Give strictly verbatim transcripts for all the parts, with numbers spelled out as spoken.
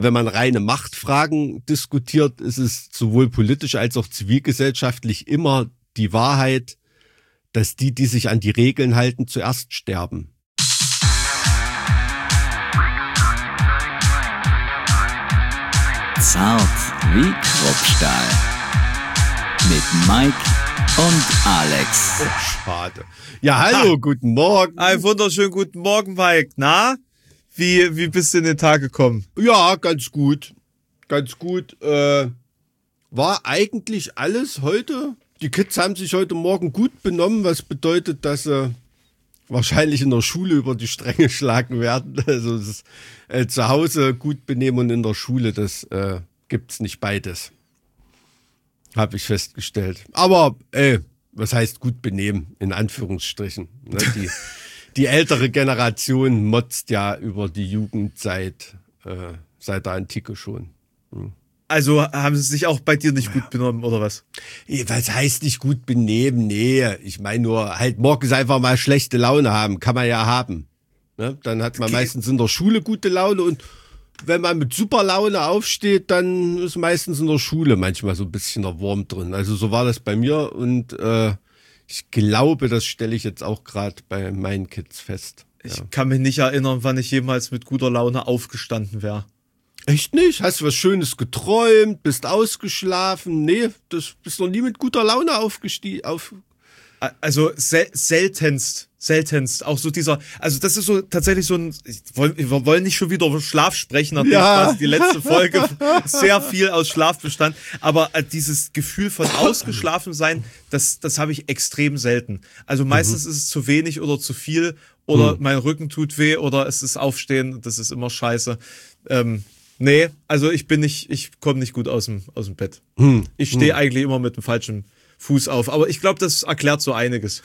Wenn man reine Machtfragen diskutiert, ist es sowohl politisch als auch zivilgesellschaftlich immer die Wahrheit, dass die, die sich an die Regeln halten, zuerst sterben. Zart wie Kruppstahl. Mit Mike und Alex. Oh, schade. Ja, hallo, ah, guten Morgen. Einen wunderschönen guten Morgen, Mike. Na, wie, wie bist du in den Tag gekommen? Ja, ganz gut. Ganz gut. Äh, war eigentlich alles heute. Die Kids haben sich heute Morgen gut benommen, was bedeutet, dass sie wahrscheinlich in der Schule über die Stränge schlagen werden. Also das, äh, zu Hause gut benehmen und in der Schule, das äh, gibt's nicht beides. Habe ich festgestellt. Aber, ey, was heißt gut benehmen? In Anführungsstrichen. Ne? Die, die ältere Generation motzt ja über die Jugend seit, äh, seit der Antike schon. Hm. Also haben sie sich auch bei dir nicht gut benommen, oder was? Was heißt nicht gut benehmen? Nee, ich meine nur, halt morgens einfach mal schlechte Laune haben. Kann man ja haben. Ne? Dann hat man okay. meistens in der Schule gute Laune und wenn man mit super Laune aufsteht, dann ist meistens in der Schule manchmal so ein bisschen der Wurm drin. Also so war das bei mir und äh, ich glaube, das stelle ich jetzt auch gerade bei meinen Kids fest. Ich ja. kann mich nicht erinnern, wann ich jemals mit guter Laune aufgestanden wäre. Echt nicht? Hast du was Schönes geträumt? Bist ausgeschlafen? Nee, das bist noch nie mit guter Laune aufgestiegen. Auf also sel- seltenst, seltenst. Auch so dieser, also das ist so tatsächlich so ein, wir wollen nicht schon wieder über Schlaf sprechen, nachdem ja. quasi die letzte Folge sehr viel aus Schlaf bestand. Aber äh, dieses Gefühl von ausgeschlafen sein, das, das habe ich extrem selten. Also meistens mhm. ist es zu wenig oder zu viel oder mhm. mein Rücken tut weh oder es ist Aufstehen, das ist immer scheiße. Ähm, Nee, also ich bin nicht, ich komme nicht gut aus dem, aus dem Bett. Hm. Ich stehe hm. eigentlich immer mit dem falschen Fuß auf. Aber ich glaube, das erklärt so einiges.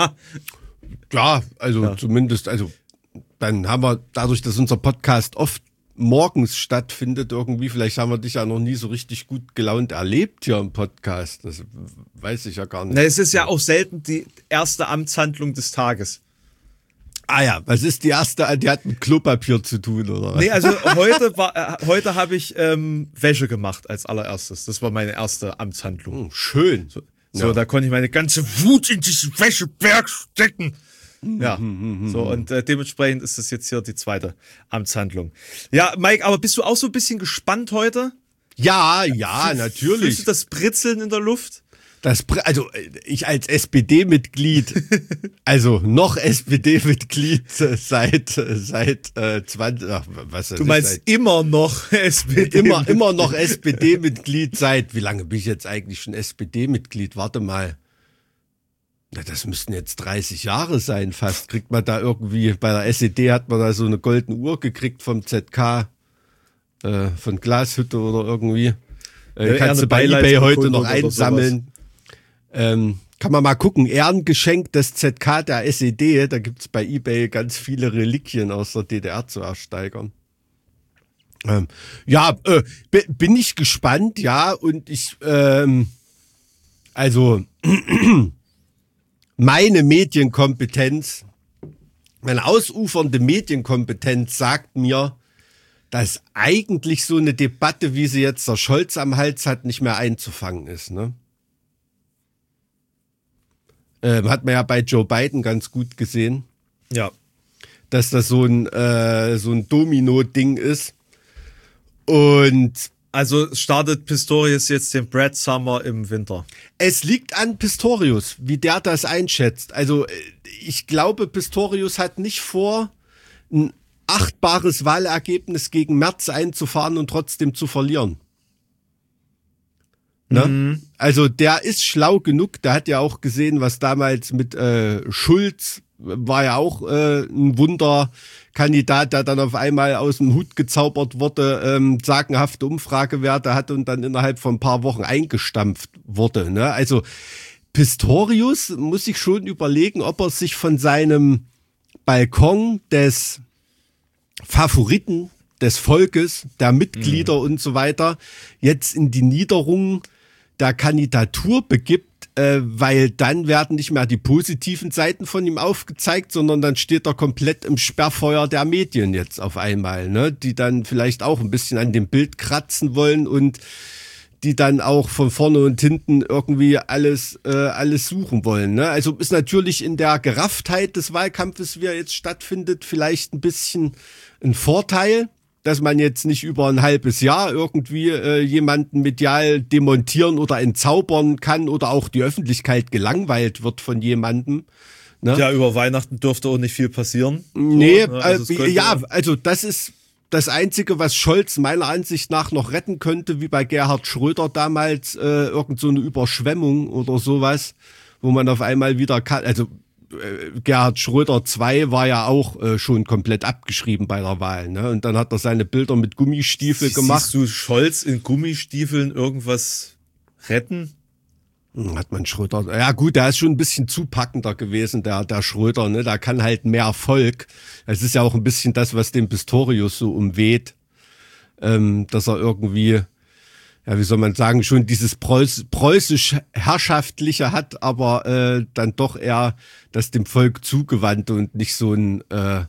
Ja, also ja. zumindest, also dann haben wir, dadurch, dass unser Podcast oft morgens stattfindet irgendwie, vielleicht haben wir dich ja noch nie so richtig gut gelaunt erlebt hier im Podcast. Das weiß ich ja gar nicht. Na, es ist ja auch selten die erste Amtshandlung des Tages. Ah ja, was ist die erste? Die hat mit Klopapier zu tun, oder was? Nee, also heute war, äh, heute habe ich ähm, Wäsche gemacht als allererstes. Das war meine erste Amtshandlung. Oh, schön. So, so ja. Da konnte ich meine ganze Wut in diesen Wäscheberg stecken. Ja, so und äh, dementsprechend ist das jetzt hier die zweite Amtshandlung. Ja, Mike, aber bist du auch so ein bisschen gespannt heute? Ja, ja, natürlich. Fühlst du das Britzeln in der Luft? Das, also ich als S P D-Mitglied, also noch S P D-Mitglied seit seit äh, zwanzig, ach, was du meinst seit, immer noch S P D, immer immer noch S P D-Mitglied seit, wie lange bin ich jetzt eigentlich schon S P D-Mitglied? Warte mal, na, das müssten jetzt dreißig Jahre sein, fast. Kriegt man da irgendwie bei der S E D hat man da so eine goldene Uhr gekriegt vom Z K, äh, von Glashütte oder irgendwie. Äh, ja, kannst du bei eBay heute noch einsammeln. Ähm, kann man mal gucken, Ehrengeschenk des Z K der S E D, da gibt's bei eBay ganz viele Reliquien aus der D D R zu ersteigern. Ähm, ja, äh, b- bin ich gespannt, ja, und ich, ähm, also meine Medienkompetenz, meine ausufernde Medienkompetenz sagt mir, dass eigentlich so eine Debatte, wie sie jetzt der Scholz am Hals hat, nicht mehr einzufangen ist, ne? Ähm, hat man ja bei Joe Biden ganz gut gesehen. Ja. Dass das so ein, äh, so ein Domino-Ding ist. Und also startet Pistorius jetzt den Brad Summer im Winter? Es liegt an Pistorius, wie der das einschätzt. Also ich glaube, Pistorius hat nicht vor, ein achtbares Wahlergebnis gegen Merz einzufahren und trotzdem zu verlieren. Ne? Mhm. Also der ist schlau genug, der hat ja auch gesehen, was damals mit äh, Schulz, war ja auch äh, ein Wunderkandidat, der dann auf einmal aus dem Hut gezaubert wurde, ähm, sagenhafte Umfragewerte hatte und dann innerhalb von ein paar Wochen eingestampft wurde. Ne? Also Pistorius muss sich schon überlegen, ob er sich von seinem Balkon des Favoriten des Volkes, der Mitglieder mhm. und so weiter, jetzt in die Niederung der Kandidatur begibt, äh, weil dann werden nicht mehr die positiven Seiten von ihm aufgezeigt, sondern dann steht er komplett im Sperrfeuer der Medien jetzt auf einmal, ne? Die dann vielleicht auch ein bisschen an dem Bild kratzen wollen und die dann auch von vorne und hinten irgendwie alles äh, alles suchen wollen. Ne? Also ist natürlich in der Gerafftheit des Wahlkampfes, wie er jetzt stattfindet, vielleicht ein bisschen ein Vorteil, dass man jetzt nicht über ein halbes Jahr irgendwie äh, jemanden medial demontieren oder entzaubern kann oder auch die Öffentlichkeit gelangweilt wird von jemandem. Ne? Ja, über Weihnachten dürfte auch nicht viel passieren. Nee, so, ne? also äh, ja, also das ist das Einzige, was Scholz meiner Ansicht nach noch retten könnte, wie bei Gerhard Schröder damals, äh, irgend so eine Überschwemmung oder sowas, wo man auf einmal wieder kann, also äh, Gerhard Schröder zwei war ja auch äh, schon komplett abgeschrieben bei der Wahl, ne? Und dann hat er seine Bilder mit Gummistiefel Sie, gemacht. Siehst du Scholz in Gummistiefeln irgendwas retten? Hat man Schröder, ja gut, der ist schon ein bisschen zupackender gewesen, der, der Schröder, ne, der kann halt mehr Volk. Es ist ja auch ein bisschen das, was den Pistorius so umweht, ähm, dass er irgendwie, ja, wie soll man sagen, schon dieses Preuß, preußisch-herrschaftliche hat, aber äh, dann doch eher das dem Volk zugewandte und nicht so ein, äh,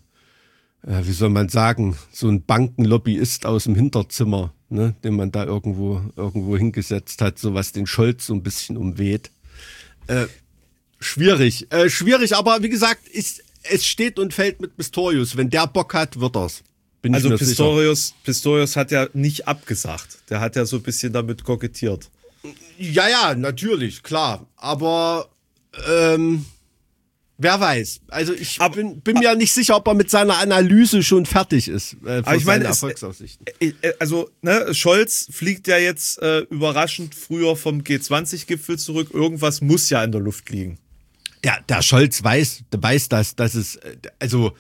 äh, wie soll man sagen, so ein Bankenlobbyist aus dem Hinterzimmer, ne, den man da irgendwo irgendwo hingesetzt hat, so was den Scholz so ein bisschen umweht. Äh, schwierig, äh, schwierig, aber wie gesagt, ist, es steht und fällt mit Pistorius. Wenn der Bock hat, wird er's. Bin also ich mir Pistorius, sicher. Pistorius hat ja nicht abgesagt. Der hat ja so ein bisschen damit kokettiert. Ja, ja, natürlich, klar. Aber ähm, wer weiß. Also ich aber, bin, bin mir nicht sicher, ob er mit seiner Analyse schon fertig ist. Äh, für aber ich meine, seine es, Erfolgsaussichten. Also, ne, Scholz fliegt ja jetzt äh, überraschend früher vom G zwanzig Gipfel zurück. Irgendwas muss ja in der Luft liegen. Der, der Scholz weiß, der weiß das, dass es, also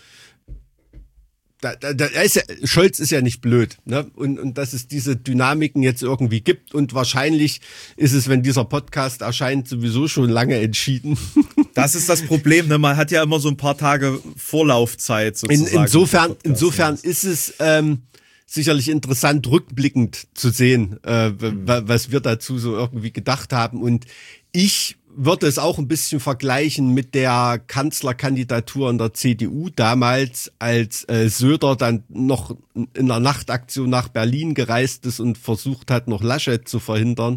Da, da, da ist ja, Scholz ist ja nicht blöd, ne? Und, und dass es diese Dynamiken jetzt irgendwie gibt. Und wahrscheinlich ist es, wenn dieser Podcast erscheint, sowieso schon lange entschieden. Das ist das Problem, ne? Man hat ja immer so ein paar Tage Vorlaufzeit sozusagen. In, insofern, insofern ist es ähm, sicherlich interessant, rückblickend zu sehen, äh, mhm. was wir dazu so irgendwie gedacht haben. Und ich würde es auch ein bisschen vergleichen mit der Kanzlerkandidatur in der C D U damals, als äh, Söder dann noch in einer Nachtaktion nach Berlin gereist ist und versucht hat, noch Laschet zu verhindern.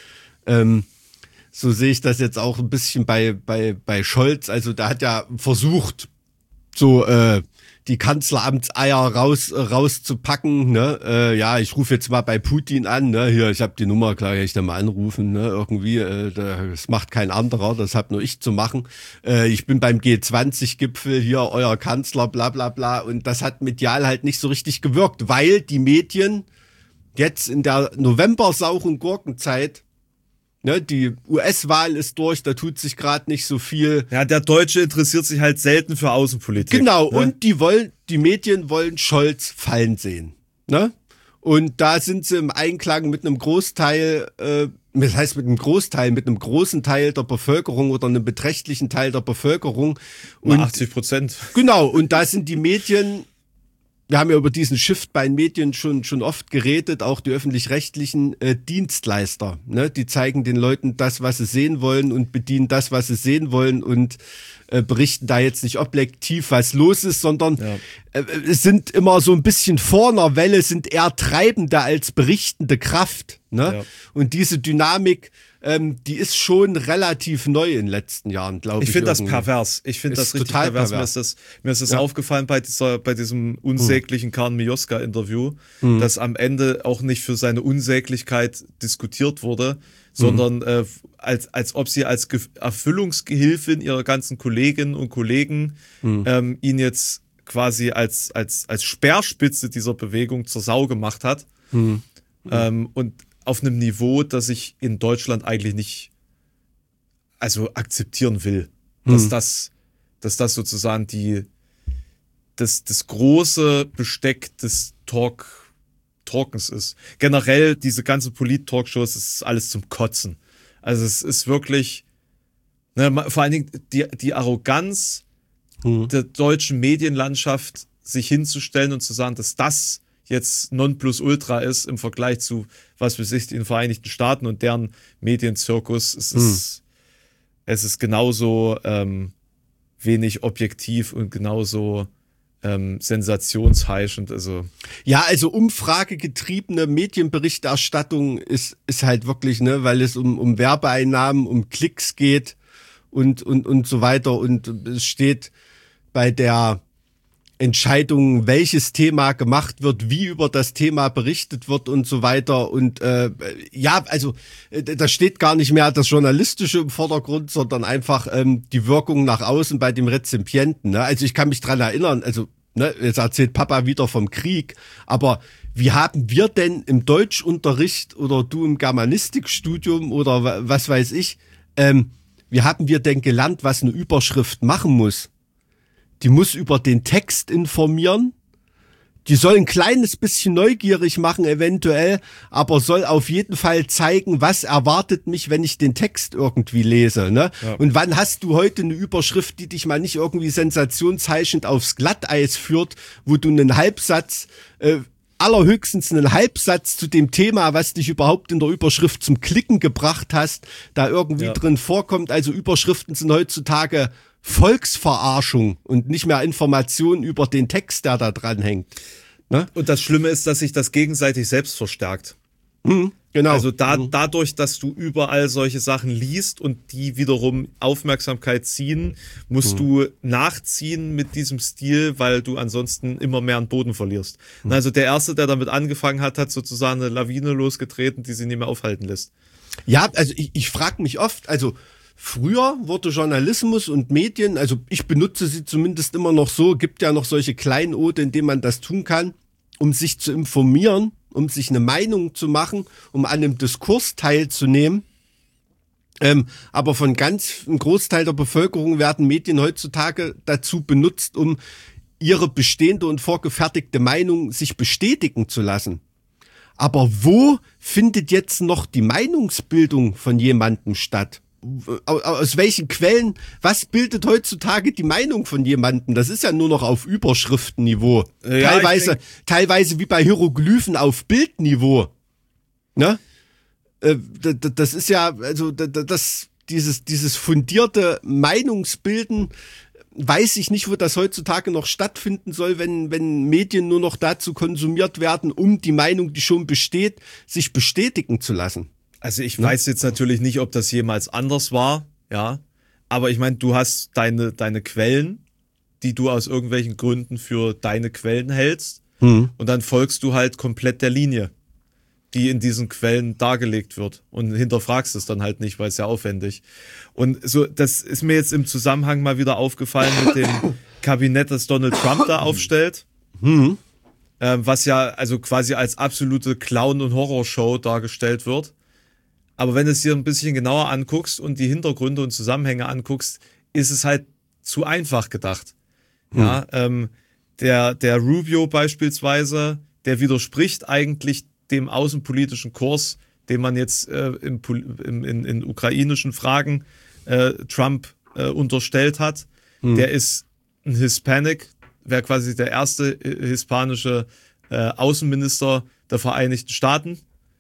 Ähm, so sehe ich das jetzt auch ein bisschen bei bei bei Scholz. Also der hat ja versucht, so äh, die Kanzleramtseier raus rauszupacken, ne? Äh, ja, ich rufe jetzt mal bei Putin an, ne? Hier, ich habe die Nummer, klar, kann ich da mal anrufen, ne? Irgendwie, äh, das macht kein anderer, das hab nur ich zu machen. Äh, ich bin beim G zwanzig Gipfel, hier euer Kanzler, bla bla bla. Und das hat medial halt nicht so richtig gewirkt, weil die Medien jetzt in der November-Sauch- und Gurkenzeit, ne, die U S-Wahl ist durch, da tut sich gerade nicht so viel. Ja, der Deutsche interessiert sich halt selten für Außenpolitik. Genau, ne? Und die wollen, die Medien wollen Scholz fallen sehen. Ne? Und da sind sie im Einklang mit einem Großteil, äh, das heißt mit einem Großteil, mit einem großen Teil der Bevölkerung oder einem beträchtlichen Teil der Bevölkerung. Und achtzig Prozent. Genau, und da sind die Medien. Wir haben ja über diesen Shift bei den Medien schon schon oft geredet, auch die öffentlich-rechtlichen äh, Dienstleister, ne? Die zeigen den Leuten das, was sie sehen wollen und bedienen das, was sie sehen wollen und äh, berichten da jetzt nicht objektiv, was los ist, sondern ja. äh, es sind immer so ein bisschen vor einer Welle, sind eher treibende als berichtende Kraft, ne? Ja. Und diese Dynamik, ähm, die ist schon relativ neu in den letzten Jahren, glaube ich. Ich finde das pervers. Ich finde das richtig total pervers. pervers. Mir ist das, mir ist das ja. aufgefallen bei dieser, bei diesem unsäglichen hm. Karl Mioska-Interview, hm. dass am Ende auch nicht für seine Unsäglichkeit diskutiert wurde, sondern hm. äh, als, als ob sie als Ge- Erfüllungsgehilfin ihrer ganzen Kolleginnen und Kollegen hm. ähm, ihn jetzt quasi als, als, als Speerspitze dieser Bewegung zur Sau gemacht hat. Hm. Ähm, und auf einem Niveau, das ich in Deutschland eigentlich nicht also akzeptieren will. Dass, hm. das, dass das sozusagen die das, das große Besteck des Talk, Talkens ist. Generell diese ganze Polit-Talkshows, das ist alles zum Kotzen. Also es ist wirklich, ne, vor allen Dingen die, die Arroganz hm. der deutschen Medienlandschaft, sich hinzustellen und zu sagen, dass das jetzt Nonplusultra ist im Vergleich zu, was weiß ich, den Vereinigten Staaten und deren Medienzirkus. Es ist, es ist genauso ähm, wenig objektiv und genauso ähm, sensationsheischend. Also. Ja, also umfragegetriebene Medienberichterstattung ist, ist halt wirklich, ne, weil es um, um Werbeeinnahmen, um Klicks geht und, und, und so weiter. Und es steht bei der Entscheidung, welches Thema gemacht wird, wie über das Thema berichtet wird und so weiter. Und äh, ja, also äh, da steht gar nicht mehr das Journalistische im Vordergrund, sondern einfach ähm, die Wirkung nach außen bei dem Rezipienten. Ne? Also ich kann mich dran erinnern, also ne, jetzt erzählt Papa wieder vom Krieg, aber wie haben wir denn im Deutschunterricht oder du im Germanistikstudium oder was weiß ich, ähm, wie haben wir denn gelernt, was eine Überschrift machen muss? Die muss über den Text informieren. Die soll ein kleines bisschen neugierig machen eventuell, aber soll auf jeden Fall zeigen, was erwartet mich, wenn ich den Text irgendwie lese. Ne? Ja. Und wann hast du heute eine Überschrift, die dich mal nicht irgendwie sensationsheischend aufs Glatteis führt, wo du einen Halbsatz, äh, allerhöchstens einen Halbsatz zu dem Thema, was dich überhaupt in der Überschrift zum Klicken gebracht hast, da irgendwie ja. drin vorkommt. Also Überschriften sind heutzutage Volksverarschung und nicht mehr Informationen über den Text, der da dran hängt. Ne? Und das Schlimme ist, dass sich das gegenseitig selbst verstärkt. Mhm, genau. Also da, mhm. dadurch, dass du überall solche Sachen liest und die wiederum Aufmerksamkeit ziehen, musst mhm. du nachziehen mit diesem Stil, weil du ansonsten immer mehr an Boden verlierst. Mhm. Also der Erste, der damit angefangen hat, hat sozusagen eine Lawine losgetreten, die sie nicht mehr aufhalten lässt. Ja, also ich, ich frage mich oft, also früher wurde Journalismus und Medien, also ich benutze sie zumindest immer noch so, gibt ja noch solche Kleinode, in denen man das tun kann, um sich zu informieren, um sich eine Meinung zu machen, um an einem Diskurs teilzunehmen. Ähm, aber von ganz einem Großteil der Bevölkerung werden Medien heutzutage dazu benutzt, um ihre bestehende und vorgefertigte Meinung sich bestätigen zu lassen. Aber wo findet jetzt noch die Meinungsbildung von jemandem statt? Aus welchen Quellen, was bildet heutzutage die Meinung von jemandem? Das ist ja nur noch auf Überschriftenniveau. Ja, teilweise, teilweise wie bei Hieroglyphen auf Bildniveau. Ne? Das ist ja, also, das, dieses, dieses fundierte Meinungsbilden, weiß ich nicht, wo das heutzutage noch stattfinden soll, wenn, wenn Medien nur noch dazu konsumiert werden, um die Meinung, die schon besteht, sich bestätigen zu lassen. Also ich weiß jetzt natürlich nicht, ob das jemals anders war, ja. Aber ich meine, du hast deine, deine Quellen, die du aus irgendwelchen Gründen für deine Quellen hältst. Mhm. Und dann folgst du halt komplett der Linie, die in diesen Quellen dargelegt wird. Und hinterfragst es dann halt nicht, weil es ja aufwendig. Und so, das ist mir jetzt im Zusammenhang mal wieder aufgefallen mit dem Kabinett, das Donald Trump da aufstellt. Mhm. äh, Was ja also quasi als absolute Clown- und Horrorshow dargestellt wird. Aber wenn du es dir ein bisschen genauer anguckst und die Hintergründe und Zusammenhänge anguckst, ist es halt zu einfach gedacht. Hm. Ja, ähm, der, der Rubio beispielsweise, der widerspricht eigentlich dem außenpolitischen Kurs, den man jetzt äh, im, im, in, in ukrainischen Fragen äh, Trump äh, unterstellt hat. Hm. Der ist ein Hispanic, wäre quasi der erste äh, hispanische äh, Außenminister der Vereinigten Staaten.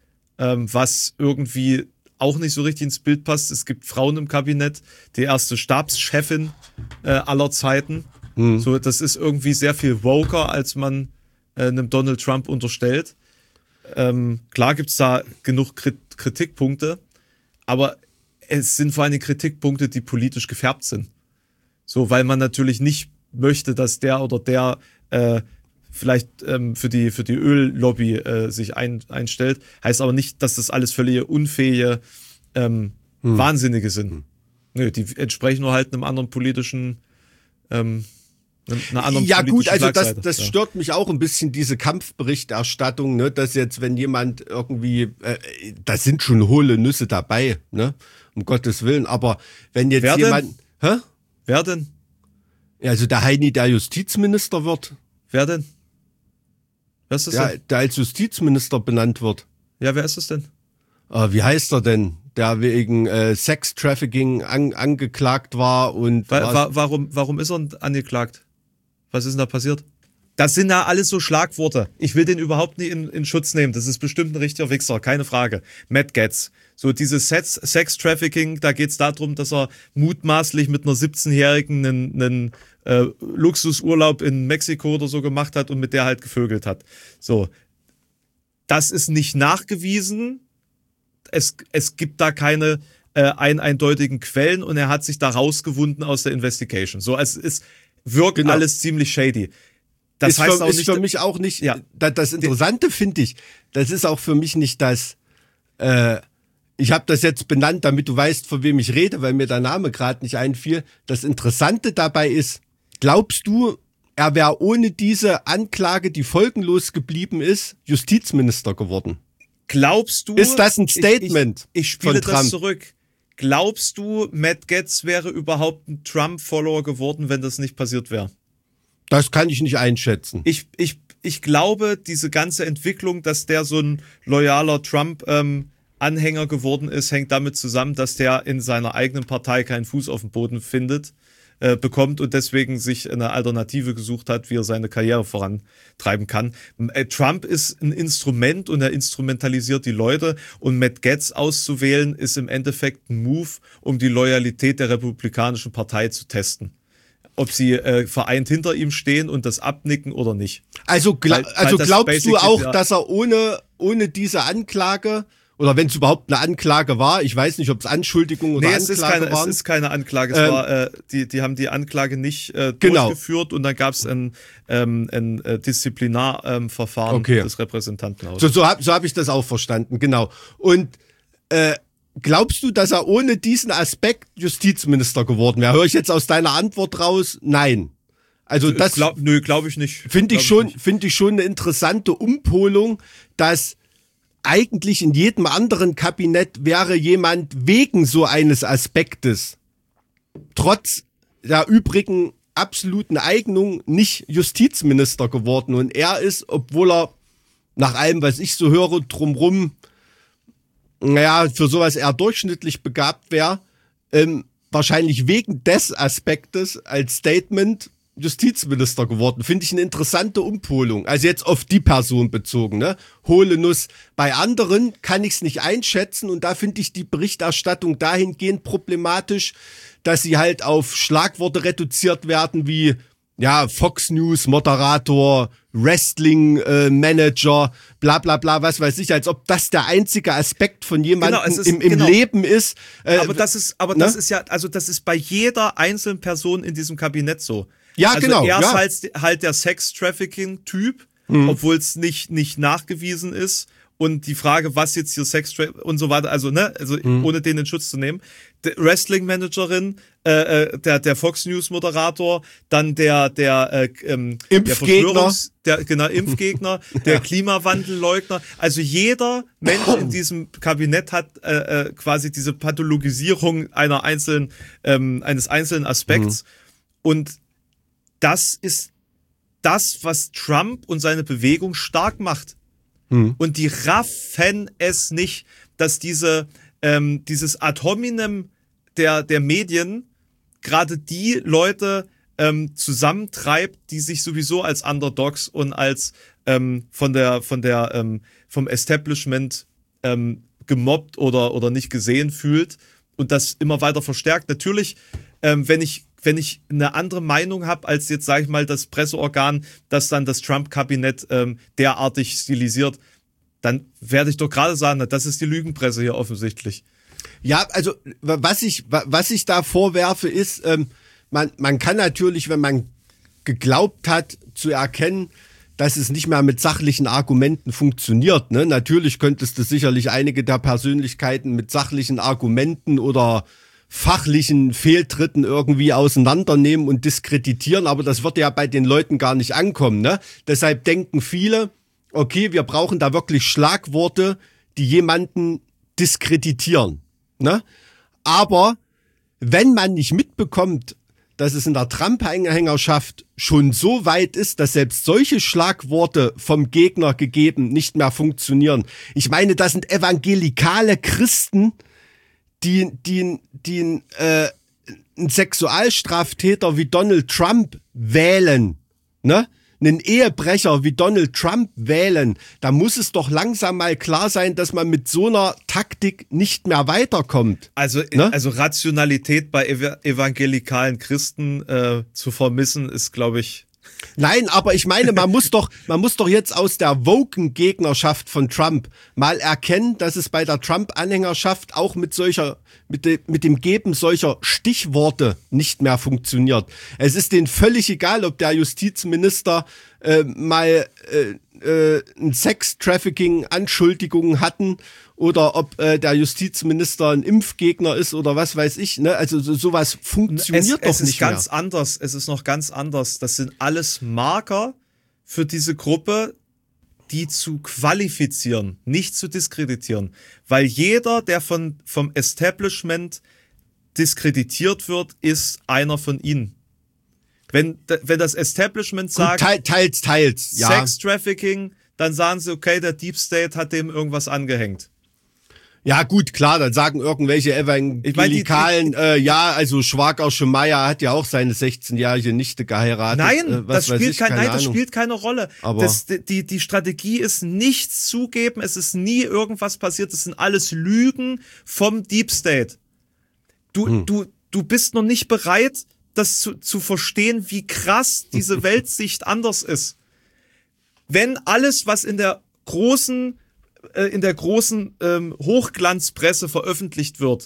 Was irgendwie auch nicht so richtig ins Bild passt. Es gibt Frauen im Kabinett, die erste Stabschefin äh, aller Zeiten. Mhm. So, das ist irgendwie sehr viel woker, als man äh, einem Donald Trump unterstellt. Ähm, klar gibt's da genug Krit- Kritikpunkte, aber es sind vor allem Kritikpunkte, die politisch gefärbt sind. So, weil man natürlich nicht möchte, dass der oder der äh, vielleicht ähm, für die für die Öllobby äh, sich ein, einstellt. Heißt aber nicht, dass das alles völlig unfähige ähm, hm. Wahnsinnige sind. Hm. Nö, die entsprechen nur halt einem anderen politischen ähm, einer anderen ja gut, also das, das ja. stört mich auch ein bisschen, diese Kampfberichterstattung, ne, dass jetzt, wenn jemand irgendwie, äh, da sind schon hohle Nüsse dabei, ne, um Gottes Willen, aber wenn jetzt Wer jemand... Denn? Hä? Wer denn? Also der Heini, der Justizminister wird. Wer denn? Wer ist das der, denn? der als Justizminister benannt wird. Ja, wer ist das denn? Äh, wie heißt er denn? Der wegen äh, Sex-Trafficking an, angeklagt war und... Wa- wa- warum, warum ist er angeklagt? Was ist denn da passiert? Das sind da alles so Schlagworte. Ich will den überhaupt nicht in, in Schutz nehmen. Das ist bestimmt ein richtiger Wichser, keine Frage. Matt Gaetz. So dieses Sex, Sex-Trafficking, da geht's darum, dass er mutmaßlich mit einer siebzehnjährigen einen, einen äh, Luxusurlaub in Mexiko oder so gemacht hat und mit der halt gevögelt hat. So, das ist nicht nachgewiesen. Es, es gibt da keine äh, ein, eindeutigen Quellen und er hat sich da rausgewunden aus der Investigation. So, es ist, wirkt Genau. alles ziemlich shady. Das ist heißt für, auch ist nicht, für mich auch nicht, ja. das, das Interessante finde ich, das ist auch für mich nicht das, äh, ich habe das jetzt benannt, damit du weißt, von wem ich rede, weil mir der Name gerade nicht einfiel. Das Interessante dabei ist, glaubst du, er wäre ohne diese Anklage, die folgenlos geblieben ist, Justizminister geworden? Glaubst du... Ist das ein Statement Ich, ich, ich spiele von das Trump? zurück. Glaubst du, Matt Gaetz wäre überhaupt ein Trump-Follower geworden, wenn das nicht passiert wäre? Das kann ich nicht einschätzen. Ich, ich, ich glaube, diese ganze Entwicklung, dass der so ein loyaler Trump-Anhänger ähm, geworden ist, hängt damit zusammen, dass der in seiner eigenen Partei keinen Fuß auf den Boden findet, äh, bekommt und deswegen sich eine Alternative gesucht hat, wie er seine Karriere vorantreiben kann. Äh, Trump ist ein Instrument und er instrumentalisiert die Leute und Matt Gaetz auszuwählen ist im Endeffekt ein Move, um die Loyalität der Republikanischen Partei zu testen. Ob sie äh, vereint hinter ihm stehen und das abnicken oder nicht. Also, gla Weil- weil also das glaubst du basically auch, der- dass er ohne, ohne diese Anklage, oder wenn es überhaupt eine Anklage war, ich weiß nicht, ob es Anschuldigung oder Nee, es ist, Anklage keine, es waren. ist keine Anklage. Es Ähm, war, äh, die, die haben die Anklage nicht äh, Genau. durchgeführt und dann gab es ein, ähm, ein äh, Disziplinarverfahren ähm, Verfahren Okay. des Repräsentantenhauses. So, so habe so hab ich das auch verstanden, genau. Und äh, glaubst du, dass er ohne diesen Aspekt Justizminister geworden wäre? Höre ich jetzt aus deiner Antwort raus? Nein. Also das Glaub, nö, glaube ich nicht. finde ich Glaub schon, nicht. finde ich schon eine interessante Umpolung, dass eigentlich in jedem anderen Kabinett wäre jemand wegen so eines Aspektes trotz der übrigen absoluten Eignung nicht Justizminister geworden. Und er ist, obwohl er nach allem, was ich so höre, drumrum, naja, für sowas eher durchschnittlich begabt wäre, ähm, wahrscheinlich wegen des Aspektes als Statement Justizminister geworden. Finde ich eine interessante Umpolung. Also jetzt auf die Person bezogen, ne? Hohle Nuss. Bei anderen kann ich es nicht einschätzen und da finde ich die Berichterstattung dahingehend problematisch, dass sie halt auf Schlagworte reduziert werden wie ja, Fox News Moderator, Wrestling äh, Manager, bla bla bla, was weiß ich, als ob das der einzige Aspekt von jemandem Genau, es ist- im, im genau. Leben ist. Äh, Aber das ist, aber ne? das ist ja, also das ist bei jeder einzelnen Person in diesem Kabinett so. Ja, also genau, Er ist ja. halt, halt der Sex-Trafficking-Typ, Mhm. obwohl es nicht, nicht nachgewiesen ist. Und die Frage, was jetzt hier Sex und so weiter, also ne, also Mhm. ohne den in Schutz zu nehmen. Der Wrestling-Managerin, äh, äh, der, der Fox News-Moderator, dann der, der, äh, ähm, der Impfgegner. Verschwörungs- der, genau, Impfgegner, der Klimawandelleugner. Also jeder Mensch in diesem Kabinett hat äh, äh, quasi diese Pathologisierung einer einzelnen, ähm, eines einzelnen Aspekts. Und das ist das, was Trump und seine Bewegung stark macht. Und die raffen es nicht, dass diese, ähm, dieses Ad hominem der, der Medien gerade die Leute ähm, zusammentreibt, die sich sowieso als Underdogs und als ähm, von der, von der, ähm, vom Establishment ähm, gemobbt oder, oder nicht gesehen fühlt und das immer weiter verstärkt. Natürlich, ähm, wenn ich wenn ich eine andere Meinung habe als jetzt, sage ich mal, das Presseorgan, das dann das Trump-Kabinett ähm, derartig stilisiert, dann werde ich doch gerade sagen, na, das ist die Lügenpresse hier offensichtlich. Ja, also was ich was ich da vorwerfe ist, ähm, man man kann natürlich, wenn man geglaubt hat zu erkennen, dass es nicht mehr mit sachlichen Argumenten funktioniert, ne? Natürlich könntest du sicherlich einige der Persönlichkeiten mit sachlichen Argumenten oder fachlichen Fehltritten irgendwie auseinandernehmen und diskreditieren, aber das wird ja bei den Leuten gar nicht ankommen, ne? Deshalb denken viele, okay, wir brauchen da wirklich Schlagworte, die jemanden diskreditieren, ne? Aber wenn man nicht mitbekommt, dass es in der Trump-Anhängerschaft schon so weit ist, dass selbst solche Schlagworte vom Gegner gegeben nicht mehr funktionieren. Ich meine, das sind evangelikale Christen, die, die, die äh, einen Sexualstraftäter wie Donald Trump wählen, ne? einen Ehebrecher wie Donald Trump wählen, da muss es doch langsam mal klar sein, dass man mit so einer Taktik nicht mehr weiterkommt. Also, ne? also Rationalität bei ev- evangelikalen Christen äh, zu vermissen, ist, glaube ich... Nein, aber ich meine, man muss doch, man muss doch jetzt aus der woken Gegnerschaft von Trump mal erkennen, dass es bei der Trump-Anhängerschaft auch mit solcher, mit, de, mit dem Geben solcher Stichworte nicht mehr funktioniert. Es ist denen völlig egal, ob der Justizminister äh, mal äh, äh, ein Sex-Trafficking-Anschuldigungen hatten oder ob äh, der Justizminister ein Impfgegner ist oder was weiß ich. Ne? Also so, sowas funktioniert es, doch es ist nicht ganz mehr. anders. Es ist noch ganz anders. Das sind alles Marker für diese Gruppe, die zu qualifizieren, nicht zu diskreditieren. Weil jeder, der von, vom Establishment diskreditiert wird, ist einer von ihnen. Wenn, wenn das Establishment sagt, Gut, teils, teils, teils, ja. Sex-Trafficking, dann sagen sie, okay, der Deep State hat dem irgendwas angehängt. Ja gut, klar, dann sagen irgendwelche Evangelikalen, ich mein, die, die, äh, ja, also Schwager Schemeier hat ja auch seine sechzehnjährige Nichte geheiratet. Nein, äh, was das, spielt ich, kein, nein das Ahnung. spielt keine Rolle. Aber das, die, die Strategie ist nichts zugeben, es ist nie irgendwas passiert, das sind alles Lügen vom Deep State. Du, hm. du, du bist noch nicht bereit, das zu, zu verstehen, wie krass diese Weltsicht anders ist. Wenn alles, was in der großen in der großen ähm, Hochglanzpresse veröffentlicht wird,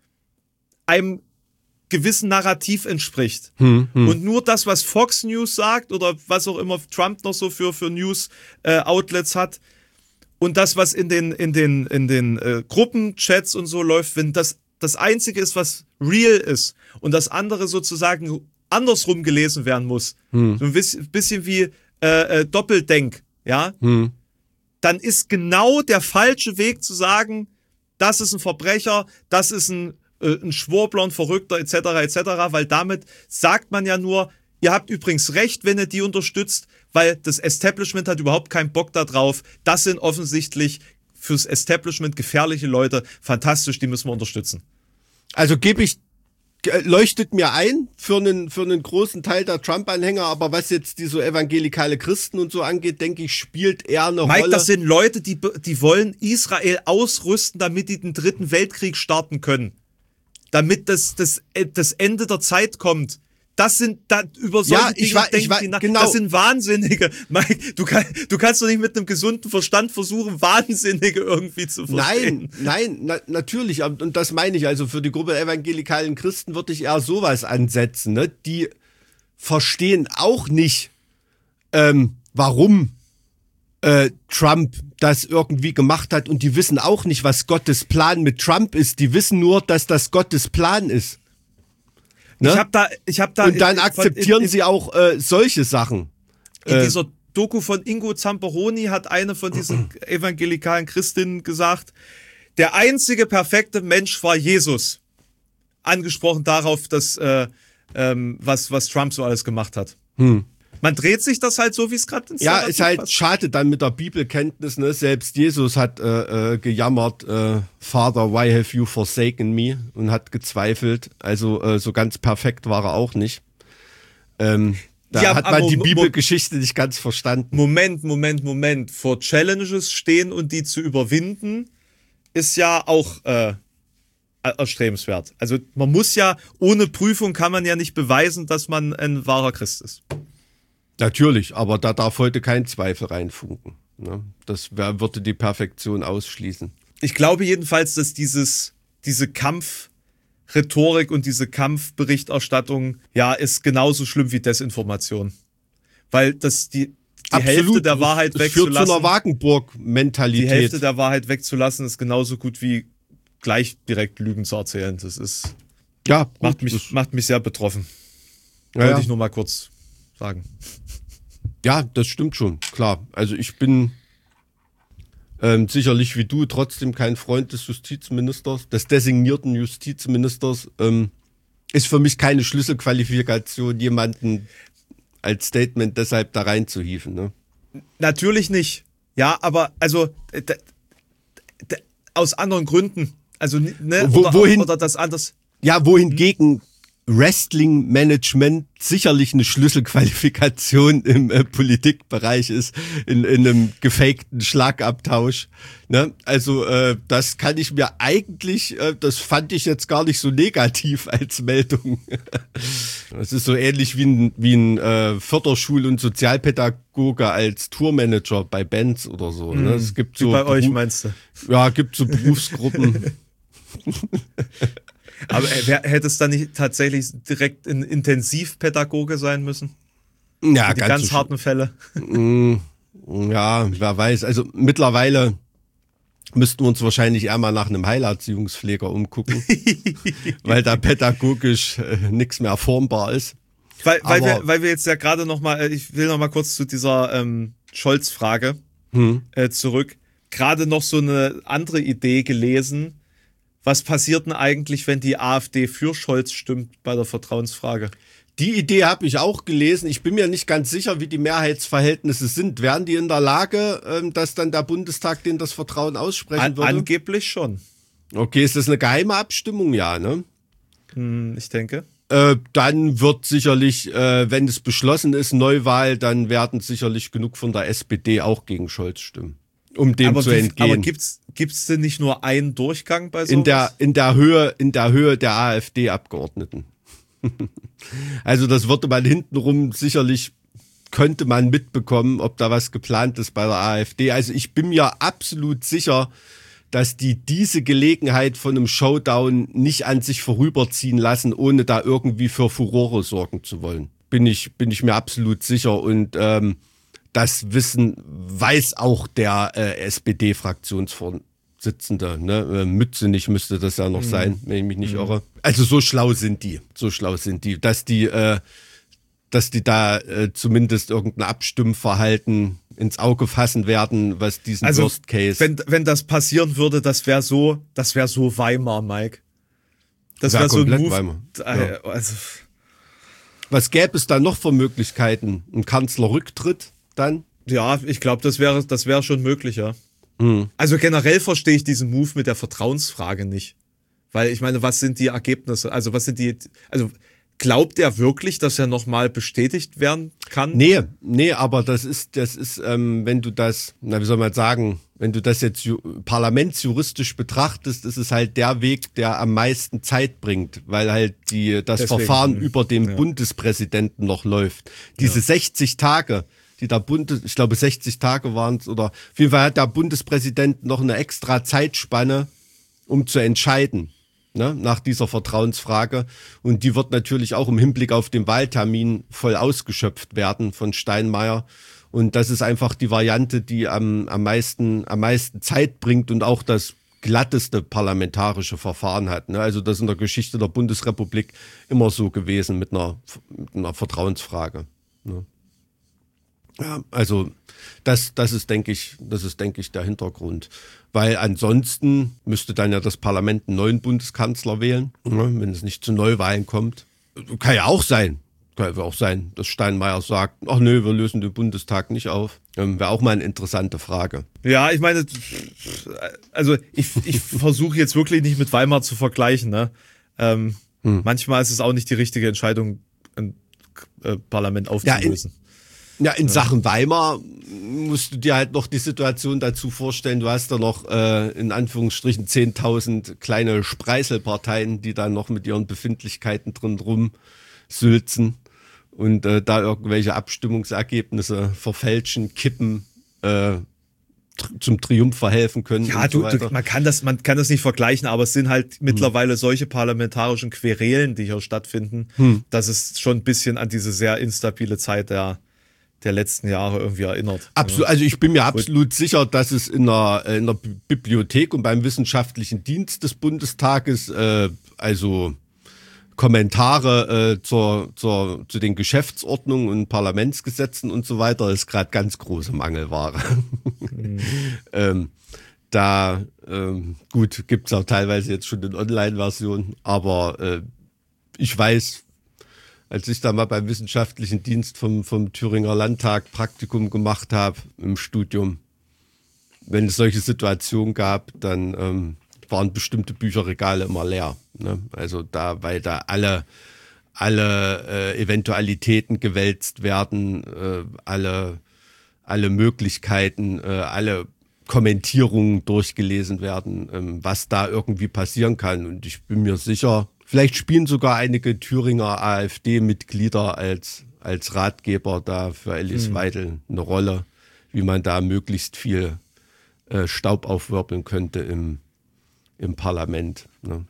einem gewissen Narrativ entspricht. Hm, hm. Und nur das, was Fox News sagt oder was auch immer Trump noch so für, für News-Outlets äh, hat und das, was in den, in den, in den äh, Gruppenchats und so läuft, wenn das das Einzige ist, was real ist und das andere sozusagen andersrum gelesen werden muss, hm. so ein bisschen wie äh, äh, Doppeldenk, ja, hm. dann ist genau der falsche Weg zu sagen, das ist ein Verbrecher, das ist ein, äh, ein Schwurbler, ein Verrückter, et cetera, et cetera, weil damit sagt man ja nur, ihr habt übrigens recht, wenn ihr die unterstützt, weil das Establishment hat überhaupt keinen Bock da drauf. Das sind offensichtlich fürs Establishment gefährliche Leute. Fantastisch, die müssen wir unterstützen. Also gebe ich leuchtet mir ein für einen, für einen großen Teil der Trump-Anhänger, aber was jetzt die so evangelikale Christen und so angeht, denke ich, spielt eher eine Mike, Rolle. Das sind Leute, die, die wollen Israel ausrüsten, damit die den dritten Weltkrieg starten können. Damit das, das, das Ende der Zeit kommt. Das sind, da, über solche ja, ich Dinge war, denken ich war, die nach. Genau. Das sind Wahnsinnige. Mike, du, kann, du kannst doch nicht mit einem gesunden Verstand versuchen, Wahnsinnige irgendwie zu verstehen. Nein, nein, na, natürlich. Und das meine ich. Also für die Gruppe evangelikalen Christen würde ich eher sowas ansetzen. Ne? Die verstehen auch nicht, ähm, warum äh, Trump das irgendwie gemacht hat. Und die wissen auch nicht, was Gottes Plan mit Trump ist. Die wissen nur, dass das Gottes Plan ist. Ne? Ich hab da, ich hab da. Und dann akzeptieren in, in, sie auch äh, solche Sachen. In äh, dieser Doku von Ingo Zamperoni hat eine von diesen evangelikalen Christinnen gesagt, der einzige perfekte Mensch war Jesus. Angesprochen darauf, dass äh, ähm, was was Trump so alles gemacht hat. Hm. Man dreht sich das halt so, wie es gerade ins Ja, ist halt passt. Schade dann mit der Bibelkenntnis, ne? Selbst Jesus hat äh, äh, gejammert, äh, Father, why have you forsaken me? Und hat gezweifelt. Also äh, so ganz perfekt war er auch nicht. Ähm, da ja, hat man die Bibelgeschichte nicht ganz verstanden. Moment, Moment, Moment. Vor Challenges stehen und die zu überwinden, ist ja auch äh, erstrebenswert. Also man muss ja, ohne Prüfung kann man ja nicht beweisen, dass man ein wahrer Christ ist. Natürlich, aber da darf heute kein Zweifel reinfunken. Ne? Das wär, würde die Perfektion ausschließen. Ich glaube jedenfalls, dass dieses, diese Kampfrhetorik und diese Kampfberichterstattung, ja, ist genauso schlimm wie Desinformation. Weil das die, die Absolut. Hälfte der Wahrheit es wegzulassen. Führt zu einer Wagenburg-Mentalität. Die Hälfte der Wahrheit wegzulassen ist genauso gut wie gleich direkt Lügen zu erzählen. Das ist, ja, gut, macht mich, macht mich sehr betroffen. Ja, Wollte ja. ich nur mal kurz sagen. Ja, das stimmt schon, klar. Also ich bin ähm, sicherlich wie du trotzdem kein Freund des Justizministers, des designierten Justizministers. Ähm, ist für mich keine Schlüsselqualifikation, jemanden als Statement deshalb da reinzuhieven. Ne? Natürlich nicht. Ja, aber also d- d- aus anderen Gründen. Also ne, Wo, oder, wohin, oder das anders. Ja, wohingegen Wrestling-Management sicherlich eine Schlüsselqualifikation im äh, Politikbereich ist, in, in einem gefakten Schlagabtausch. Ne? Also äh, das kann ich mir eigentlich, äh, das fand ich jetzt gar nicht so negativ als Meldung. Das ist so ähnlich wie ein, wie ein äh, Förderschul- und Sozialpädagoge als Tourmanager bei Bands oder so. Ne? Es gibt Wie so bei euch, Beru- meinst du? Ja, gibt so Berufsgruppen. Aber äh, wer, hätte es dann nicht tatsächlich direkt ein Intensivpädagoge sein müssen? Ja, Für die ganz, so harten Fälle. Ja, wer weiß. Also mittlerweile müssten wir uns wahrscheinlich eher mal nach einem Heilerziehungspfleger umgucken, weil da pädagogisch äh, nichts mehr formbar ist. Weil, weil, Aber- wir, weil wir jetzt ja gerade noch mal, ich will noch mal kurz zu dieser ähm, Scholz-Frage Hm. äh, zurück. Gerade noch so eine andere Idee gelesen. Was passiert denn eigentlich, wenn die AfD für Scholz stimmt bei der Vertrauensfrage? Die Idee habe ich auch gelesen. Ich bin mir nicht ganz sicher, wie die Mehrheitsverhältnisse sind. Wären die in der Lage, ähm, dass dann der Bundestag denen das Vertrauen aussprechen An, würde? angeblich schon, Okay, ist das eine geheime Abstimmung? Ja, ne? hm, ich denke. Äh, dann wird sicherlich, äh, wenn es beschlossen ist, Neuwahl, dann werden sicherlich genug von der S P D auch gegen Scholz stimmen, um dem Aber, zu wie, entgehen. aber gibt's gibt's denn nicht nur einen Durchgang bei sowas? in der in der Höhe in der Höhe der AfD-Abgeordneten. Also das würde man hintenrum sicherlich, könnte man mitbekommen, ob da was geplant ist bei der AfD. Also ich bin mir absolut sicher, dass die diese Gelegenheit von einem Showdown nicht an sich vorüberziehen lassen, ohne da irgendwie für Furore sorgen zu wollen. Bin ich bin ich mir absolut sicher. Und ähm, das Wissen weiß auch der äh, S P D-Fraktionsvorsitzende. Ne? Äh, Mützenich müsste das ja noch sein, wenn ich mich nicht irre. Also so schlau sind die, so schlau sind die, dass die, äh, dass die da äh, zumindest irgendein Abstimmverhalten ins Auge fassen werden, was diesen Also, Worst Case. wenn, wenn das passieren würde, das wäre so, das wäre so Weimar, Mike. Das Wär wäre so ein komplett Move. Weimar, Äh, ja. Also, Was gäbe es da noch für Möglichkeiten? Ein Kanzlerrücktritt dann? ja, ich glaube, das wäre das wäre schon möglich, ja. Hm. Also generell verstehe ich diesen Move mit der Vertrauensfrage nicht. Weil ich meine, was sind die Ergebnisse? Also was sind die, also glaubt er wirklich, dass er nochmal bestätigt werden kann? Nee, nee, aber das ist, das ist, ähm, wenn du das, na, wie soll man sagen, wenn du das jetzt ju- parlamentsjuristisch betrachtest, ist es halt der Weg, der am meisten Zeit bringt, weil halt die, das Deswegen, Verfahren hm, über den ja. Bundespräsidenten noch läuft. Diese sechzig Tage, die der Bundes, ich glaube sechzig Tage waren es, oder auf jeden Fall hat der Bundespräsident noch eine extra Zeitspanne, um zu entscheiden. Ne, nach dieser Vertrauensfrage. Und die wird natürlich auch im Hinblick auf den Wahltermin voll ausgeschöpft werden von Steinmeier. Und das ist einfach die Variante, die am, am meisten, am meisten Zeit bringt und auch das glatteste parlamentarische Verfahren hat. Ne? Also das ist in der Geschichte der Bundesrepublik immer so gewesen mit einer, mit einer Vertrauensfrage. Ne? Ja, also das, das ist, denke ich, das ist, denke ich, der Hintergrund. Weil ansonsten müsste dann ja das Parlament einen neuen Bundeskanzler wählen, ne, wenn es nicht zu Neuwahlen kommt. Kann ja auch sein. Kann ja auch sein, dass Steinmeier sagt, ach nö, wir lösen den Bundestag nicht auf. Ähm, wäre auch mal eine interessante Frage. Ja, ich meine, also ich, ich versuche jetzt wirklich nicht mit Weimar zu vergleichen. Ne? Ähm, Hm. Manchmal ist es auch nicht die richtige Entscheidung, ein äh, Parlament aufzulösen. Ja, in Sachen Weimar musst du dir halt noch die Situation dazu vorstellen, du hast da noch äh, in Anführungsstrichen zehntausend kleine Spreiselparteien, die dann noch mit ihren Befindlichkeiten drin rumsülzen und äh, da irgendwelche Abstimmungsergebnisse verfälschen, kippen, äh, tr- zum Triumph verhelfen können. Ja, und so du, du, weiter. man kann das, man kann das nicht vergleichen, aber es sind halt mittlerweile solche parlamentarischen Querelen, die hier stattfinden, Hm. dass es schon ein bisschen an diese sehr instabile Zeit der, der letzten Jahre irgendwie erinnert. Absolut, also ich bin mir absolut sicher, dass es in der, in der Bi- Bibliothek und beim wissenschaftlichen Dienst des Bundestages äh, also Kommentare äh, zur, zur, zu den Geschäftsordnungen und Parlamentsgesetzen und so weiter ist gerade ganz große Mangelware. ähm, da, ähm, gut, gibt's auch teilweise jetzt schon in Online-Version, aber äh, ich weiß, als ich da mal beim wissenschaftlichen Dienst vom, vom Thüringer Landtag Praktikum gemacht habe im Studium, wenn es solche Situationen gab, dann ähm, waren bestimmte Bücherregale immer leer. Ne? Also da, weil da alle, alle äh, Eventualitäten gewälzt werden, äh, alle, alle Möglichkeiten, äh, alle Kommentierungen durchgelesen werden, ähm, was da irgendwie passieren kann. Und ich bin mir sicher, vielleicht spielen sogar einige Thüringer AfD-Mitglieder als, als Ratgeber da für Alice mhm. Weidel eine Rolle, wie man da möglichst viel äh, Staub aufwirbeln könnte im, im Parlament. Ne?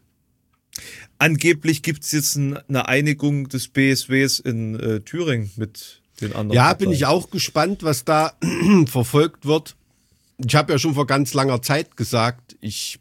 Angeblich gibt es jetzt ein, eine Einigung des B S Ws in äh, Thüringen mit den anderen Ja, Parteien. Bin ich auch gespannt, was da verfolgt wird. Ich habe ja schon vor ganz langer Zeit gesagt, ich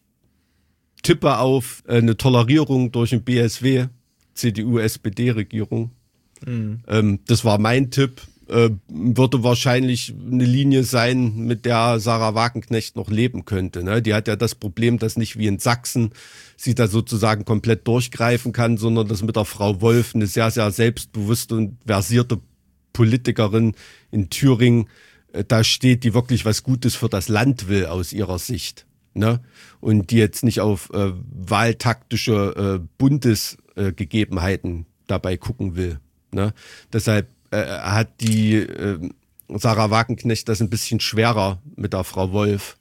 tippe auf eine Tolerierung durch den B S W, C D U-S P D-Regierung. Mhm. Ähm, das war mein Tipp. Äh, würde wahrscheinlich eine Linie sein, mit der Sarah Wagenknecht noch leben könnte. Ne? Die hat ja das Problem, dass nicht wie in Sachsen sie da sozusagen komplett durchgreifen kann, sondern dass mit der Frau Wolf eine sehr, sehr selbstbewusste und versierte Politikerin in Thüringen äh, da steht, die wirklich was Gutes für das Land will aus ihrer Sicht. Ne? Und die jetzt nicht auf äh, wahltaktische äh, Bundesgegebenheiten äh, dabei gucken will. Ne? Deshalb äh, hat die äh, Sarah Wagenknecht das ein bisschen schwerer mit der Frau Wolf,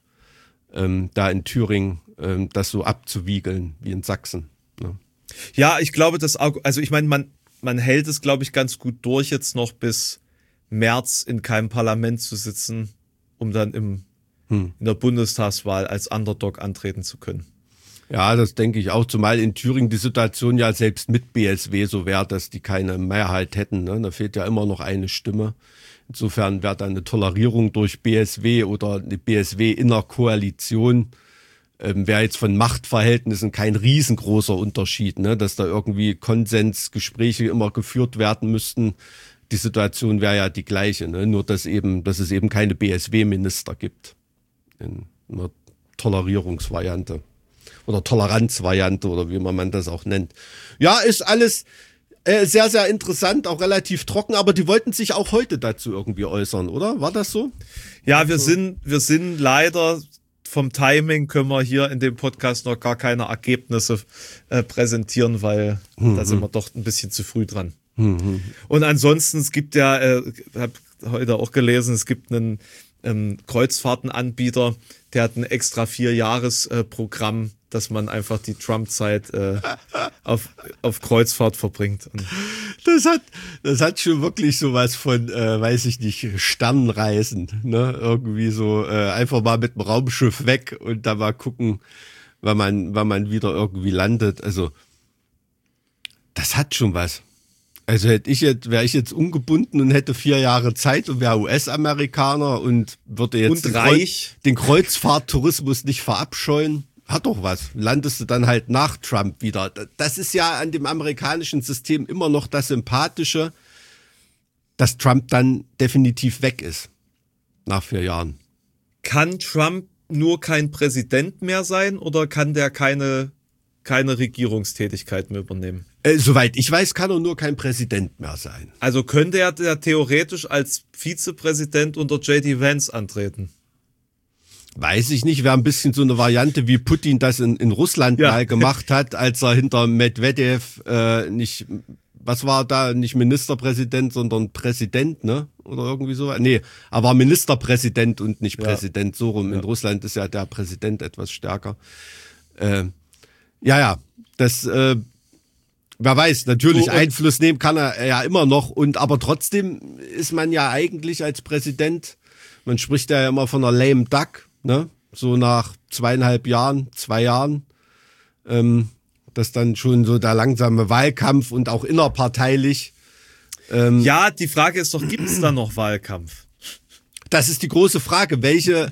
ähm, da in Thüringen ähm, das so abzuwiegeln wie in Sachsen. Ne? Ja, ich glaube, das auch, also ich meine, man, man hält es, glaube ich, ganz gut durch, jetzt noch bis März in keinem Parlament zu sitzen, um dann im, hm. in der Bundestagswahl als Underdog antreten zu können. Ja, das denke ich auch, zumal in Thüringen die Situation ja selbst mit B S W so wäre, dass die keine Mehrheit hätten. Ne? Da fehlt ja immer noch eine Stimme. Insofern wäre da eine Tolerierung durch B S W oder eine B S W-Innerkoalition, ähm, wäre jetzt von Machtverhältnissen kein riesengroßer Unterschied, ne? Dass da irgendwie Konsensgespräche immer geführt werden müssten. Die Situation wäre ja die gleiche, ne? Nur dass eben, dass es eben keine B S W-Minister gibt in einer Tolerierungsvariante. Oder Toleranzvariante oder wie man das auch nennt. Ja, ist alles äh, sehr, sehr interessant, auch relativ trocken, aber die wollten sich auch heute dazu irgendwie äußern, oder? War das so? Ja, wir sind, wir sind leider vom Timing können wir hier in dem Podcast noch gar keine Ergebnisse äh, präsentieren, weil mhm. da sind wir doch ein bisschen zu früh dran. Mhm. Und ansonsten, es gibt ja, äh, habe heute auch gelesen, es gibt einen ähm, Kreuzfahrtenanbieter, der hat ein extra Vier-Jahres-Programm, äh, dass man einfach die Trump-Zeit äh, auf, auf Kreuzfahrt verbringt. Und das hat, das hat schon wirklich sowas von, äh, weiß ich nicht, Sternenreisen, ne? Irgendwie so äh, einfach mal mit dem Raumschiff weg und da mal gucken, wann man, wann man wieder irgendwie landet. Also das hat schon was. Also hätte ich jetzt, wäre ich jetzt ungebunden und hätte vier Jahre Zeit und wäre U S-Amerikaner und würde jetzt und reich. den Kreuzfahrttourismus nicht verabscheuen. Hat doch was. Landest du dann halt nach Trump wieder. Das ist ja an dem amerikanischen System immer noch das Sympathische, dass Trump dann definitiv weg ist. Nach vier Jahren. Kann Trump nur kein Präsident mehr sein oder kann der keine, keine Regierungstätigkeit mehr übernehmen? Äh, soweit ich weiß, kann er nur kein Präsident mehr sein. Also könnte er der theoretisch als Vizepräsident unter J D Vance antreten? Weiß ich nicht, wäre ein bisschen so eine Variante, wie Putin das in, in Russland ja. mal gemacht hat, als er hinter Medvedev äh, nicht, was war da, nicht Ministerpräsident, sondern Präsident, ne? Oder irgendwie so. Nee, er war Ministerpräsident und nicht ja. Präsident, so rum. In ja. Russland ist ja der Präsident etwas stärker. Äh, ja, ja, das, äh, wer weiß, natürlich so, Einfluss nehmen kann er ja immer noch, und aber trotzdem ist man ja eigentlich als Präsident, man spricht ja immer von einer lame duck, ne? So nach zweieinhalb Jahren, zwei Jahren, ähm, dass dann schon so der langsame Wahlkampf und auch innerparteilich. Ähm, ja, die Frage ist doch, gibt es da noch Wahlkampf? Das ist die große Frage, welche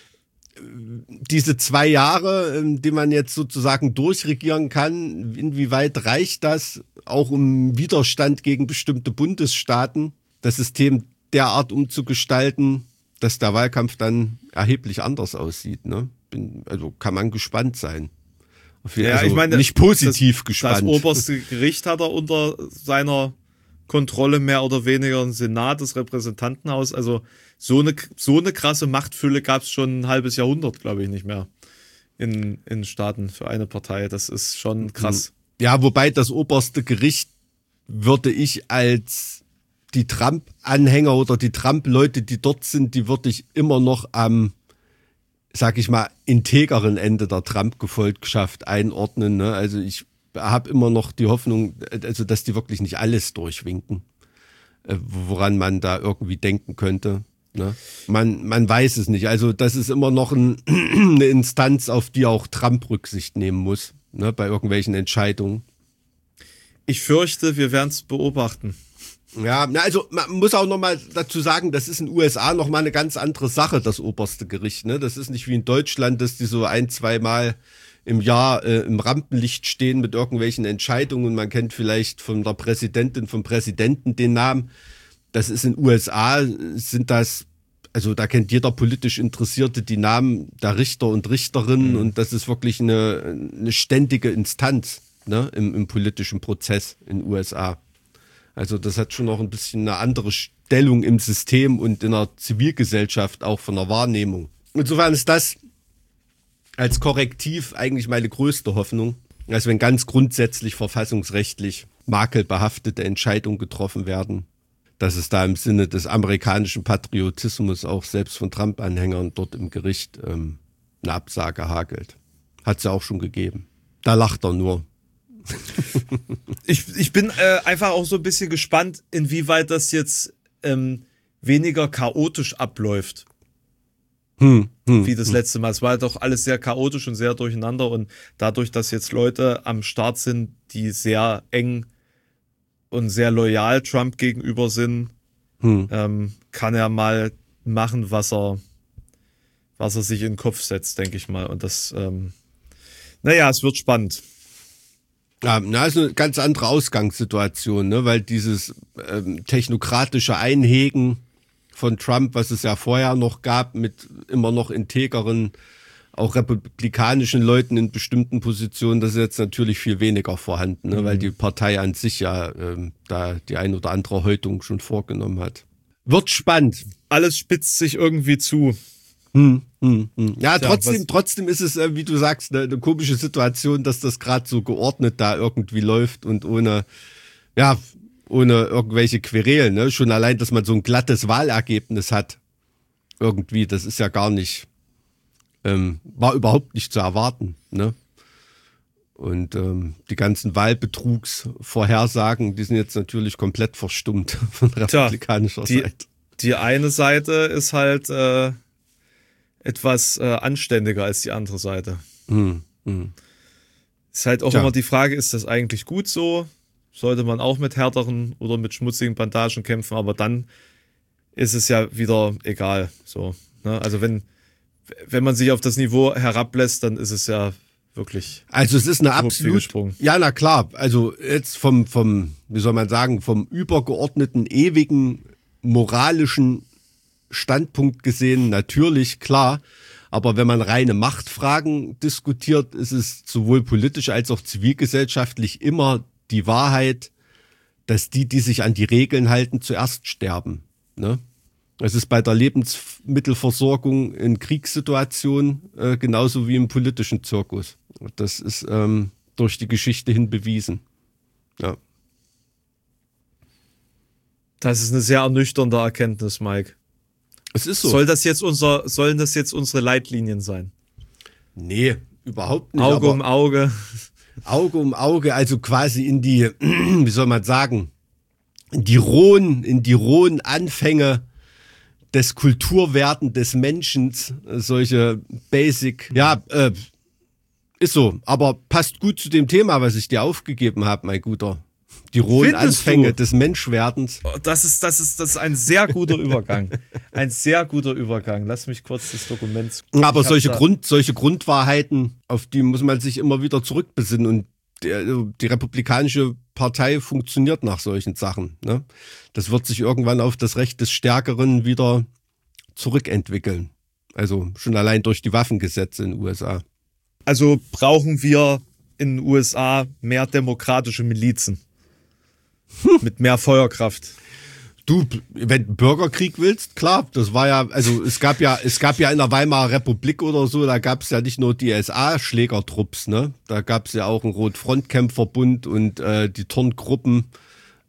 diese zwei Jahre, die man jetzt sozusagen durchregieren kann, inwieweit reicht das auch um Widerstand gegen bestimmte Bundesstaaten, das System derart umzugestalten, dass der Wahlkampf dann erheblich anders aussieht. Ne? Bin, also kann man gespannt sein. Ja, also ich meine, nicht positiv das, gespannt. Das oberste Gericht hat er unter seiner Kontrolle mehr oder weniger, ein Senat, das Repräsentantenhaus. Also so eine, so eine krasse Machtfülle gab es schon ein halbes Jahrhundert, glaube ich, nicht mehr in, in Staaten für eine Partei. Das ist schon krass. Ja, wobei das oberste Gericht würde ich als die Trump-Anhänger oder die Trump-Leute, die dort sind, die würde ich immer noch am, sag ich mal, integeren Ende der Trump-Gefolgschaft einordnen. Ne? Also ich habe immer noch die Hoffnung, also dass die wirklich nicht alles durchwinken, woran man da irgendwie denken könnte. Ne? Man, man weiß es nicht. Also das ist immer noch ein, eine Instanz, auf die auch Trump Rücksicht nehmen muss, ne? Bei irgendwelchen Entscheidungen. Ich fürchte, wir werden es beobachten. Ja, na also man muss auch nochmal dazu sagen, das ist in den U S A nochmal eine ganz andere Sache, das oberste Gericht. Ne? Das ist nicht wie in Deutschland, dass die so ein, zwei Mal im Jahr äh, im Rampenlicht stehen mit irgendwelchen Entscheidungen. Man kennt vielleicht von der Präsidentin, vom Präsidenten den Namen. Das ist in den U S A, sind das, also da kennt jeder politisch Interessierte die Namen der Richter und Richterinnen, mhm. und das ist wirklich eine, eine ständige Instanz, ne, im, im politischen Prozess in den U S A. Also das hat schon noch ein bisschen eine andere Stellung im System und in der Zivilgesellschaft, auch von der Wahrnehmung. Insofern ist das als Korrektiv eigentlich meine größte Hoffnung, als wenn ganz grundsätzlich verfassungsrechtlich makelbehaftete Entscheidungen getroffen werden, dass es da im Sinne des amerikanischen Patriotismus auch selbst von Trump-Anhängern dort im Gericht ähm, eine Absage hagelt. Hat es ja auch schon gegeben. Da lacht er nur. Ich, ich bin äh, einfach auch so ein bisschen gespannt, inwieweit das jetzt ähm, weniger chaotisch abläuft. Hm, hm, wie das hm. letzte Mal. Es war doch alles sehr chaotisch und sehr durcheinander, und dadurch, dass jetzt Leute am Start sind, die sehr eng und sehr loyal Trump gegenüber sind, hm. ähm, kann er mal machen, was er, was er sich in den Kopf setzt, denke ich mal. Und das, ähm, naja, es wird spannend. Ja, na, ist eine ganz andere Ausgangssituation, ne? Weil dieses ähm, technokratische Einhegen von Trump, was es ja vorher noch gab, mit immer noch integeren, auch republikanischen Leuten in bestimmten Positionen, das ist jetzt natürlich viel weniger vorhanden, ne? Mhm. Weil die Partei an sich ja ähm, da die ein oder andere Häutung schon vorgenommen hat. Wird spannend. Alles spitzt sich irgendwie zu. Hm, hm, hm. Ja, trotzdem, ja, trotzdem ist es, äh, wie du sagst, eine, eine komische Situation, dass das gerade so geordnet da irgendwie läuft und ohne, ja, ohne irgendwelche Querelen, ne? Schon allein, dass man so ein glattes Wahlergebnis hat, irgendwie, das ist ja gar nicht, ähm, war überhaupt nicht zu erwarten, ne? Und ähm, die ganzen Wahlbetrugsvorhersagen, die sind jetzt natürlich komplett verstummt von republikanischer Tja, die, Seite. Die eine Seite ist halt äh etwas äh, anständiger als die andere Seite. Hm, hm. Ist halt auch Tja. immer die Frage, ist das eigentlich gut so? Sollte man auch mit härteren oder mit schmutzigen Bandagen kämpfen? Aber dann ist es ja wieder egal. So, ne? Also wenn, wenn man sich auf das Niveau herablässt, dann ist es ja wirklich. Also es ist eine absolut. Ja, na klar. Also jetzt vom, vom, wie soll man sagen, vom übergeordneten, ewigen, moralischen Standpunkt gesehen, natürlich, klar. Aber wenn man reine Machtfragen diskutiert, ist es sowohl politisch als auch zivilgesellschaftlich immer die Wahrheit, dass die, die sich an die Regeln halten, zuerst sterben. Ne? Es ist bei der Lebensmittelversorgung in Kriegssituationen äh, genauso wie im politischen Zirkus. Das ist ähm, durch die Geschichte hin bewiesen. Ja. Das ist eine sehr ernüchternde Erkenntnis, Mike. Es ist so. Soll das jetzt unser, sollen das jetzt unsere Leitlinien sein? Nee, überhaupt nicht. Auge um Auge. Auge um Auge, also quasi in die, wie soll man sagen, in die rohen, in die rohen Anfänge des Kulturwerten des Menschen, solche Basic, ja, äh, ist so, aber passt gut zu dem Thema, was ich dir aufgegeben habe, mein Guter. Die rohen Findest Anfänge du? des Menschwerdens. Das ist, das ist, das ist ein sehr guter Übergang. Ein sehr guter Übergang. Lass mich kurz das Dokument. Aber solche Grund, solche Grundwahrheiten, auf die muss man sich immer wieder zurückbesinnen. Und die, die Republikanische Partei funktioniert nach solchen Sachen. Ne? Das wird sich irgendwann auf das Recht des Stärkeren wieder zurückentwickeln. Also schon allein durch die Waffengesetze in den U S A. Also brauchen wir in den U S A mehr demokratische Milizen. Mit mehr Feuerkraft. Du, wenn du Bürgerkrieg willst, klar, das war ja, also es gab ja, es gab ja in der Weimarer Republik oder so, da gab es ja nicht nur die S A-Schlägertrupps, ne? Da gab es ja auch einen Rotfrontkämpferbund und äh, die Turngruppen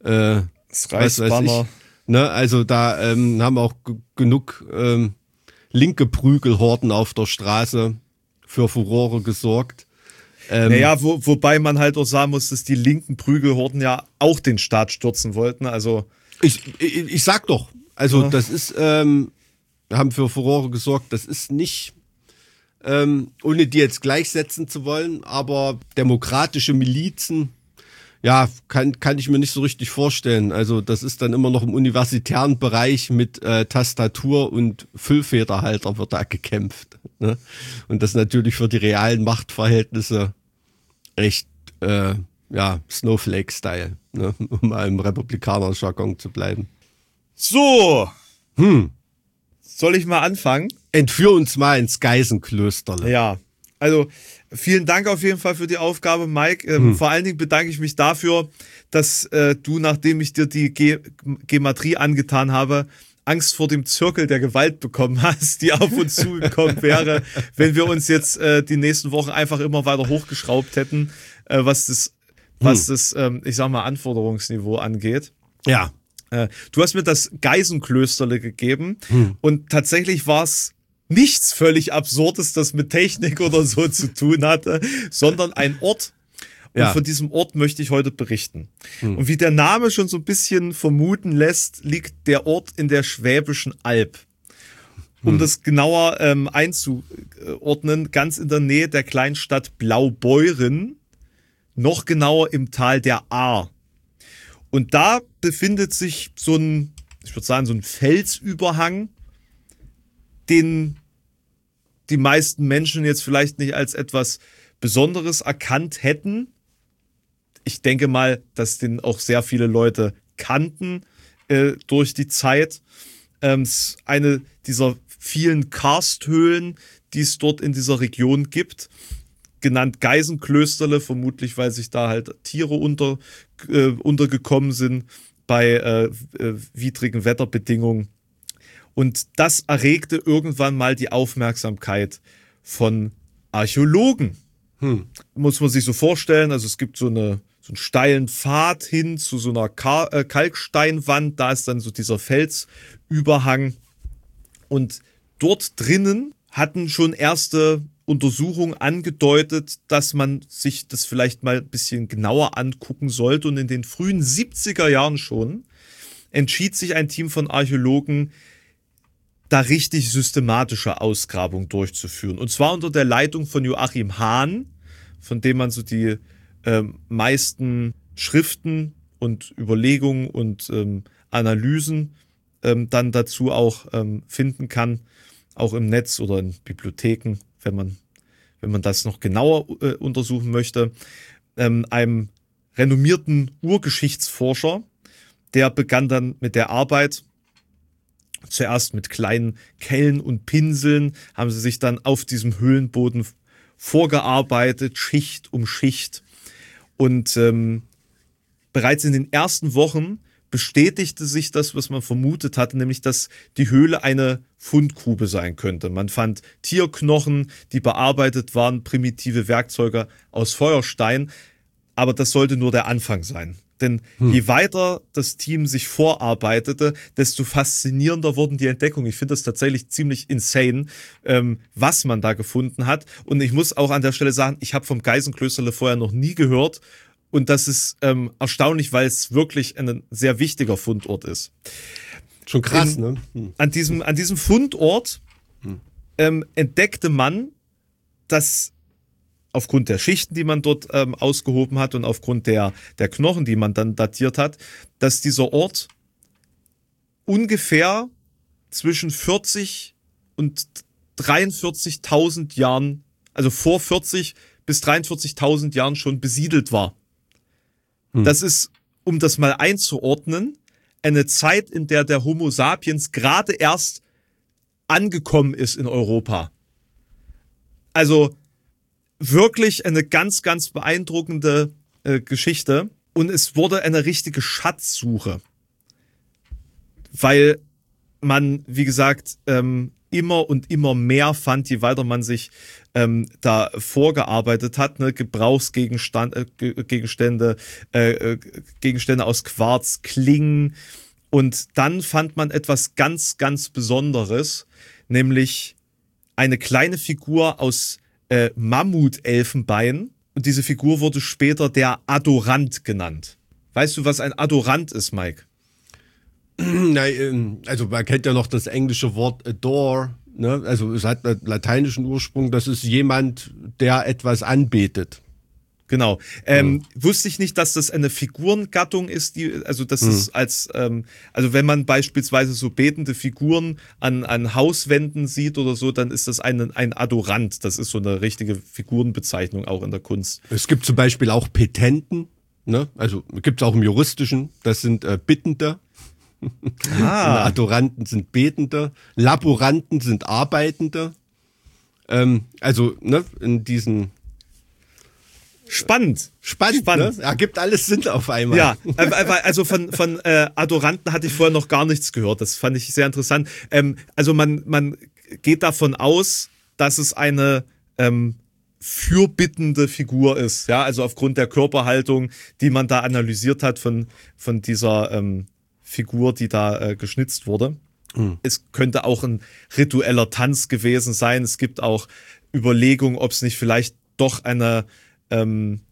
äh, das Reichsbanner. Ne, also da ähm, haben auch g- genug ähm, linke Prügelhorden auf der Straße für Furore gesorgt. Ähm, naja, wo, wobei man halt auch sagen muss, dass die linken Prügelhorden ja auch den Staat stürzen wollten. Also ich, ich, ich sag doch, also Ja. das ist, ähm, haben für Furore gesorgt, das ist nicht, ähm, ohne die jetzt gleichsetzen zu wollen, aber demokratische Milizen, ja, kann, kann ich mir nicht so richtig vorstellen. Also das ist dann immer noch im universitären Bereich mit äh, Tastatur und Füllfederhalter wird da gekämpft. Ne? Und das natürlich für die realen Machtverhältnisse echt, äh, ja, Snowflake-Style, ne? Um mal im Republikaner-Jargon zu bleiben. so, Hm. soll ich mal anfangen? Entführ uns mal ins Geisenklösterle. Ja, also vielen Dank auf jeden Fall für die Aufgabe, Mike. Ähm, Hm. Vor allen Dingen bedanke ich mich dafür, dass äh, du, nachdem ich dir die Ge Gematrie angetan habe, Angst vor dem Zirkel der Gewalt bekommen hast, die auf uns zugekommen wäre, wenn wir uns jetzt äh, die nächsten Wochen einfach immer weiter hochgeschraubt hätten, äh, was das, was das, ähm, ich sag mal, Anforderungsniveau angeht. Ja. Äh, du hast mir das Geisenklösterle gegeben Hm. und tatsächlich war es nichts völlig Absurdes, das mit Technik oder so zu tun hatte, sondern ein Ort. Und Ja. von diesem Ort möchte ich heute berichten. Und wie der Name schon so ein bisschen vermuten lässt, liegt der Ort in der Schwäbischen Alb. Um das genauer ähm, einzuordnen, ganz in der Nähe der Kleinstadt Blaubeuren, noch genauer im Tal der Ahr. Und da befindet sich so ein, ich würde sagen, so ein Felsüberhang, den die meisten Menschen jetzt vielleicht nicht als etwas Besonderes erkannt hätten. Ich denke mal, dass den auch sehr viele Leute kannten äh, durch die Zeit. Ähm, es ist eine dieser vielen Karsthöhlen, die es dort in dieser Region gibt, genannt Geisenklösterle, vermutlich weil sich da halt Tiere unter, äh, untergekommen sind bei äh, äh, widrigen Wetterbedingungen. Und das erregte irgendwann mal die Aufmerksamkeit von Archäologen. Hm. Muss man sich so vorstellen, also es gibt so, eine, so einen steilen Pfad hin zu so einer Ka- äh, Kalksteinwand, da ist dann so dieser Felsüberhang und dort drinnen hatten schon erste Untersuchungen angedeutet, dass man sich das vielleicht mal ein bisschen genauer angucken sollte und in den frühen siebziger Jahren schon entschied sich ein Team von Archäologen, da richtig systematische Ausgrabung durchzuführen. Und zwar unter der Leitung von Joachim Hahn, von dem man so die ähm, meisten Schriften und Überlegungen und ähm, Analysen ähm, dann dazu auch ähm, finden kann, auch im Netz oder in Bibliotheken, wenn man, wenn man das noch genauer äh, untersuchen möchte. Ähm, einem renommierten Urgeschichtsforscher, der begann dann mit der Arbeit. Zuerst mit kleinen Kellen und Pinseln haben sie sich dann auf diesem Höhlenboden vorgearbeitet, Schicht um Schicht. Und ähm, bereits in den ersten Wochen bestätigte sich das, was man vermutet hatte, nämlich, dass die Höhle eine Fundgrube sein könnte. Man fand Tierknochen, die bearbeitet waren, primitive Werkzeuge aus Feuerstein. Aber das sollte nur der Anfang sein. Denn hm. je weiter das Team sich vorarbeitete, desto faszinierender wurden die Entdeckungen. Ich finde das tatsächlich ziemlich insane, ähm, was man da gefunden hat. Und ich muss auch an der Stelle sagen, ich habe vom Geisenklösterle vorher noch nie gehört. Und das ist ähm, erstaunlich, weil es wirklich ein sehr wichtiger Fundort ist. Schon krass, In, ne? Hm. An diesem, an diesem Fundort hm. ähm, entdeckte man, dass aufgrund der Schichten, die man dort ähm, ausgehoben hat und aufgrund der, der Knochen, die man dann datiert hat, dass dieser Ort ungefähr zwischen vierzig und dreiundvierzigtausend Jahren, also vor vierzig bis dreiundvierzigtausend Jahren schon besiedelt war. Hm. Das ist, um das mal einzuordnen, eine Zeit, in der der Homo sapiens gerade erst angekommen ist in Europa. Also wirklich eine ganz, ganz beeindruckende äh, Geschichte. Und es wurde eine richtige Schatzsuche. Weil man, wie gesagt, ähm, immer und immer mehr fand, je weiter man sich ähm, da vorgearbeitet hat, ne? Gebrauchsgegenstände, äh, Gegenstände, äh, Gegenstände aus Quarz, Klingen. Und dann fand man etwas ganz, ganz Besonderes, nämlich eine kleine Figur aus äh, Mammutelfenbein. Und diese Figur wurde später der Adorant genannt. Weißt du, was ein Adorant ist, Mike? Nein, also man kennt ja noch das englische Wort adore, ne? Also es hat einen lateinischen Ursprung, das ist jemand, der etwas anbetet. Genau. Ähm, mhm. Wusste ich nicht, dass das eine Figurengattung ist, die, also das mhm. ist als, ähm, also wenn man beispielsweise so betende Figuren an, an Hauswänden sieht oder so, dann ist das ein, ein Adorant. Das ist so eine richtige Figurenbezeichnung auch in der Kunst. Es gibt zum Beispiel auch Petenten, ne? Also gibt es auch im Juristischen, das sind äh, Bittende. Ah. Adoranten sind Betende, Laboranten sind Arbeitende. Ähm, also ne, in diesen Spannend. Spannend, Spannend. Ne? Ergibt alles Sinn auf einmal. Ja, also von, von äh, Adoranten hatte ich vorher noch gar nichts gehört. Das fand ich sehr interessant. Ähm, also man, man geht davon aus, dass es eine ähm, fürbittende Figur ist. Ja, also aufgrund der Körperhaltung, die man da analysiert hat von, von dieser ähm, Figur, die da äh, geschnitzt wurde. Hm. Es könnte auch ein ritueller Tanz gewesen sein. Es gibt auch Überlegungen, ob es nicht vielleicht doch eine ähm,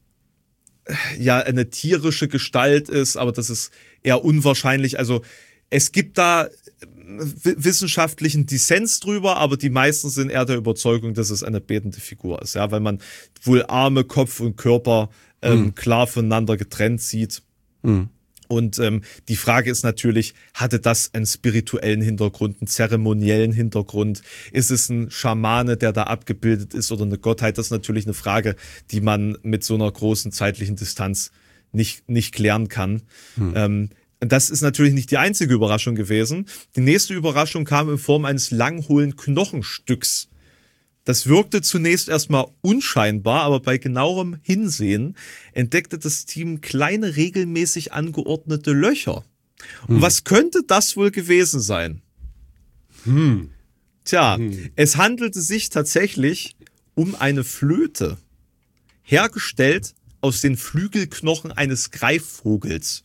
ja eine tierische Gestalt ist, aber das ist eher unwahrscheinlich. Also es gibt da w- wissenschaftlichen Dissens drüber, aber die meisten sind eher der Überzeugung, dass es eine betende Figur ist, ja, weil man wohl Arme, Kopf und Körper ähm, hm. klar voneinander getrennt sieht. Hm. Und ähm, die Frage ist natürlich, hatte das einen spirituellen Hintergrund, einen zeremoniellen Hintergrund? Ist es ein Schamane, der da abgebildet ist oder eine Gottheit? Das ist natürlich eine Frage, die man mit so einer großen zeitlichen Distanz nicht, nicht klären kann. Hm. Ähm, das ist natürlich nicht die einzige Überraschung gewesen. Die nächste Überraschung kam in Form eines langhohlen Knochenstücks. Das wirkte zunächst erstmal unscheinbar, aber bei genauerem Hinsehen entdeckte das Team kleine, regelmäßig angeordnete Löcher. Und hm. was könnte das wohl gewesen sein? Hm. Tja, hm. es handelte sich tatsächlich um eine Flöte, hergestellt aus den Flügelknochen eines Greifvogels.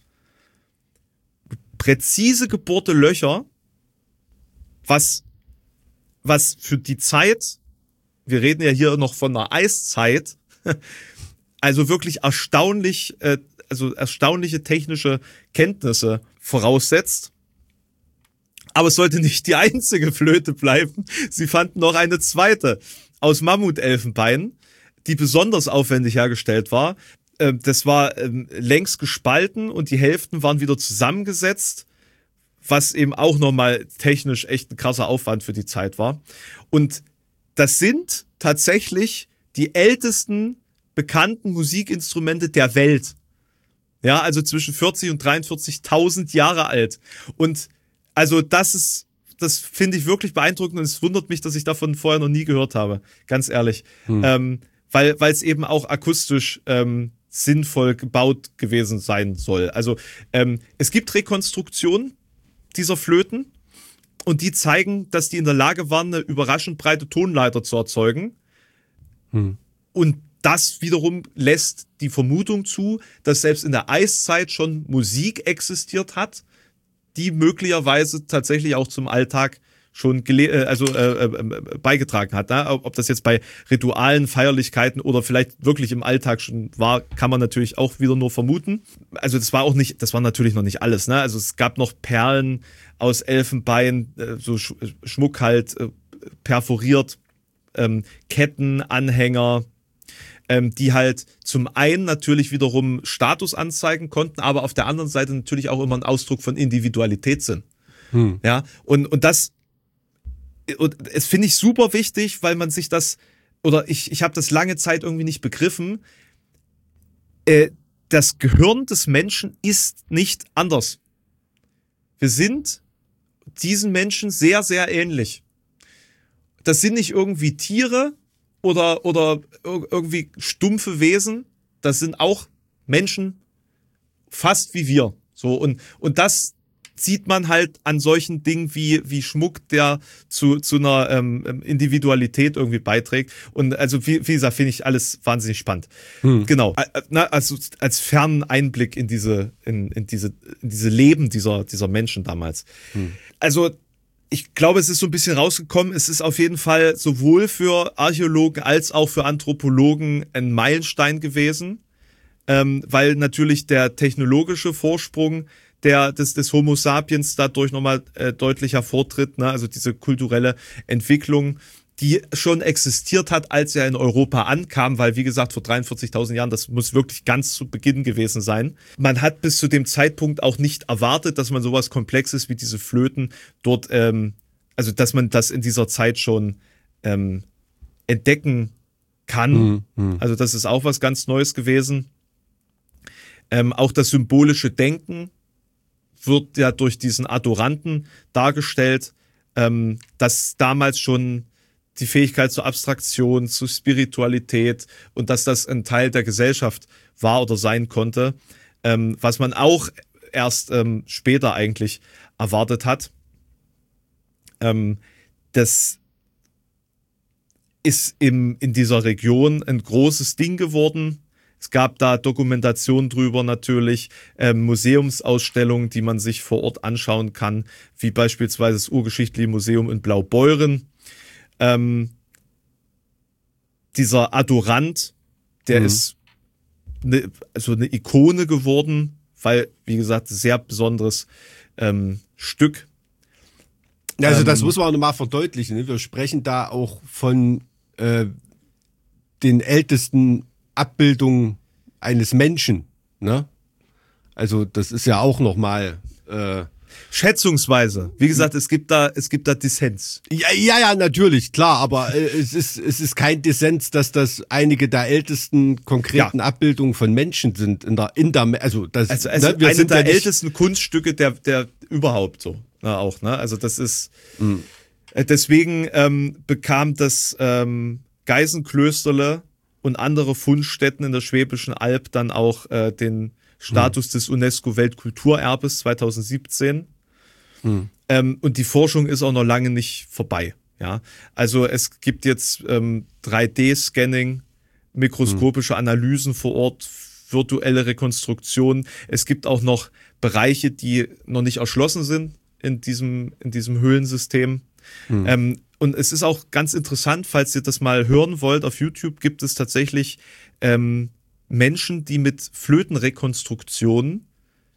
Präzise gebohrte Löcher, was, was für die Zeit, wir reden ja hier noch von einer Eiszeit, also wirklich erstaunlich, äh, also erstaunliche technische Kenntnisse voraussetzt. Aber es sollte nicht die einzige Flöte bleiben. Sie fanden noch eine zweite aus Mammutelfenbein, die besonders aufwendig hergestellt war. Äh, das war äh, längs gespalten und die Hälften waren wieder zusammengesetzt, was eben auch nochmal technisch echt ein krasser Aufwand für die Zeit war. Und das sind tatsächlich die ältesten bekannten Musikinstrumente der Welt. Ja, also zwischen vierzig und dreiundvierzigtausend Jahre alt. Und also das ist, das finde ich wirklich beeindruckend und es wundert mich, dass ich davon vorher noch nie gehört habe. Ganz ehrlich. Hm. Ähm, weil, weil es eben auch akustisch ähm, sinnvoll gebaut gewesen sein soll. Also ähm, es gibt Rekonstruktionen dieser Flöten. Und die zeigen, dass die in der Lage waren, eine überraschend breite Tonleiter zu erzeugen. Hm. Und das wiederum lässt die Vermutung zu, dass selbst in der Eiszeit schon Musik existiert hat, die möglicherweise tatsächlich auch zum Alltag schon gele- also äh, äh, beigetragen hat. Ne? Ob das jetzt bei Ritualen, Feierlichkeiten oder vielleicht wirklich im Alltag schon war, kann man natürlich auch wieder nur vermuten. Also das war auch nicht, das war natürlich noch nicht alles. Ne? Also es gab noch Perlen aus Elfenbein, äh, so Sch- Schmuck halt äh, perforiert, ähm, Ketten, Anhänger, ähm, die halt zum einen natürlich wiederum Status anzeigen konnten, aber auf der anderen Seite natürlich auch immer ein Ausdruck von Individualität sind. Hm. Ja, und, und das Und es finde ich super wichtig, weil man sich das, oder ich, ich habe das lange Zeit irgendwie nicht begriffen, äh, das Gehirn des Menschen ist nicht anders. Wir sind diesen Menschen sehr, sehr ähnlich. Das sind nicht irgendwie Tiere oder, oder irgendwie stumpfe Wesen, das sind auch Menschen, fast wie wir. So, und, und das sieht man halt an solchen Dingen wie, wie Schmuck, der zu, zu einer ähm, Individualität irgendwie beiträgt. Und also, wie, wie gesagt, finde ich alles wahnsinnig spannend. Hm. Genau. Also als fernen Einblick in diese, in, in diese, in diese Leben dieser, dieser Menschen damals. Hm. Also, ich glaube, es ist so ein bisschen rausgekommen. Es ist auf jeden Fall sowohl für Archäologen als auch für Anthropologen ein Meilenstein gewesen. Ähm, weil natürlich der technologische Vorsprung der, des, des Homo sapiens dadurch nochmal äh, deutlich hervortritt, ne? Also diese kulturelle Entwicklung, die schon existiert hat, als er in Europa ankam, weil wie gesagt vor dreiundvierzigtausend Jahren, das muss wirklich ganz zu Beginn gewesen sein. Man hat bis zu dem Zeitpunkt auch nicht erwartet, dass man sowas Komplexes wie diese Flöten dort, ähm, also dass man das in dieser Zeit schon ähm, entdecken kann. Mhm, mh. Also das ist auch was ganz Neues gewesen. Ähm, auch das symbolische Denken wird ja durch diesen Adoranten dargestellt, ähm, dass damals schon die Fähigkeit zur Abstraktion, zur Spiritualität und dass das ein Teil der Gesellschaft war oder sein konnte, ähm, was man auch erst ähm, später eigentlich erwartet hat. Ähm, das ist im, in dieser Region ein großes Ding geworden. Es gab da Dokumentationen drüber natürlich, äh, Museumsausstellungen, die man sich vor Ort anschauen kann, wie beispielsweise das Urgeschichtliche Museum in Blaubeuren. Ähm, dieser Adorant, der mhm. ist eine, also eine Ikone geworden, weil, wie gesagt, sehr besonderes ähm, Stück. Also das ähm, muss man auch nochmal verdeutlichen. Ne? Wir sprechen da auch von äh, den ältesten Abbildung eines Menschen, ne? Also das ist ja auch nochmal äh, schätzungsweise. Wie gesagt, es gibt da, es gibt da Dissens. Ja, ja, ja, natürlich, klar, aber äh, es ist, es ist kein Dissens, dass das einige der ältesten konkreten ja. Abbildungen von Menschen sind in der, in der, also das, also, also ne, wir eine sind der ja nicht, ältesten Kunststücke der, der überhaupt so, na, auch, ne? Also das ist, mhm. äh, deswegen ähm, bekam das ähm, Geisenklösterle und andere Fundstätten in der Schwäbischen Alb dann auch äh, den Status hm. des UNESCO-Weltkulturerbes zweitausendsiebzehn. Hm. Ähm, und die Forschung ist auch noch lange nicht vorbei. Ja? Also es gibt jetzt ähm, drei D-Scanning, mikroskopische Analysen vor Ort, virtuelle Rekonstruktionen. Es gibt auch noch Bereiche, die noch nicht erschlossen sind in diesem, in diesem Höhlensystem. Hm. Ähm, Und es ist auch ganz interessant, falls ihr das mal hören wollt, auf YouTube gibt es tatsächlich ähm, Menschen, die mit Flötenrekonstruktionen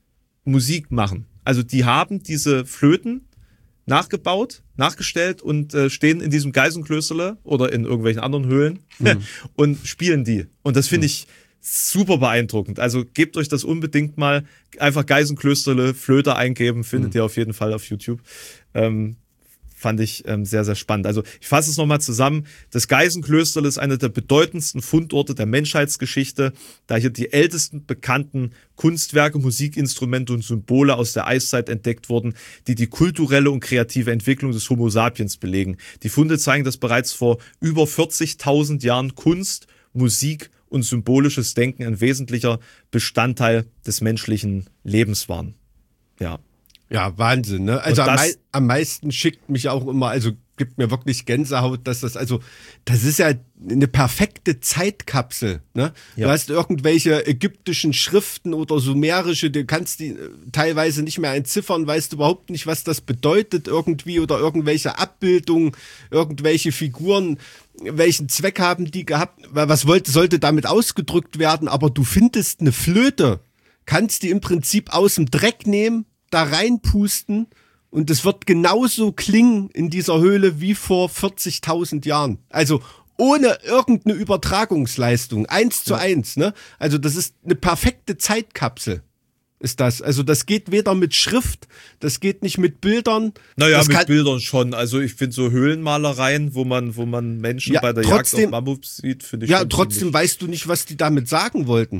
Musik machen. Also die haben diese Flöten nachgebaut, nachgestellt und äh, stehen in diesem Geisenklösterle oder in irgendwelchen anderen Höhlen mhm. und spielen die. Und das finde mhm. ich super beeindruckend. Also gebt euch das unbedingt mal, einfach Geisenklösterle, Flöte eingeben, findet mhm. ihr auf jeden Fall auf YouTube. Ähm, Fand ich ähm, sehr, sehr spannend. Also ich fasse es nochmal zusammen. Das Geisenklösterle ist einer der bedeutendsten Fundorte der Menschheitsgeschichte, da hier die ältesten bekannten Kunstwerke, Musikinstrumente und Symbole aus der Eiszeit entdeckt wurden, die die kulturelle und kreative Entwicklung des Homo sapiens belegen. Die Funde zeigen, dass bereits vor über vierzigtausend Jahren Kunst, Musik und symbolisches Denken ein wesentlicher Bestandteil des menschlichen Lebens waren. Ja. Ja, Wahnsinn, ne? Also am, mei- am meisten schickt mich auch immer, also gibt mir wirklich Gänsehaut, dass das, also, das ist ja eine perfekte Zeitkapsel, ne? Ja. Du hast irgendwelche ägyptischen Schriften oder sumerische, du kannst die teilweise nicht mehr entziffern, weißt überhaupt nicht, was das bedeutet irgendwie oder irgendwelche Abbildungen, irgendwelche Figuren, welchen Zweck haben die gehabt, was wollte, sollte damit ausgedrückt werden, aber du findest eine Flöte, kannst die im Prinzip aus dem Dreck nehmen, da reinpusten und es wird genauso klingen in dieser Höhle wie vor vierzigtausend Jahren. Also ohne irgendeine Übertragungsleistung. Eins zu eins, ne? Also das ist eine perfekte Zeitkapsel. Ist das. Also das geht weder mit Schrift, das geht nicht mit Bildern. Naja, das mit Bildern schon. Also ich finde so Höhlenmalereien, wo man, wo man Menschen ja, bei der trotzdem, Jagd auf Mammuts sieht, finde ich ja, schon trotzdem ziemlich. Weißt du nicht, was die damit sagen wollten.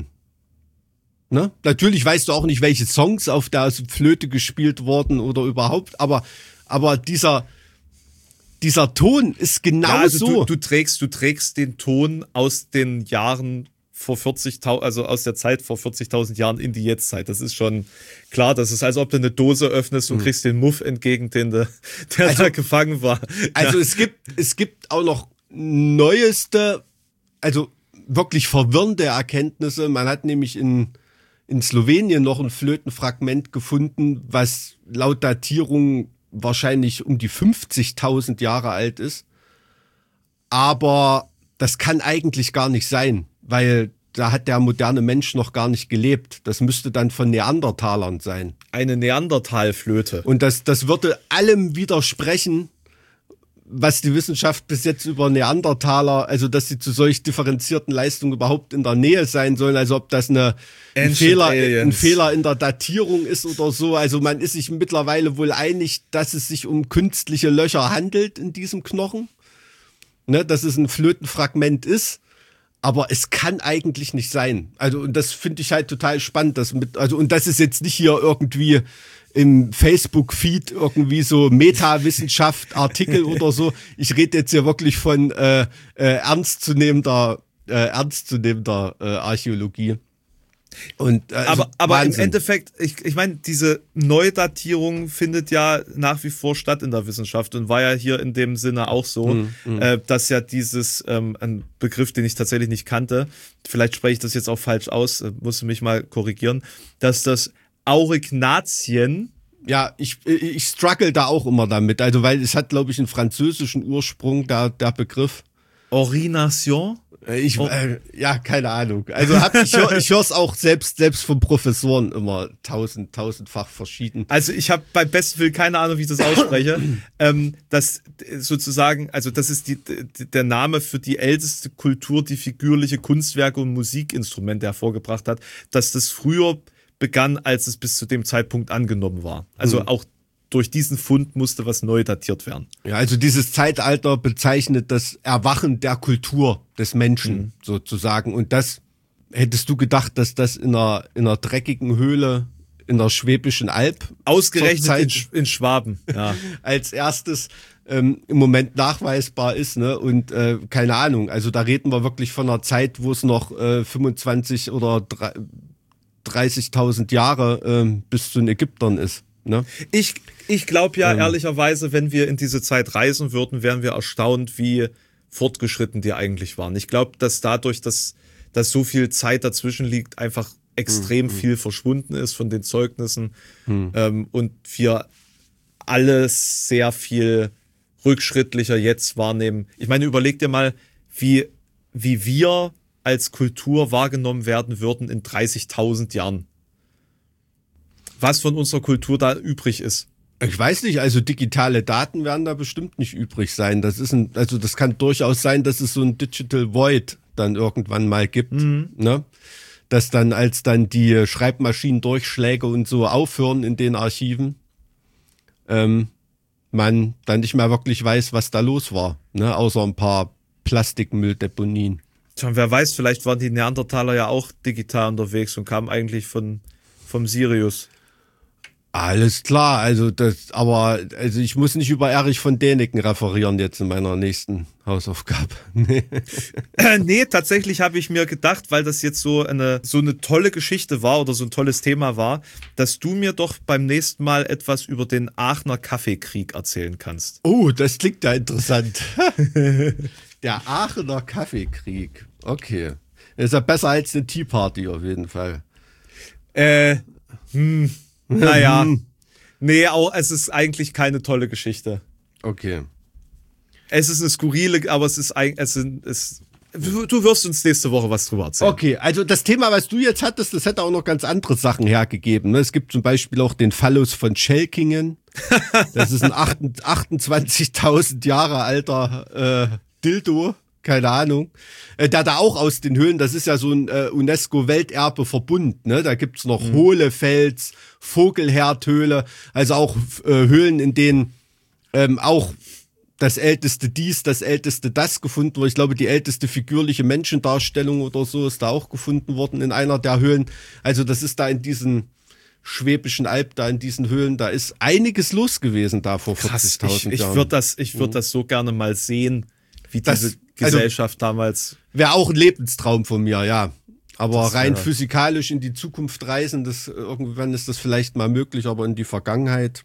Ne? Natürlich weißt du auch nicht, welche Songs auf der Flöte gespielt wurden oder überhaupt, aber, aber dieser, dieser Ton ist genau ja, also so. Du, du trägst, du trägst den Ton aus den Jahren vor vierzigtausend, also aus der Zeit vor vierzigtausend Jahren in die Jetztzeit. Das ist schon klar. Das ist, als ob du eine Dose öffnest und mhm. kriegst den Muff entgegen, den der, der also, da gefangen war. Also ja. es gibt, es gibt auch noch neueste, also wirklich verwirrende Erkenntnisse. Man hat nämlich in, in Slowenien noch ein Flötenfragment gefunden, was laut Datierung wahrscheinlich um die fünfzigtausend Jahre alt ist. Aber das kann eigentlich gar nicht sein, weil da hat der moderne Mensch noch gar nicht gelebt. Das müsste dann von Neandertalern sein. Eine Neandertalflöte. Und das, das würde allem widersprechen, was die Wissenschaft bis jetzt über Neandertaler, also dass sie zu solch differenzierten Leistungen überhaupt in der Nähe sein sollen, also ob das eine, ein, Fehler, ein Fehler in der Datierung ist oder so. Also man ist sich mittlerweile wohl einig, dass es sich um künstliche Löcher handelt in diesem Knochen. Ne, dass es ein Flötenfragment ist, aber es kann eigentlich nicht sein. Also und das finde ich halt total spannend, dass mit, also und das ist jetzt nicht hier irgendwie im Facebook-Feed irgendwie so Meta-Wissenschaft Artikel oder so. Ich rede jetzt hier wirklich von äh, äh, ernstzunehmender, äh, ernstzunehmender äh, Archäologie. Und, äh, aber aber im Endeffekt, ich, ich meine, diese Neudatierung findet ja nach wie vor statt in der Wissenschaft und war ja hier in dem Sinne auch so, mm, mm. Äh, dass ja dieses, ähm, ein Begriff, den ich tatsächlich nicht kannte, vielleicht spreche ich das jetzt auch falsch aus, äh, musst du mich mal korrigieren, dass das Aurignatien. Ja, ich, ich struggle da auch immer damit, also weil es hat, glaube ich, einen französischen Ursprung, der, der Begriff. Orination? Ich, äh, ja, keine Ahnung. Also hab, ich höre ich es auch selbst selbst von Professoren immer tausend, tausendfach verschieden. Also ich habe beim besten Willen keine Ahnung, wie ich das ausspreche. ähm, das sozusagen, also das ist die, die, der Name für die älteste Kultur, die figürliche Kunstwerke und Musikinstrumente hervorgebracht hat, dass das früher begann, als es bis zu dem Zeitpunkt angenommen war. Also mhm. auch durch diesen Fund musste was neu datiert werden. Ja, also dieses Zeitalter bezeichnet das Erwachen der Kultur des Menschen mhm. sozusagen. Und das, hättest du gedacht, dass das in einer, in einer dreckigen Höhle in der Schwäbischen Alb ausgerechnet in, Sch- in Schwaben ja. als erstes ähm, im Moment nachweisbar ist, ne? Und äh, keine Ahnung, also da reden wir wirklich von einer Zeit, wo es noch äh, fünfundzwanzig oder dreißigtausend Jahre äh, bis zu den Ägyptern ist. Ne? Ich, ich glaube ja ähm. ehrlicherweise, wenn wir in diese Zeit reisen würden, wären wir erstaunt, wie fortgeschritten die eigentlich waren. Ich glaube, dass dadurch, dass, dass so viel Zeit dazwischen liegt, einfach extrem mhm. viel verschwunden ist von den Zeugnissen mhm. ähm, und wir alles sehr viel rückschrittlicher jetzt wahrnehmen. Ich meine, überleg dir mal, wie, wie wir als Kultur wahrgenommen werden würden in dreißigtausend Jahren. Was von unserer Kultur da übrig ist. Ich weiß nicht, also digitale Daten werden da bestimmt nicht übrig sein. Das ist ein, also das kann durchaus sein, dass es so ein Digital Void dann irgendwann mal gibt, mhm. ne? Dass dann, als dann die Schreibmaschinendurchschläge und so aufhören in den Archiven, ähm, man dann nicht mehr wirklich weiß, was da los war, ne? Außer ein paar Plastikmülldeponien. Tja, wer weiß, vielleicht waren die Neandertaler ja auch digital unterwegs und kamen eigentlich von vom Sirius. Alles klar, also das, aber also ich muss nicht über Erich von Däniken referieren jetzt in meiner nächsten Hausaufgabe. Nee, äh, nee tatsächlich habe ich mir gedacht, weil das jetzt so eine so eine tolle Geschichte war oder so ein tolles Thema war, dass du mir doch beim nächsten Mal etwas über den Aachener Kaffeekrieg erzählen kannst. Oh, das klingt ja interessant. Der Aachener Kaffeekrieg. Okay. Das ist ja besser als eine Tea Party auf jeden Fall. Äh, hm. Naja, nee, auch, es ist eigentlich keine tolle Geschichte. Okay. Es ist eine skurrile, aber es ist eigentlich, es ist, es, du wirst uns nächste Woche was drüber erzählen. Okay, also das Thema, was du jetzt hattest, das hätte auch noch ganz andere Sachen hergegeben. Es gibt zum Beispiel auch den Phallus von Schelkingen. Das ist ein achtundzwanzigtausend Jahre alter äh, Dildo. Keine Ahnung, äh, der da auch aus den Höhlen, das ist ja so ein äh, UNESCO-Welterbe-Verbund, ne? Da gibt's noch mhm. Hohlefels, Vogelherdhöhle, also auch äh, Höhlen, in denen ähm, auch das älteste dies, das älteste das gefunden wurde. Ich glaube, die älteste figürliche Menschendarstellung oder so ist da auch gefunden worden in einer der Höhlen. Also das ist da in diesen Schwäbischen Alb, da in diesen Höhlen, da ist einiges los gewesen da vor vierzigtausend ich, Jahren. Ich würde das, ich würde mhm. das so gerne mal sehen, wie diese das, Gesellschaft also, damals. Wäre auch ein Lebenstraum von mir, ja. Aber Das, rein ja. physikalisch in die Zukunft reisen, das, irgendwann ist das vielleicht mal möglich, aber in die Vergangenheit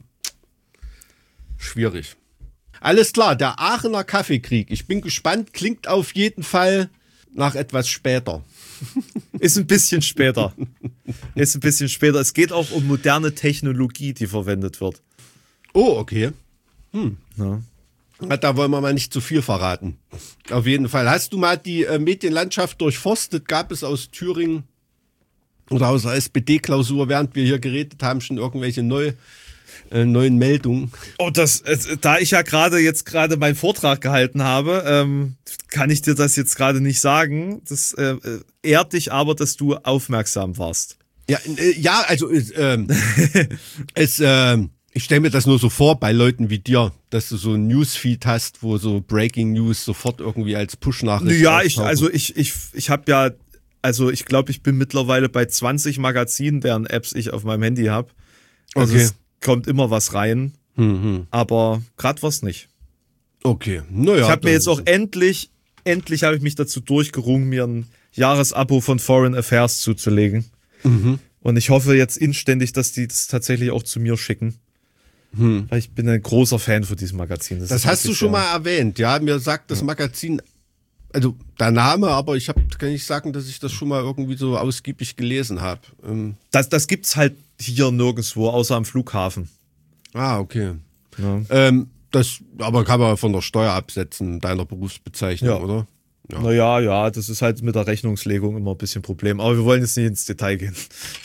schwierig. Alles klar, der Aachener Kaffeekrieg. Ich bin gespannt, klingt auf jeden Fall nach etwas später. Ist ein bisschen später. Ist ein bisschen später. Es geht auch um moderne Technologie, die verwendet wird. Oh, okay. Ja. Da wollen wir mal nicht zu viel verraten. Auf jeden Fall. Hast du mal die äh, Medienlandschaft durchforstet? Gab es aus Thüringen oder aus der S P D-Klausur, während wir hier geredet haben, schon irgendwelche neu, äh, neuen Meldungen? Oh, das, äh, da ich ja gerade jetzt gerade meinen Vortrag gehalten habe, ähm, kann ich dir das jetzt gerade nicht sagen. Das äh, ehrt dich aber, dass du aufmerksam warst. Ja, äh, ja also äh, ähm, es, äh, ich stelle mir das nur so vor bei Leuten wie dir, dass du so ein Newsfeed hast, wo so Breaking News sofort irgendwie als Push-Nachricht Ja, ich, auftauchen. also ich, ich, ich habe ja, also ich glaube, ich bin mittlerweile bei zwanzig Magazinen, deren Apps ich auf meinem Handy habe. Also Okay. es kommt immer was rein, Mhm. aber gerade was nicht. Okay, naja. Ich habe mir dann- jetzt auch endlich, endlich habe ich mich dazu durchgerungen, mir ein Jahresabo von Foreign Affairs zuzulegen. Mhm. Und ich hoffe jetzt inständig, dass die das tatsächlich auch zu mir schicken. Weil ich bin ein großer Fan von diesem Magazin. Das ist hast du wirklich schon sehr- mal erwähnt, ja. Mir sagt das Magazin, also der Name, aber ich hab, kann nicht sagen, dass ich das schon mal irgendwie so ausgiebig gelesen habe. Ähm, Das, das gibt's halt hier nirgendwo, außer am Flughafen. ah, okay. Ja. Ähm, das, aber kann man von der Steuer absetzen, deiner Berufsbezeichnung, Ja. oder? Ja. Naja, ja, das ist halt mit der Rechnungslegung immer ein bisschen Problem. Aber wir wollen jetzt nicht ins Detail gehen.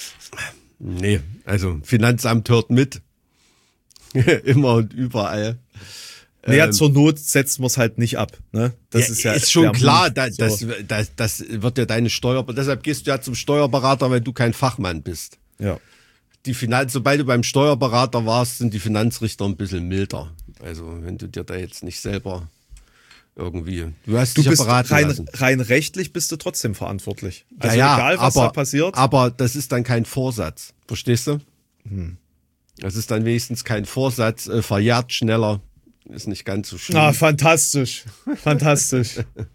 Nee, also Finanzamt hört mit. Immer und überall. Naja, Ähm, zur Not setzen wir es halt nicht ab. Ne? Das ja, ist ja ist schon der klar, Move. da, So. das, das, das wird ja deine Steuer, deshalb gehst du ja zum Steuerberater, weil du kein Fachmann bist. Ja. Die Finanz, sobald du beim Steuerberater warst, sind die Finanzrichter ein bisschen milder. Also wenn du dir da jetzt nicht selber irgendwie, du hast Du dich ja bist beraten rein, lassen. rein rechtlich bist du trotzdem verantwortlich. Also ja, ja, egal, was aber, da passiert. Aber das ist dann kein Vorsatz, verstehst du? Hm. Das ist dann wenigstens kein Vorsatz, äh, verjährt schneller, ist nicht ganz so schlimm. Ah, fantastisch. Fantastisch.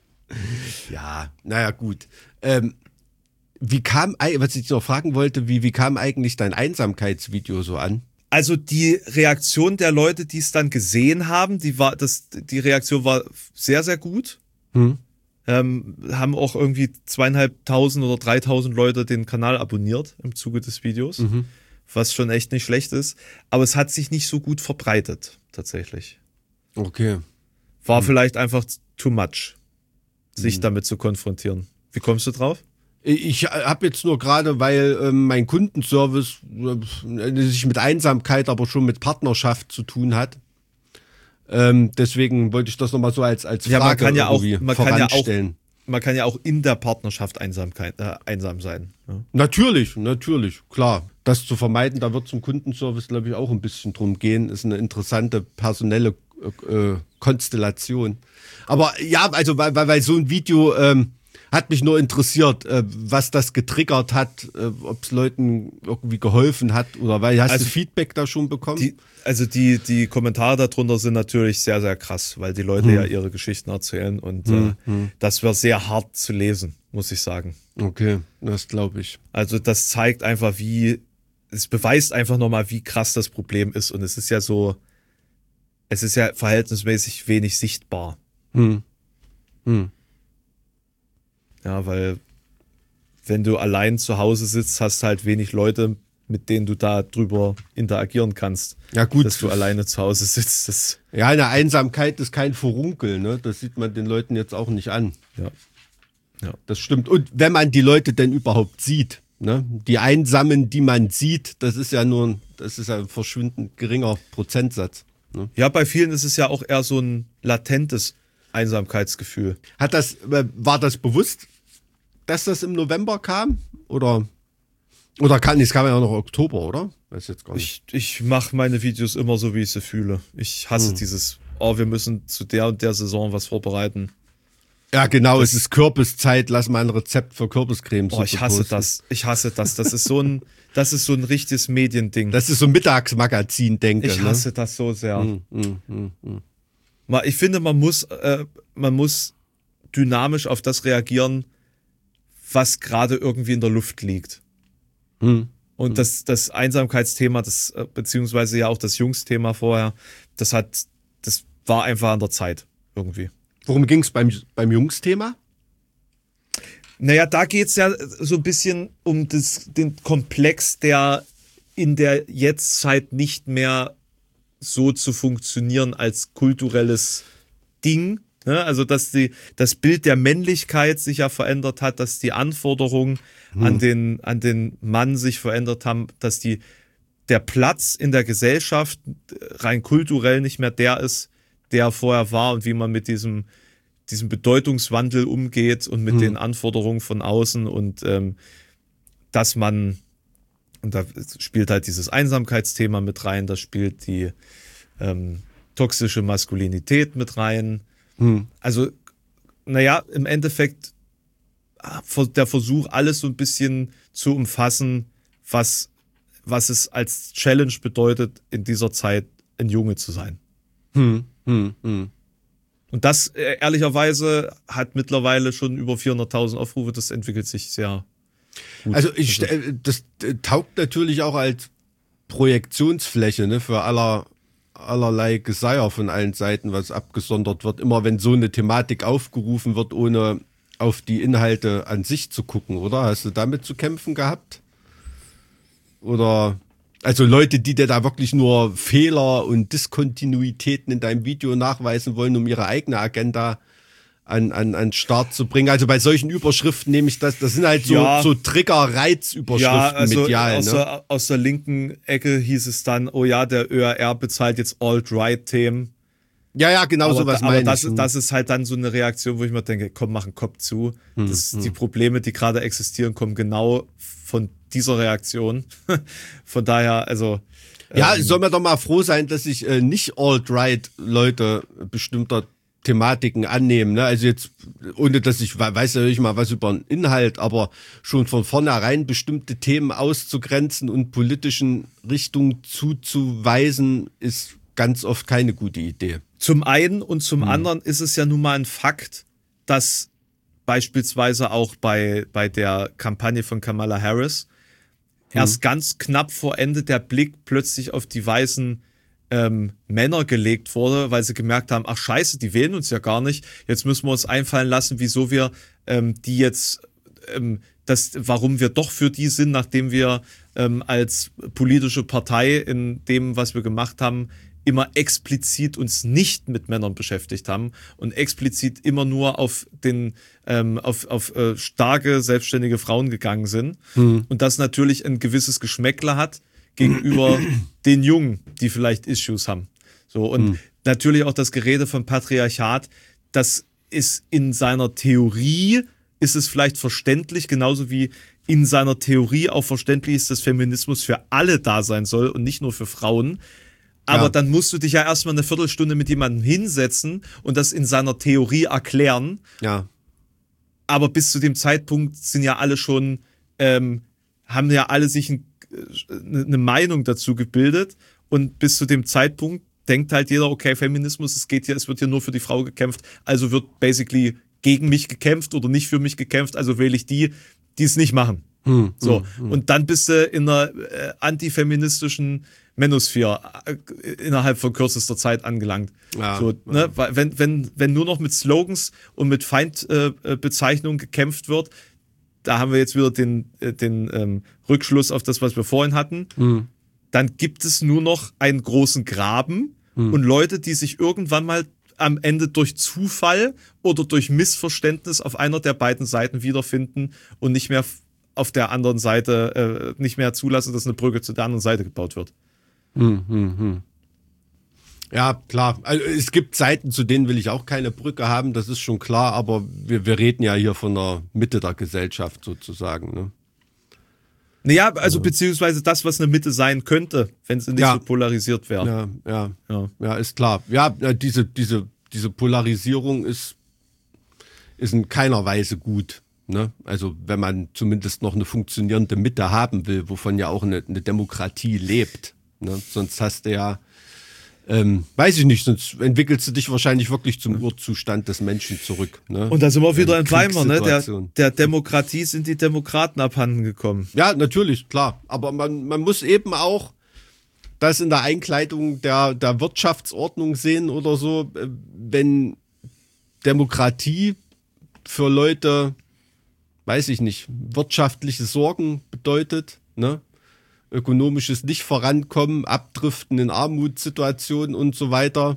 Ja, naja, gut. Ähm, wie kam, ei- was ich noch fragen wollte, wie, wie kam eigentlich dein Einsamkeitsvideo so an? Also die Reaktion der Leute, die es dann gesehen haben, die war, das, die Reaktion war sehr, sehr gut. Hm? Ähm, haben auch irgendwie zweieinhalbtausend oder dreitausend Leute den Kanal abonniert im Zuge des Videos, Mhm. was schon echt nicht schlecht ist. Aber es hat sich nicht so gut verbreitet, tatsächlich. Okay. War Hm. vielleicht einfach too much, sich damit zu konfrontieren. Wie kommst du drauf? Ich habe jetzt nur gerade, weil ähm, mein Kundenservice äh, sich mit Einsamkeit, aber schon mit Partnerschaft zu tun hat. Ähm, deswegen wollte ich das nochmal so als, als Frage Ja, man kann ja auch, irgendwie man kann ja auch, voranstellen. man kann ja auch in der Partnerschaft Einsamkeit, äh, einsam sein. Ja. Natürlich, natürlich, klar. Das zu vermeiden, da wird zum Kundenservice, glaube ich, auch ein bisschen drum gehen. Ist eine interessante personelle äh, Konstellation. Aber ja, also weil, weil, weil so ein Video ähm, hat mich nur interessiert, äh, was das getriggert hat, äh, ob es Leuten irgendwie geholfen hat oder weil hast Also du Feedback da schon bekommen? Die, also die, die Kommentare darunter sind natürlich sehr, sehr krass, weil die Leute Hm. ja ihre Geschichten erzählen und äh, das war sehr hart zu lesen, muss ich sagen. Okay, das glaube ich. Also das zeigt einfach, wie, es beweist einfach nochmal, wie krass das Problem ist und es ist ja so, es ist ja verhältnismäßig wenig sichtbar. Hm. Hm. Ja, weil wenn du allein zu Hause sitzt, hast du halt wenig Leute, mit denen du da drüber interagieren kannst. Ja gut, Dass du alleine zu Hause sitzt. Das, ja, eine Einsamkeit ist kein Furunkel, ne? Das sieht man den Leuten jetzt auch nicht an. ja. Das stimmt. Und wenn man die Leute denn überhaupt sieht, ne? Die Einsamen, die man sieht, das ist ja nur, ein- das ist ja ein verschwindend geringer Prozentsatz. Ne? ja, bei vielen ist es ja auch eher so ein latentes Einsamkeitsgefühl. Hat das, äh, war das bewusst, dass das im November kam? Oder, oder kann, es kam ja auch noch Oktober, oder? Weiß jetzt gar nicht. Ich, ich mache meine Videos immer so, wie ich sie fühle. Ich hasse Hm. dieses, oh, wir müssen zu der und der Saison was vorbereiten. Ja, genau, es ist Kürbiszeit, lass mal ein Rezept für Kürbiscreme Oh, ich hasse das. Ich hasse das. Das ist so ein, das ist so ein richtiges Mediending. Das ist so ein Mittagsmagazin, denke ich. ich hasse das so sehr. Ne? Mm, mm, mm. Mal- Ich finde, man muss, äh, man muss dynamisch auf das reagieren, was gerade irgendwie in der Luft liegt. Hm. Und das, das Einsamkeitsthema, das, beziehungsweise ja auch das Jungsthema vorher, das hat, das war einfach an der Zeit irgendwie. Worum ging es beim, beim Jungsthema? Naja, da geht es ja so ein bisschen um das, den Komplex, der in der Jetztzeit nicht mehr so zu funktionieren als kulturelles Ding. Ne? Also, dass die, das Bild der Männlichkeit sich ja verändert hat, dass die Anforderungen hm. an den, an den Mann sich verändert haben, dass die, der Platz in der Gesellschaft rein kulturell nicht mehr der ist, der vorher war und wie man mit diesem, diesem Bedeutungswandel umgeht und mit hm. den Anforderungen von außen und ähm, dass man, und da spielt halt dieses Einsamkeitsthema mit rein, da spielt die ähm, toxische Maskulinität mit rein. Hm. Also, naja, im Endeffekt der Versuch, alles so ein bisschen zu umfassen, was, was es als Challenge bedeutet, in dieser Zeit ein Junge zu sein. Hm. Hm. Hm. Und das, äh, ehrlicherweise, hat mittlerweile schon über vierhunderttausend Aufrufe. Das entwickelt sich sehr gut. Also, ich, das taugt natürlich auch als Projektionsfläche, ne, für aller, allerlei Geseier von allen Seiten, was abgesondert wird. Immer wenn so eine Thematik aufgerufen wird, ohne auf die Inhalte an sich zu gucken, oder? Hast du damit zu kämpfen gehabt? Oder, also Leute, die dir da wirklich nur Fehler und Diskontinuitäten in deinem Video nachweisen wollen, um ihre eigene Agenda an, an, an Start zu bringen. Also bei solchen Überschriften nehme ich das, das sind halt so, ja. so Trigger-Reizüberschriften ja, also medial. Aus, ne? der, aus der linken Ecke hieß es dann, oh ja, der Ö R R bezahlt jetzt Alt-Right-Themen. Ja, ja, genau aber, sowas aber meine das, ich. das ist halt dann so eine Reaktion, wo ich mir denke, komm, mach einen Kopf zu. Hm, das, hm. Die Probleme, die gerade existieren, kommen genau von dieser Reaktion. Von daher, also... Ja, ähm, soll man doch mal froh sein, dass sich äh, nicht Alt-Right-Leute bestimmter Thematiken annehmen. Ne? Also jetzt, ohne dass ich weiß natürlich mal was über den Inhalt, aber schon von vornherein bestimmte Themen auszugrenzen und politischen Richtungen zuzuweisen, ist ganz oft keine gute Idee. Zum einen und zum Hm. anderen ist es ja nun mal ein Fakt, dass beispielsweise auch bei, bei der Kampagne von Kamala Harris hm. erst ganz knapp vor Ende der Blick plötzlich auf die weißen ähm, Männer gelegt wurde, weil sie gemerkt haben, ach scheiße, die wählen uns ja gar nicht. Jetzt müssen wir uns einfallen lassen, wieso wir ähm, die jetzt, ähm, das, warum wir doch für die sind, nachdem wir ähm, als politische Partei in dem, was wir gemacht haben, immer explizit uns nicht mit Männern beschäftigt haben und explizit immer nur auf den ähm, auf, auf äh, starke, selbstständige Frauen gegangen sind. Hm. Und das natürlich ein gewisses Geschmäckle hat gegenüber den Jungen, die vielleicht Issues haben. So, und hm. natürlich auch das Gerede vom Patriarchat, das ist in seiner Theorie, ist es vielleicht verständlich, genauso wie in seiner Theorie auch verständlich ist, dass Feminismus für alle da sein soll und nicht nur für Frauen. Aber ja. dann musst du dich ja erstmal eine Viertelstunde mit jemandem hinsetzen und das in seiner Theorie erklären. Ja. Aber bis zu dem Zeitpunkt sind ja alle schon, ähm, haben ja alle sich ein, eine Meinung dazu gebildet. Und bis zu dem Zeitpunkt denkt halt jeder, okay, Feminismus, es geht hier, es wird hier nur für die Frau gekämpft. Also wird basically gegen mich gekämpft oder nicht für mich gekämpft. Also wähle ich die, die es nicht machen. Hm, so. Hm, hm. Und dann bist du in einer äh, antifeministischen Manosphere innerhalb von kürzester Zeit angelangt. Ja, so, ne? ja. wenn, wenn, wenn nur noch mit Slogans und mit Feindbezeichnungen äh, gekämpft wird, da haben wir jetzt wieder den, äh, den ähm, Rückschluss auf das, was wir vorhin hatten, mhm. dann gibt es nur noch einen großen Graben mhm. und Leute, die sich irgendwann mal am Ende durch Zufall oder durch Missverständnis auf einer der beiden Seiten wiederfinden und nicht mehr auf der anderen Seite äh, nicht mehr zulassen, dass eine Brücke zu der anderen Seite gebaut wird. Hm, hm, hm. Ja, klar. Also es gibt Seiten, zu denen will ich auch keine Brücke haben, das ist schon klar, aber wir, wir reden ja hier von der Mitte der Gesellschaft sozusagen. Ne? Naja, also ja. beziehungsweise das, was eine Mitte sein könnte, wenn sie nicht ja. so polarisiert wäre. Ja, ja, ja, ja, ist klar. Ja, diese, diese, diese Polarisierung ist, ist in keiner Weise gut. Ne? Also wenn man zumindest noch eine funktionierende Mitte haben will, wovon ja auch eine, eine Demokratie lebt. Ne? Sonst hast du ja Ähm, weiß ich nicht, sonst entwickelst du dich wahrscheinlich wirklich zum Urzustand des Menschen zurück. Ne? Und da sind wir wieder Ähm, in Weimar, ne? Der, Kriegssituation. der Demokratie sind die Demokraten abhanden gekommen. Ja, natürlich, klar. Aber man, man muss eben auch das in der Einkleidung der, der Wirtschaftsordnung sehen oder so, äh, wenn Demokratie für Leute, weiß ich nicht, wirtschaftliche Sorgen bedeutet, ne? Ökonomisches Nicht-Vorankommen, Abdriften in Armutssituationen und so weiter.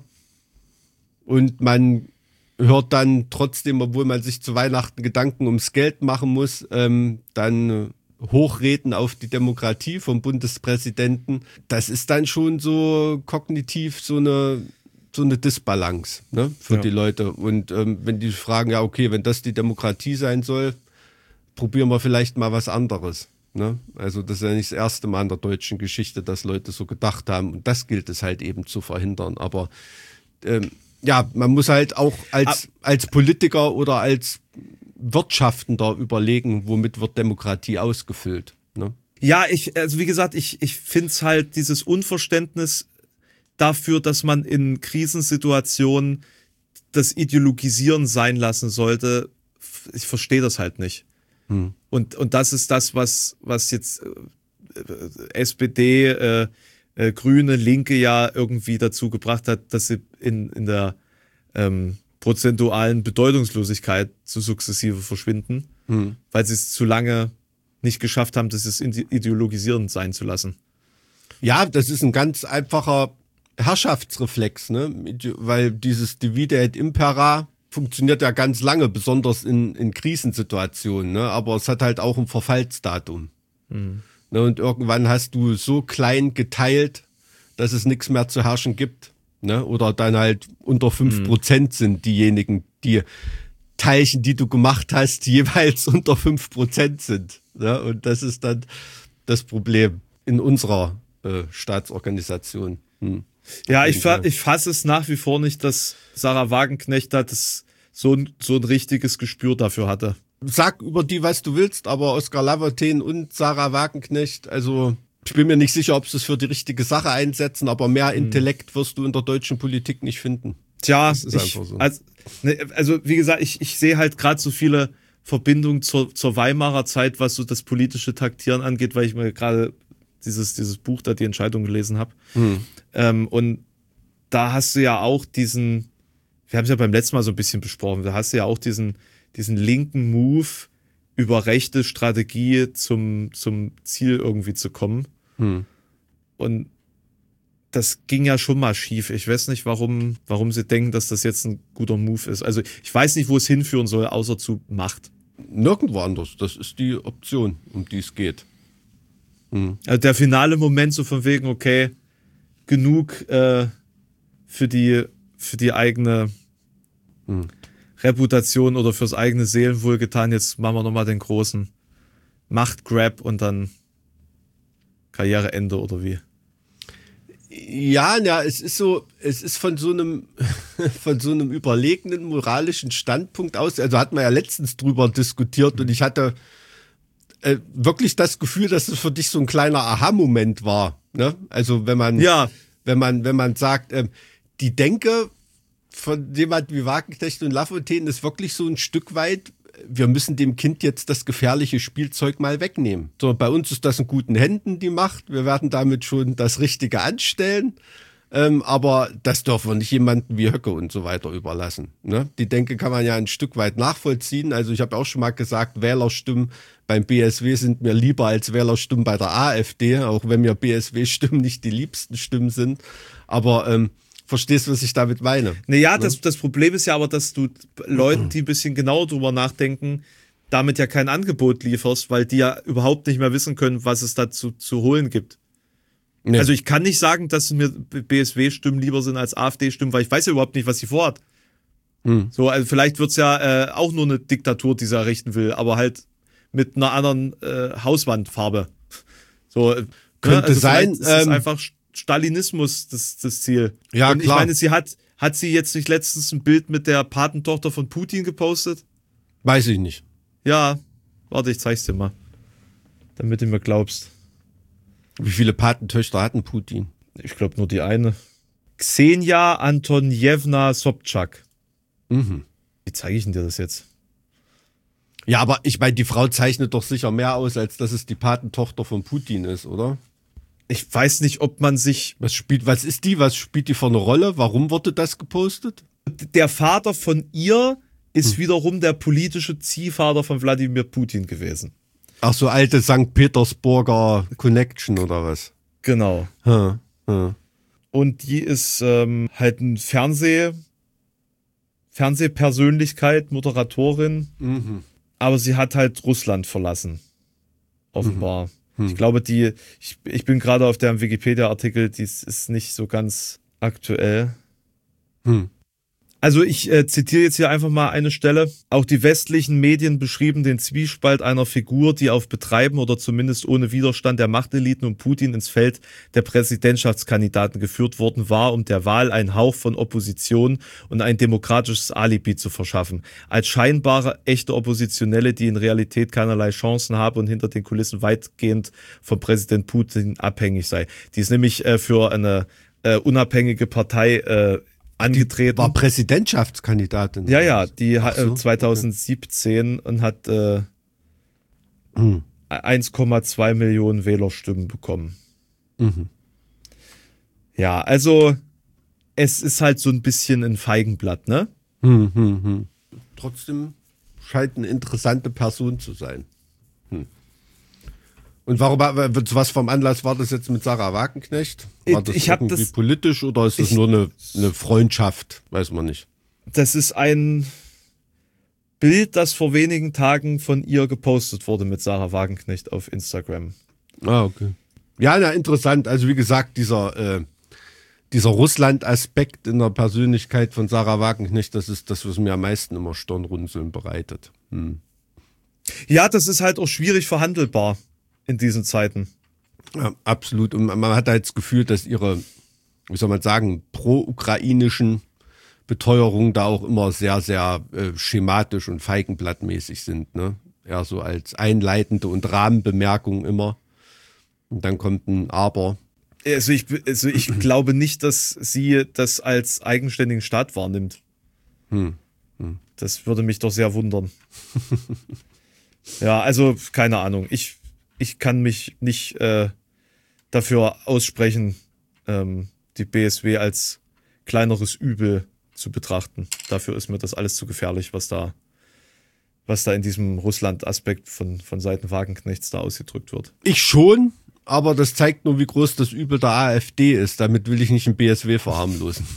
Und man hört dann trotzdem, obwohl man sich zu Weihnachten Gedanken ums Geld machen muss, ähm, dann Hochreden auf die Demokratie vom Bundespräsidenten. Das ist dann schon so kognitiv so eine, so eine Disbalance, ne, für Ja. die Leute. Und ähm, wenn die fragen, ja okay, wenn das die Demokratie sein soll, probieren wir vielleicht mal was anderes. Ne? Also das ist ja nicht das erste Mal in der deutschen Geschichte, dass Leute so gedacht haben. Und das gilt es halt eben zu verhindern. Aber ähm, ja, man muss halt auch als, als Politiker oder als Wirtschaftender überlegen, womit wird Demokratie ausgefüllt. Ne? Ja, ich, also wie gesagt, ich, ich finde es halt dieses Unverständnis dafür, dass man in Krisensituationen das Ideologisieren sein lassen sollte. Ich verstehe das halt nicht. Hm. Und, und das ist das, was, was jetzt äh, S P D, äh, äh, Grüne, Linke ja irgendwie dazu gebracht hat, dass sie in, in der ähm, prozentualen Bedeutungslosigkeit so sukzessive verschwinden, hm. weil sie es zu lange nicht geschafft haben, das es ideologisierend sein zu lassen. Ja, das ist ein ganz einfacher Herrschaftsreflex, ne? Weil dieses Divide et Impera funktioniert ja ganz lange, besonders in, in Krisensituationen, ne? Aber es hat halt auch ein Verfallsdatum. Mhm. Ne? Und irgendwann hast du so klein geteilt, dass es nichts mehr zu herrschen gibt. Ne? Oder dann halt unter fünf Prozent mhm. sind diejenigen, die Teilchen, die du gemacht hast, jeweils unter fünf Prozent sind. Ne? Und das ist dann das Problem in unserer äh, Staatsorganisation. Hm. Ja, ich, fa- ich fasse es nach wie vor nicht, dass Sarah Wagenknecht da das so ein, so ein richtiges Gespür dafür hatte. Sag über die, was du willst, aber Oskar Lafontaine und Sarah Wagenknecht, also ich bin mir nicht sicher, ob sie es für die richtige Sache einsetzen, aber mehr hm. Intellekt wirst du in der deutschen Politik nicht finden. Tja, das ist ich, einfach so. Also, ne, also wie gesagt, ich, ich sehe halt gerade so viele Verbindungen zur, zur Weimarer Zeit, was so das politische Taktieren angeht, weil ich mir gerade dieses, dieses Buch da, die Entscheidung gelesen habe. Hm. Ähm, und da hast du ja auch diesen, wir haben es ja beim letzten Mal so ein bisschen besprochen, da hast du ja auch diesen, diesen linken Move über rechte Strategie zum, zum Ziel irgendwie zu kommen. Hm. Und das ging ja schon mal schief. Ich weiß nicht, warum, warum sie denken, dass das jetzt ein guter Move ist. Also ich weiß nicht, wo es hinführen soll, außer zu Macht. Nirgendwo anders. Das ist die Option, um die es geht. Hm. Also der finale Moment so von wegen, okay, genug äh, für die für die eigene hm. Reputation oder fürs eigene Seelenwohl getan. Jetzt machen wir nochmal den großen Machtgrab und dann Karriereende oder wie? Ja, ja, es ist so, es ist von so einem, von so einem überlegenen moralischen Standpunkt aus, also hat man ja letztens drüber diskutiert und ich hatte äh, wirklich das Gefühl, dass es für dich so ein kleiner Aha-Moment war, ne? Also wenn man, ja. wenn man, wenn man sagt, ähm, die Denke von jemand wie Wagenknecht und Lafontaine ist wirklich so ein Stück weit, wir müssen dem Kind jetzt das gefährliche Spielzeug mal wegnehmen. So, bei uns ist das in guten Händen, die Macht. Wir werden damit schon das Richtige anstellen. Ähm, aber das dürfen wir nicht jemandem wie Höcke und so weiter überlassen. Ne? Die Denke kann man ja ein Stück weit nachvollziehen. Also ich habe auch schon mal gesagt, Wählerstimmen beim B S W sind mir lieber als Wählerstimmen bei der AfD, auch wenn mir B S W-Stimmen nicht die liebsten Stimmen sind. Aber ähm, verstehst du, was ich damit meine? Naja, ne? das, das Problem ist ja aber, dass du Leuten, die ein bisschen genauer drüber nachdenken, damit ja kein Angebot lieferst, weil die ja überhaupt nicht mehr wissen können, was es dazu zu holen gibt. Nee. Also ich kann nicht sagen, dass mir B S W-Stimmen lieber sind als AfD-Stimmen, weil ich weiß ja überhaupt nicht, was sie vorhat. Hm. So, also vielleicht wird's ja äh, auch nur eine Diktatur, die sie errichten will, aber halt mit einer anderen äh, Hauswandfarbe. So, könnte ne? Also sein. Ist es ähm, einfach Stalinismus das, das Ziel. Ja, und klar. Ich meine, sie hat, hat sie jetzt nicht letztens ein Bild mit der Patentochter von Putin gepostet? Weiß ich nicht. Ja, warte, ich zeig's dir mal. Damit du mir glaubst. Wie viele Patentöchter hatten Putin? Ich glaube nur die eine. Ksenia Antonjewna Sobczak. Mhm. Wie zeige ich denn dir das jetzt? Ja, aber ich meine, die Frau zeichnet doch sicher mehr aus, als dass es die Patentochter von Putin ist, oder? Ich weiß nicht, ob man sich... Was spielt, was ist die? Was spielt die für eine Rolle? Warum wurde das gepostet? Der Vater von ihr ist hm. wiederum der politische Ziehvater von Wladimir Putin gewesen. Ach, so alte Sankt Petersburger Connection oder was? Genau. Hm. Hm. Und die ist ähm, halt ein Fernseh... Fernsehpersönlichkeit, Moderatorin. Mhm. Aber sie hat halt Russland verlassen. Offenbar. Mhm. Ich glaube, die, ich, ich bin gerade auf dem Wikipedia-Artikel, die ist nicht so ganz aktuell. Mhm. Also ich äh, zitiere jetzt hier einfach mal eine Stelle. Auch die westlichen Medien beschrieben den Zwiespalt einer Figur, die auf Betreiben oder zumindest ohne Widerstand der Machteliten und Putin ins Feld der Präsidentschaftskandidaten geführt worden war, um der Wahl einen Hauch von Opposition und ein demokratisches Alibi zu verschaffen. Als scheinbare echte Oppositionelle, die in Realität keinerlei Chancen habe und hinter den Kulissen weitgehend von Präsident Putin abhängig sei. Die ist nämlich äh, für eine äh, unabhängige Partei äh, angetreten. Die war Präsidentschaftskandidatin. Ja, ja, die hat so, zwanzig siebzehn okay. und hat äh, mhm. eins Komma zwei Millionen Wählerstimmen bekommen. Mhm. Ja, also es ist halt so ein bisschen ein Feigenblatt, ne? Mhm, mhm. Trotzdem scheint eine interessante Person zu sein. Hm. Und warum, was vom Anlass war das jetzt mit Sarah Wagenknecht? War das ich irgendwie das, politisch oder ist das ich, nur eine, eine Freundschaft? Weiß man nicht. Das ist ein Bild, das vor wenigen Tagen von ihr gepostet wurde mit Sarah Wagenknecht auf Instagram. Ah, okay. Ja, na, interessant. Also wie gesagt, dieser, äh, dieser Russland-Aspekt in der Persönlichkeit von Sarah Wagenknecht, das ist das, was mir am meisten immer Stirnrunzeln bereitet. Hm. Ja, das ist halt auch schwierig verhandelbar in diesen Zeiten. Ja, absolut. Und man hat halt das Gefühl, dass ihre, wie soll man sagen, pro-ukrainischen Beteuerungen da auch immer sehr, sehr äh, schematisch und feigenblattmäßig sind. Ne? Eher so als einleitende und Rahmenbemerkung immer. Und dann kommt ein Aber. Also ich, also ich glaube nicht, dass sie das als eigenständigen Staat wahrnimmt. Hm. Hm. Das würde mich doch sehr wundern. Ja, also keine Ahnung. Ich Ich kann mich nicht äh, dafür aussprechen, ähm, die B S W als kleineres Übel zu betrachten. Dafür ist mir das alles zu gefährlich, was da, was da in diesem Russland-Aspekt von, von Seiten Wagenknechts da ausgedrückt wird. Ich schon, aber das zeigt nur, wie groß das Übel der AfD ist. Damit will ich nicht ein B S W verharmlosen.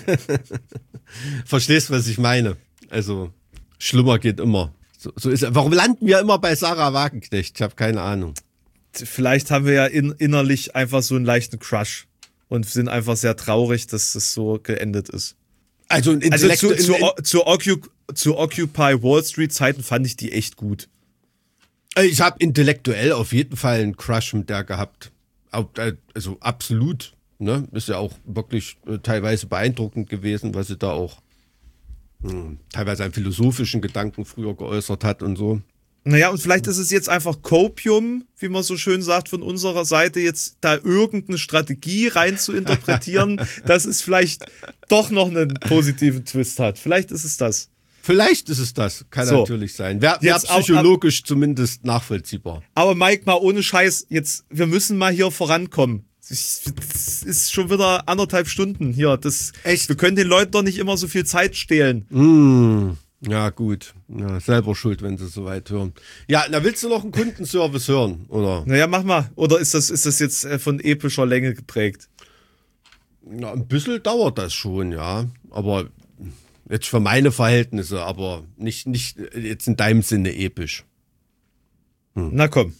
Verstehst, was ich meine? Also, schlimmer geht immer. So, so ist, warum landen wir immer bei Sarah Wagenknecht? Ich habe keine Ahnung. Vielleicht haben wir ja in, innerlich einfach so einen leichten Crush und sind einfach sehr traurig, dass es so geendet ist. Also, ein also zu, zu, zu, Occup, zu Occupy Wall Street Zeiten fand ich die echt gut. Ich habe intellektuell auf jeden Fall einen Crush mit der gehabt. Also absolut. Ne? Ist ja auch wirklich teilweise beeindruckend gewesen, was sie da auch teilweise einen philosophischen Gedanken früher geäußert hat und so. Naja, und vielleicht ist es jetzt einfach Copium, wie man so schön sagt, von unserer Seite, jetzt da irgendeine Strategie rein zu interpretieren, dass es vielleicht doch noch einen positiven Twist hat. Vielleicht ist es das. Vielleicht ist es das. Kann so. natürlich sein. Wäre wär psychologisch auch, zumindest nachvollziehbar. Aber Mike, mal ohne Scheiß, jetzt, wir müssen mal hier vorankommen. Es ist schon wieder anderthalb Stunden hier. Das, Echt? Wir können den Leuten doch nicht immer so viel Zeit stehlen. Mm, ja, gut. Ja, selber schuld, wenn sie so weit hören. Ja, na, willst du noch einen Kundenservice hören, oder? Naja, mach mal. Oder ist das, ist das jetzt von epischer Länge geprägt? Na, ein bisschen dauert das schon, ja. Aber jetzt für meine Verhältnisse, aber nicht, nicht jetzt in deinem Sinne episch. Hm. Na komm.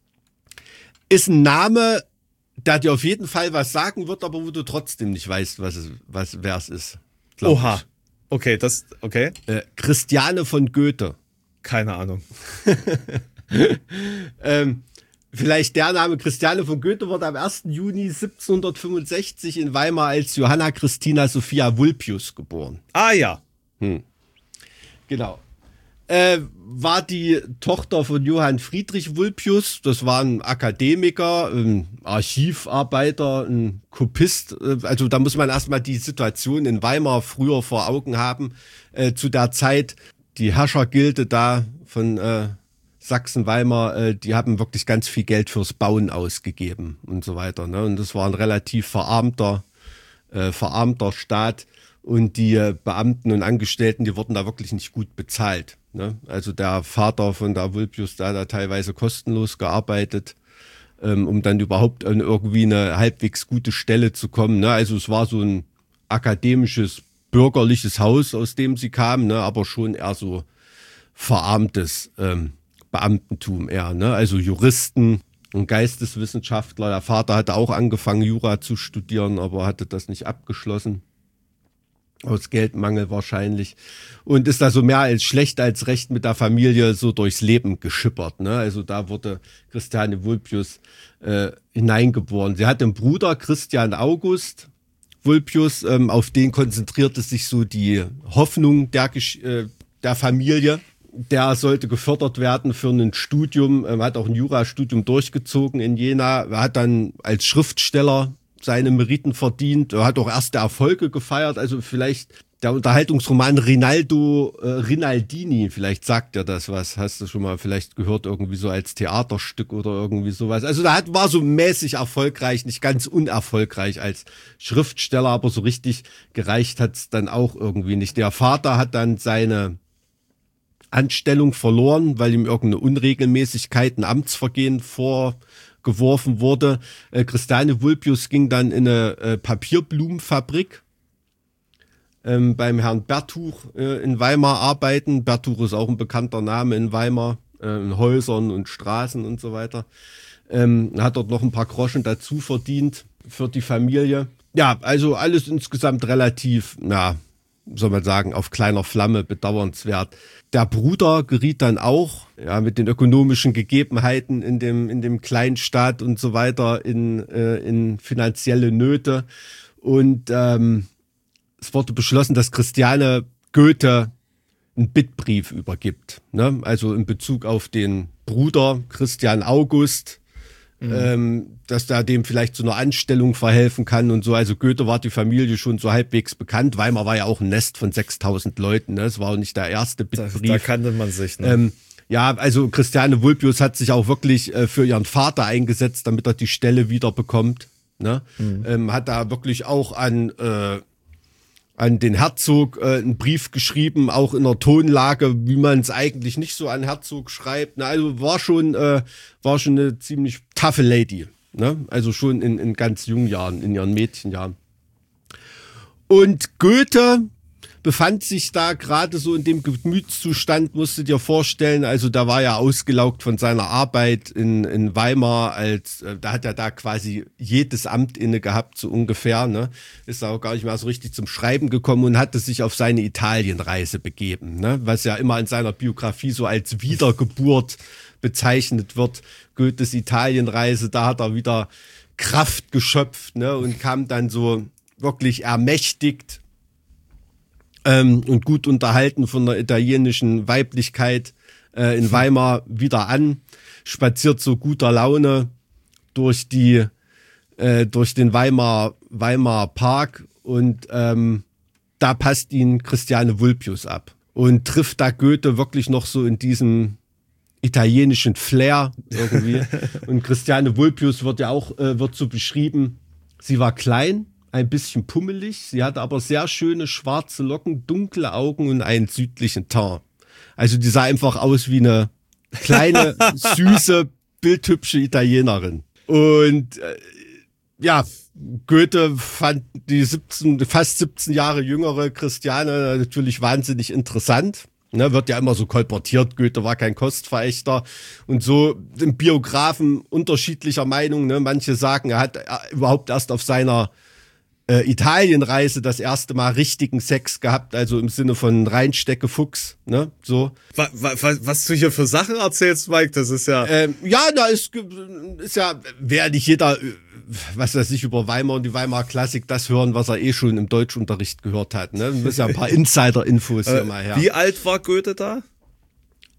Ist ein Name, der dir auf jeden Fall was sagen wird, aber wo du trotzdem nicht weißt, was es, was, wer es ist. Oha. Ich. Okay, das, okay. Äh, Christiane von Goethe. Keine Ahnung. ähm, vielleicht der Name Christiane von Goethe wurde am ersten Juni siebzehnhundertfünfundsechzig in Weimar als Johanna Christina Sophia Vulpius geboren. Ah ja. Hm. Genau. äh, war die Tochter von Johann Friedrich Vulpius. Das war ein Akademiker, ein Archivarbeiter, ein Kopist. Also da muss man erstmal die Situation in Weimar früher vor Augen haben. Äh, zu der Zeit, die Herrschergilde da von äh, Sachsen-Weimar, äh, die haben wirklich ganz viel Geld fürs Bauen ausgegeben und so weiter. Ne? Und das war ein relativ verarmter, äh, verarmter Staat. Und die äh, Beamten und Angestellten, die wurden da wirklich nicht gut bezahlt. Ne? Also der Vater von der Vulpius, da hat er teilweise kostenlos gearbeitet, ähm, um dann überhaupt an irgendwie eine halbwegs gute Stelle zu kommen. Ne? Also es war so ein akademisches, bürgerliches Haus, aus dem sie kamen, ne? Aber schon eher so verarmtes ähm, Beamtentum eher. Ne? Also Juristen und Geisteswissenschaftler. Der Vater hatte auch angefangen, Jura zu studieren, aber hatte das nicht abgeschlossen. Aus Geldmangel wahrscheinlich. Und ist da so mehr als schlecht als recht mit der Familie so durchs Leben geschippert. Ne? Also da wurde Christiane Vulpius äh, hineingeboren. Sie hatte einen Bruder, Christian August Vulpius, ähm, auf den konzentrierte sich so die Hoffnung der, äh, der Familie. Der sollte gefördert werden für ein Studium, er hat auch ein Jurastudium durchgezogen in Jena. Er hat dann als Schriftsteller seine Meriten verdient. Er hat auch erste Erfolge gefeiert. Also vielleicht der Unterhaltungsroman Rinaldo äh, Rinaldini, vielleicht sagt er das was. Hast du schon mal vielleicht gehört, irgendwie so als Theaterstück oder irgendwie sowas. Also da hat, war so mäßig erfolgreich, nicht ganz unerfolgreich als Schriftsteller, aber so richtig gereicht hat's dann auch irgendwie nicht. Der Vater hat dann seine Anstellung verloren, weil ihm irgendeine Unregelmäßigkeit, ein Amtsvergehen vorgeworfen wurde. Äh, Christiane Vulpius ging dann in eine äh, Papierblumenfabrik ähm, beim Herrn Bertuch äh, in Weimar arbeiten. Bertuch ist auch ein bekannter Name in Weimar, äh, in Häusern und Straßen und so weiter. Ähm, hat dort noch ein paar Groschen dazu verdient für die Familie. Ja, also alles insgesamt relativ, na, soll man sagen, auf kleiner Flamme, bedauernswert. Der Bruder geriet dann auch, ja, mit den ökonomischen Gegebenheiten in dem, in dem Kleinstaat und so weiter in, äh, in finanzielle Nöte. Und ähm, es wurde beschlossen, dass Christiane Goethe einen Bittbrief übergibt. Ne? Also in Bezug auf den Bruder Christian August, mhm. ähm, dass da dem vielleicht zu einer Anstellung verhelfen kann und so. Also Goethe war die Familie schon so halbwegs bekannt. Weimar war ja auch ein Nest von sechstausend Leuten. Ne? Es war auch nicht der erste Bittbrief. Da, da kannte man sich. Ne? Ähm, ja, also Christiane Vulpius hat sich auch wirklich äh, für ihren Vater eingesetzt, damit er die Stelle wieder bekommt. Ne? Mhm. Ähm, hat da wirklich auch an äh, an den Herzog äh, einen Brief geschrieben, auch in einer Tonlage, wie man es eigentlich nicht so an Herzog schreibt. Na, also war schon äh, war schon eine ziemlich taffe Lady. Ne? Also schon in, in ganz jungen Jahren, in ihren Mädchenjahren. Und Goethe befand sich da gerade so in dem Gemütszustand, musst du dir vorstellen. Also da war er ausgelaugt von seiner Arbeit in, in Weimar, als äh, da hat er da quasi jedes Amt inne gehabt, so ungefähr. Ne? Ist auch gar nicht mehr so richtig zum Schreiben gekommen und hatte sich auf seine Italienreise begeben, ne? Was ja immer in seiner Biografie so als Wiedergeburt bezeichnet wird. Goethes Italienreise, da hat er wieder Kraft geschöpft, ne? Und kam dann so wirklich ermächtigt ähm, und gut unterhalten von der italienischen Weiblichkeit äh, in Weimar wieder an, spaziert so guter Laune durch die äh, durch den Weimar Weimar Park und ähm, da passt ihn Christiane Vulpius ab und trifft da Goethe wirklich noch so in diesem italienischen Flair irgendwie. Und Christiane Vulpius wird ja auch äh, wird so beschrieben, sie war klein, ein bisschen pummelig, sie hatte aber sehr schöne schwarze Locken, dunkle Augen und einen südlichen Teint. Also die sah einfach aus wie eine kleine, süße, bildhübsche Italienerin. Und äh, ja, Goethe fand die siebzehn, fast siebzehn Jahre jüngere Christiane natürlich wahnsinnig interessant. Ne, wird ja immer so kolportiert, Goethe war kein Kostverächter und so sind Biografen unterschiedlicher Meinung. Ne? Manche sagen, er hat überhaupt erst auf seiner äh, Italienreise das erste Mal richtigen Sex gehabt, also im Sinne von Reinstecke Fuchs. Ne? So. Was, was, was du hier für Sachen erzählst, Mike, das ist ja... Ähm, ja, da ist, ist ja, wer nicht jeder... was weiß ich, über Weimar und die Weimar Klassik das hören, was er eh schon im Deutschunterricht gehört hat. Ne? Das ist ja ein paar Insider-Infos hier äh, mal her. Wie alt war Goethe da?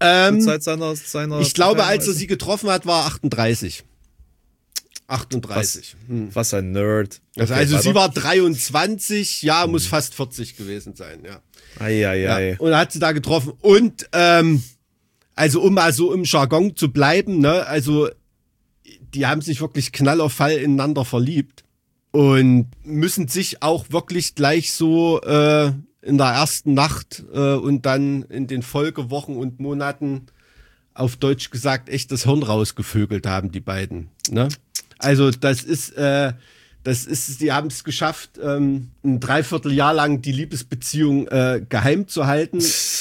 Ähm, Seit seiner, seiner ich glaube, als er sie getroffen hat, war er achtunddreißig. achtunddreißig. Was, Hm. was ein Nerd. Also, Okay, also weiter. sie war dreiundzwanzig, ja, muss fast vierzig gewesen sein, ja. Ei, ei, ja. ei. Und hat sie da getroffen. Und, ähm, also um mal so im Jargon zu bleiben, ne, also die haben sich wirklich Knall auf Fall ineinander verliebt und müssen sich auch wirklich gleich so äh, in der ersten Nacht äh, und dann in den Folgewochen und Monaten auf Deutsch gesagt echt das Hirn rausgevögelt haben, die beiden. Ne? Also das ist, äh, das ist, die haben es geschafft, ähm, ein Dreivierteljahr lang die Liebesbeziehung äh, geheim zu halten.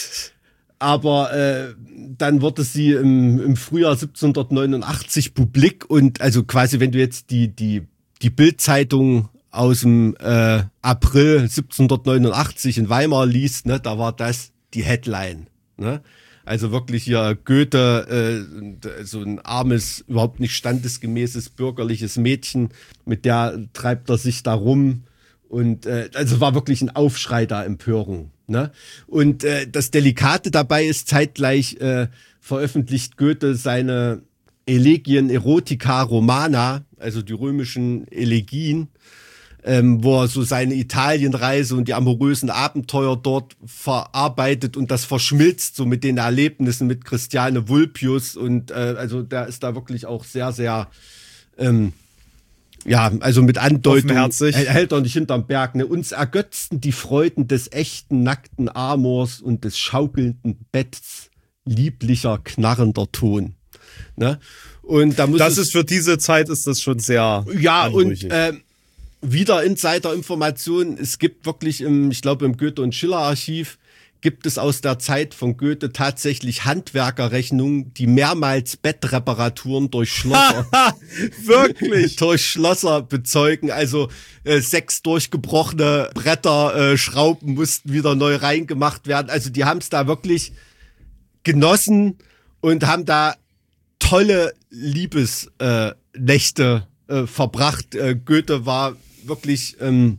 Aber äh, dann wurde sie im, im Frühjahr siebzehnhundertneunundachtzig publik und also quasi, wenn du jetzt die die die Bild-Zeitung aus dem äh, April siebzehnhundertneunundachtzig in Weimar liest, ne, da war das die Headline. Ne? Also wirklich hier Goethe, äh, so ein armes, überhaupt nicht standesgemäßes bürgerliches Mädchen, mit der treibt er sich da rum. Und äh, also war wirklich ein Aufschrei da, Empörung. Ne? Und äh, das Delikate dabei ist, zeitgleich äh, veröffentlicht Goethe seine Elegien Erotica Romana, also die römischen Elegien, ähm, wo er so seine Italienreise und die amorösen Abenteuer dort verarbeitet und das verschmilzt so mit den Erlebnissen mit Christiane Vulpius. Und äh, also der ist da wirklich auch sehr, sehr... Ähm, Ja, also mit Andeutung Offenherzig. hält er nicht hinterm Berg. Ne? Uns ergötzten die Freuden des echten, nackten Amors und des schaukelnden Betts, lieblicher, knarrender Ton. Ne? Und da muss Das es, ist für diese Zeit ist das schon sehr ja, anrüchig. und äh, wieder Insider-Informationen. Es gibt wirklich im, ich glaube im Goethe- und Schiller-Archiv, gibt es aus der Zeit von Goethe tatsächlich Handwerkerrechnungen, die mehrmals Bettreparaturen durch Schlosser, Wirklich? durch Schlosser bezeugen. Also äh, sechs durchgebrochene Bretter, äh, Schrauben mussten wieder neu reingemacht werden. Also die haben es da wirklich genossen und haben da tolle Liebesnächte äh, Nächte, äh, verbracht. Äh, Goethe war wirklich ähm,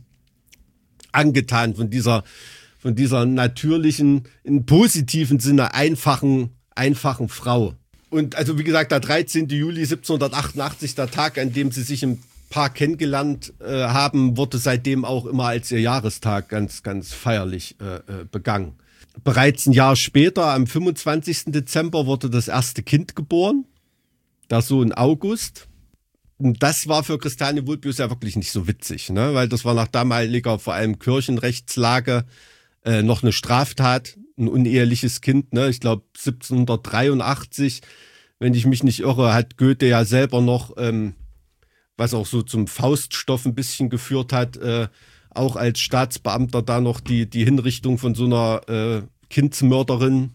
angetan von dieser von dieser natürlichen, in positiven Sinne einfachen, einfachen Frau. Und also wie gesagt, der dreizehnten Juli siebzehnhundertachtundachtzig, der Tag, an dem sie sich im Paar kennengelernt äh, haben, wurde seitdem auch immer als ihr Jahrestag ganz, ganz feierlich äh, begangen. Bereits ein Jahr später, am fünfundzwanzigsten Dezember, wurde das erste Kind geboren, der Sohn August. Und das war für Christiane Vulpius ja wirklich nicht so witzig, ne? Weil das war nach damaliger, vor allem Kirchenrechtslage, Äh, noch eine Straftat, ein uneheliches Kind, ne? Ich glaube siebzehnhundertdreiundachtzig, wenn ich mich nicht irre, hat Goethe ja selber noch, ähm, was auch so zum Fauststoff ein bisschen geführt hat, äh, auch als Staatsbeamter da noch die die Hinrichtung von so einer äh, Kindsmörderin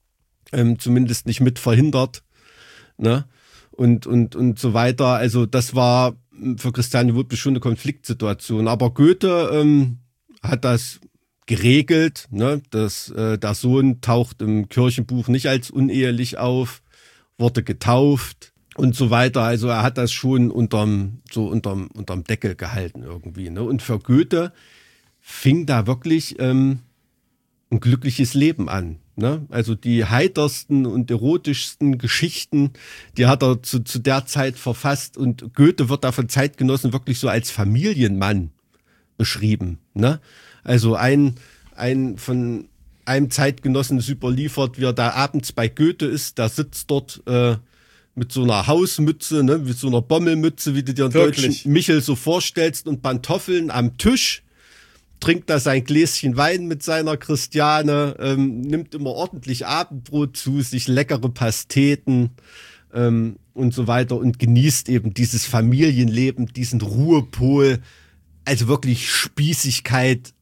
ähm, zumindest nicht mit verhindert, ne? Und und und so weiter. Also das war für Christiane Vulpius schon eine Konfliktsituation. Aber Goethe ähm, hat das geregelt, ne? Das, äh, der Sohn taucht im Kirchenbuch nicht als unehelich auf, wurde getauft und so weiter. Also er hat das schon unterm, so unterm, unterm Deckel gehalten irgendwie. Ne? Und für Goethe fing da wirklich ähm, ein glückliches Leben an. Ne? Also die heitersten und erotischsten Geschichten, die hat er zu, zu der Zeit verfasst. Und Goethe wird da von Zeitgenossen wirklich so als Familienmann beschrieben. Ne? Also ein, ein von einem Zeitgenossen ist überliefert, wie er da abends bei Goethe ist, der sitzt dort äh, mit so einer Hausmütze, ne, mit so einer Bommelmütze, wie du dir einen Wirklich? deutschen Michel so vorstellst, und Pantoffeln am Tisch, trinkt da sein Gläschen Wein mit seiner Christiane, ähm, nimmt immer ordentlich Abendbrot zu sich, leckere Pasteten ähm, und so weiter und genießt eben dieses Familienleben, diesen Ruhepol, also wirklich Spießigkeit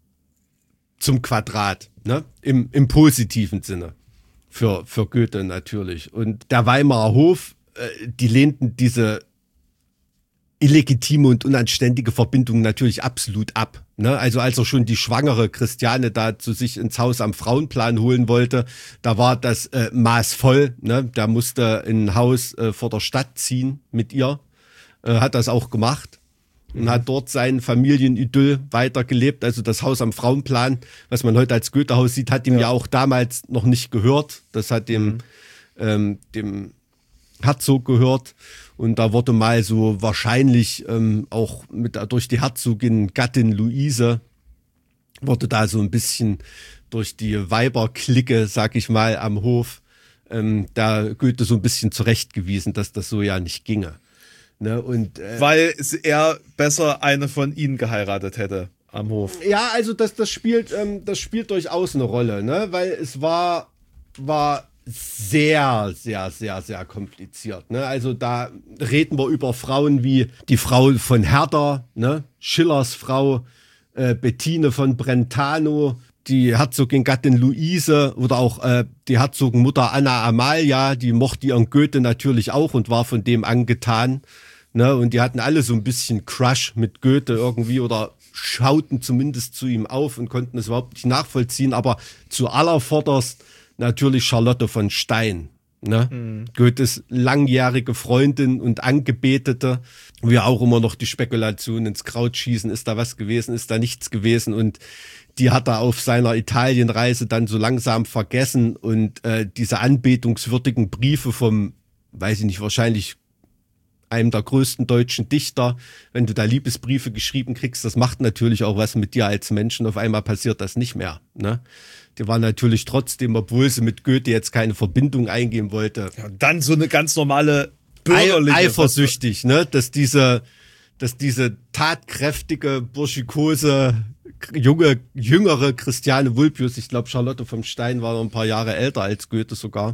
zum Quadrat, ne? Im, im positiven Sinne. Für, für Goethe natürlich. Und der Weimarer Hof, äh, die lehnten diese illegitime und unanständige Verbindung natürlich absolut ab. Ne? Also als er schon die schwangere Christiane da zu sich ins Haus am Frauenplan holen wollte, da war das äh, Maß voll. Ne? Der musste in ein Haus äh, vor der Stadt ziehen mit ihr. Äh, hat das auch gemacht. Und hat dort sein Familienidyll weitergelebt. Also das Haus am Frauenplan, was man heute als Goethehaus sieht, hat ihm ja, ja auch damals noch nicht gehört. Das hat dem mhm. ähm, dem Herzog gehört. Und da wurde mal so wahrscheinlich ähm, auch mit durch die Herzogin Gattin Luise wurde da so ein bisschen durch die Weiberklicke, sag ich mal, am Hof, ähm, da Goethe so ein bisschen zurechtgewiesen, dass das so ja nicht ginge. Ne? Und, äh, weil er besser eine von ihnen geheiratet hätte am Hof. Ja, also das, das spielt, ähm, das spielt durchaus eine Rolle, ne? Weil es war, war sehr, sehr, sehr, sehr kompliziert. Ne? Also da reden wir über Frauen wie die Frau von Herder, ne? Schillers Frau, äh, Bettine von Brentano, die Herzogin Gattin Luise oder auch äh, die Herzogenmutter Anna Amalia, die mochte ihren Goethe natürlich auch und war von dem angetan. Ne? Und die hatten alle so ein bisschen Crush mit Goethe irgendwie oder schauten zumindest zu ihm auf und konnten es überhaupt nicht nachvollziehen. Aber zu allervorderst natürlich Charlotte von Stein. Ne? Mhm. Goethes langjährige Freundin und Angebetete, wie auch immer noch die Spekulation ins Kraut schießen, ist da was gewesen, ist da nichts gewesen, und die hat er auf seiner Italienreise dann so langsam vergessen, und äh, diese anbetungswürdigen Briefe vom, weiß ich nicht, wahrscheinlich einem der größten deutschen Dichter, wenn du da Liebesbriefe geschrieben kriegst, das macht natürlich auch was mit dir als Menschen, auf einmal passiert das nicht mehr, ne? Die war natürlich trotzdem, obwohl sie mit Goethe jetzt keine Verbindung eingehen wollte. Ja, dann so eine ganz normale bürgerliche. Eifersüchtig, ne? Dass diese, dass diese tatkräftige, burschikose, junge, jüngere Christiane Vulpius, ich glaube Charlotte vom Stein war noch ein paar Jahre älter als Goethe sogar,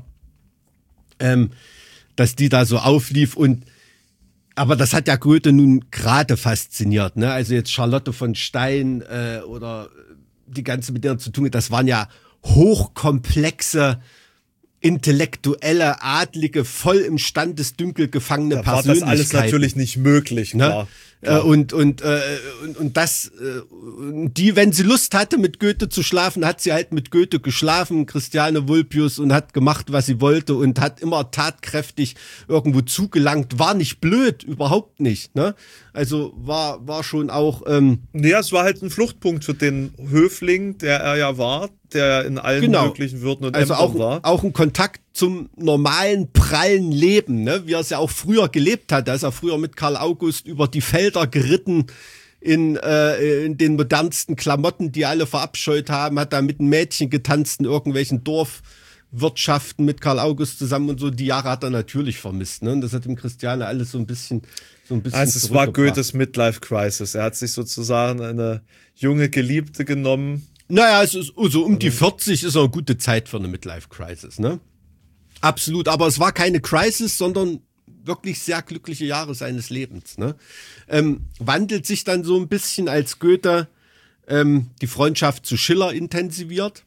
ähm, dass die da so auflief, und aber das hat ja Goethe nun gerade fasziniert, ne? Also jetzt Charlotte von Stein äh, oder die ganze mit denen zu tun, das waren ja hochkomplexe, intellektuelle, adlige, voll im Standesdünkel gefangene da war Persönlichkeiten. Das alles natürlich nicht möglich, klar. Ne? Klar. Und, und, äh, und, und das, äh, die, wenn sie Lust hatte, mit Goethe zu schlafen, hat sie halt mit Goethe geschlafen, Christiane Vulpius, und hat gemacht, was sie wollte, und hat immer tatkräftig irgendwo zugelangt, war nicht blöd, überhaupt nicht, ne? Also war, war schon auch, ähm, ja, es war halt ein Fluchtpunkt für den Höfling, der er ja war, der in allen genau. möglichen Würden und also Ämtern auch, war. auch ein Kontakt zum normalen, prallen Leben, ne? Wie er es ja auch früher gelebt hat. Da ist er früher mit Karl August über die Felder geritten in, äh, in den modernsten Klamotten, die alle verabscheut haben, hat da mit einem Mädchen getanzt in irgendwelchen Dorfwirtschaften mit Karl August zusammen und so. Die Jahre hat er natürlich vermisst, ne? Und das hat dem Christiane alles so ein bisschen so ein bisschen Also es war Goethes Midlife-Crisis. Er hat sich sozusagen eine junge Geliebte genommen. Naja, es ist so um die vierzig ist auch eine gute Zeit für eine Midlife-Crisis, ne? Absolut, aber es war keine Crisis, sondern wirklich sehr glückliche Jahre seines Lebens, ne? Ähm, wandelt sich dann so ein bisschen, als Goethe ähm, die Freundschaft zu Schiller intensiviert.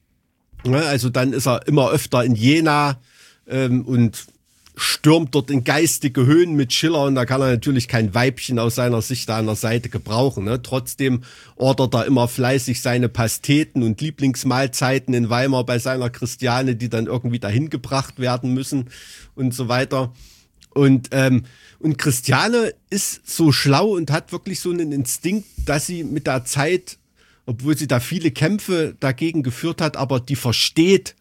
Ne? Also dann ist er immer öfter in Jena ähm, und stürmt dort in geistige Höhen mit Schiller, und da kann er natürlich kein Weibchen aus seiner Sicht da an der Seite gebrauchen, ne? Trotzdem ordert er immer fleißig seine Pasteten und Lieblingsmahlzeiten in Weimar bei seiner Christiane, die dann irgendwie dahin gebracht werden müssen und so weiter. Und, ähm, und Christiane ist so schlau und hat wirklich so einen Instinkt, dass sie mit der Zeit, obwohl sie da viele Kämpfe dagegen geführt hat, aber die versteht,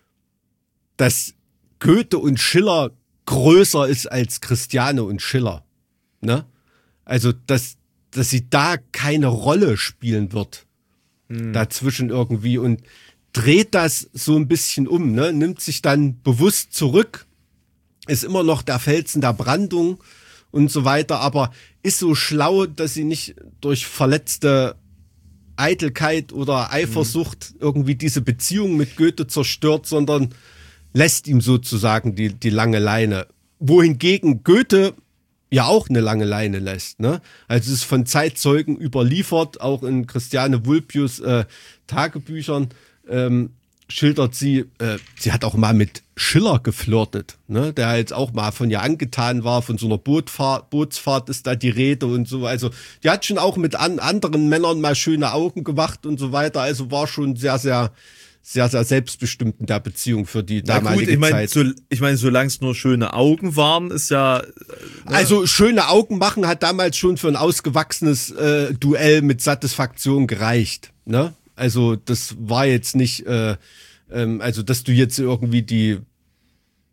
dass Goethe und Schiller größer ist als Christiane und Schiller, ne? Also, dass, dass sie da keine Rolle spielen wird, hm. dazwischen irgendwie, und dreht das so ein bisschen um, ne? Nimmt sich dann bewusst zurück, ist immer noch der Felsen der Brandung und so weiter, aber ist so schlau, dass sie nicht durch verletzte Eitelkeit oder Eifersucht hm. irgendwie diese Beziehung mit Goethe zerstört, sondern lässt ihm sozusagen die, die lange Leine. Wohingegen Goethe ja auch eine lange Leine lässt, ne? Also es ist von Zeitzeugen überliefert, auch in Christiane Vulpius äh, Tagebüchern ähm, schildert sie, äh, sie hat auch mal mit Schiller geflirtet, ne? Der jetzt auch mal von ihr angetan war, von so einer Bootfahrt, Bootsfahrt ist da die Rede und so. Also die hat schon auch mit an, anderen Männern mal schöne Augen gemacht und so weiter. Also war schon sehr, sehr sehr, sehr selbstbestimmt in der Beziehung für die damalige gut, ich mein, Zeit. So, ich meine, solange es nur schöne Augen waren, ist ja... Ne? Also schöne Augen machen hat damals schon für ein ausgewachsenes äh, Duell mit Satisfaktion gereicht, ne? Also das war jetzt nicht, äh, ähm, also dass du jetzt irgendwie die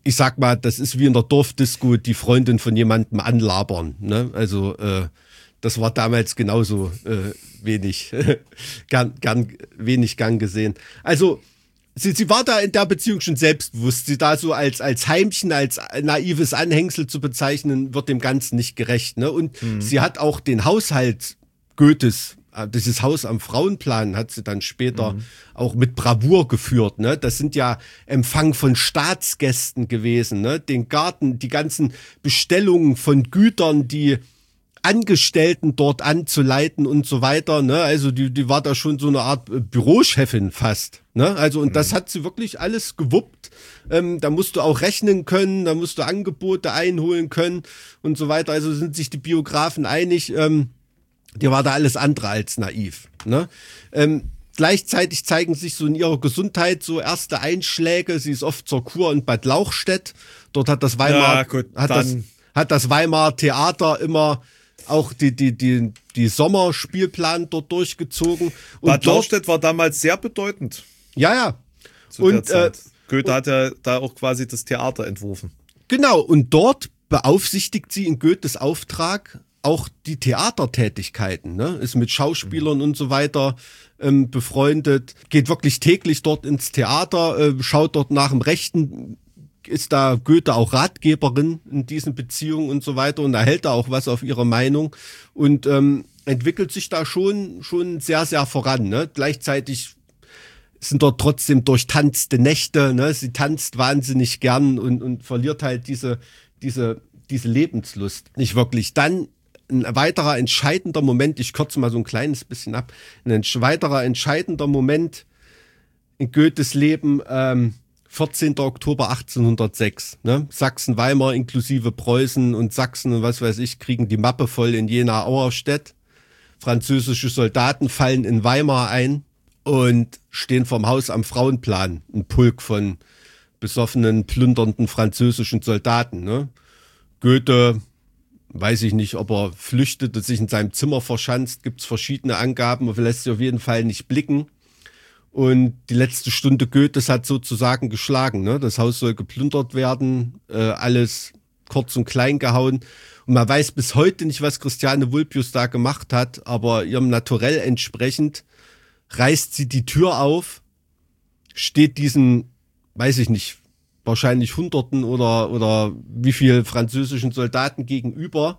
ich sag mal, das ist wie in der Dorfdisco die Freundin von jemandem anlabern. Ne? Also äh, das war damals genauso äh, wenig, gern, gern, wenig gern gesehen. Also sie, sie war da in der Beziehung schon selbstbewusst. Sie da so als, als Heimchen, als naives Anhängsel zu bezeichnen, wird dem Ganzen nicht gerecht. Ne? Und mhm. sie hat auch den Haushalt Goethes, dieses Haus am Frauenplan, hat sie dann später mhm. auch mit Bravour geführt. Ne? Das sind ja Empfang von Staatsgästen gewesen. Ne? Den Garten, die ganzen Bestellungen von Gütern, die Angestellten dort anzuleiten und so weiter. Ne? Also die, die war da schon so eine Art Bürochefin fast. Ne? Also und mhm. das hat sie wirklich alles gewuppt. Ähm, da musst du auch rechnen können, da musst du Angebote einholen können und so weiter. Also sind sich die Biografen einig, ähm, die war da alles andere als naiv. Ne? Ähm, gleichzeitig zeigen sich so in ihrer Gesundheit so erste Einschläge. Sie ist oft zur Kur in Bad Lauchstädt. Dort hat das Weimar, ja, gut, hat das, hat das Weimarer Theater immer auch die, die, die, die Sommerspielplan dort durchgezogen. Und Bad dort, Lauchstädt war damals sehr bedeutend. Ja, ja. Zu und äh, Goethe und, hat ja da auch quasi das Theater entworfen. Genau. Und dort beaufsichtigt sie in Goethes Auftrag auch die Theatertätigkeiten, ne? Ist mit Schauspielern mhm. und so weiter ähm, befreundet, geht wirklich täglich dort ins Theater, äh, schaut dort nach dem Rechten, ist da Goethe auch Ratgeberin in diesen Beziehungen und so weiter und erhält da auch was auf ihre Meinung und ähm, entwickelt sich da schon schon sehr, sehr voran. Ne? Gleichzeitig sind dort trotzdem durchtanzte Nächte, ne? Sie tanzt wahnsinnig gern und, und verliert halt diese, diese, diese Lebenslust nicht wirklich. Dann ein weiterer entscheidender Moment, ich kürze mal so ein kleines bisschen ab, ein weiterer entscheidender Moment in Goethes Leben, ähm, vierzehnter Oktober achtzehnhundertsechs. Ne? Sachsen-Weimar inklusive Preußen und Sachsen und was weiß ich, kriegen die Mappe voll in Jena-Auerstedt. Französische Soldaten fallen in Weimar ein und stehen vorm Haus am Frauenplan. Ein Pulk von besoffenen, plündernden französischen Soldaten. Ne? Goethe, weiß ich nicht, ob er flüchtete, sich in seinem Zimmer verschanzt, gibt es verschiedene Angaben, aber lässt sich auf jeden Fall nicht blicken. Und die letzte Stunde Goethes hat sozusagen geschlagen. Ne? Das Haus soll geplündert werden, äh, alles kurz und klein gehauen. Und man weiß bis heute nicht, was Christiane Vulpius da gemacht hat, aber ihrem Naturell entsprechend reißt sie die Tür auf, steht diesen, weiß ich nicht, wahrscheinlich Hunderten oder, oder wie viel französischen Soldaten gegenüber,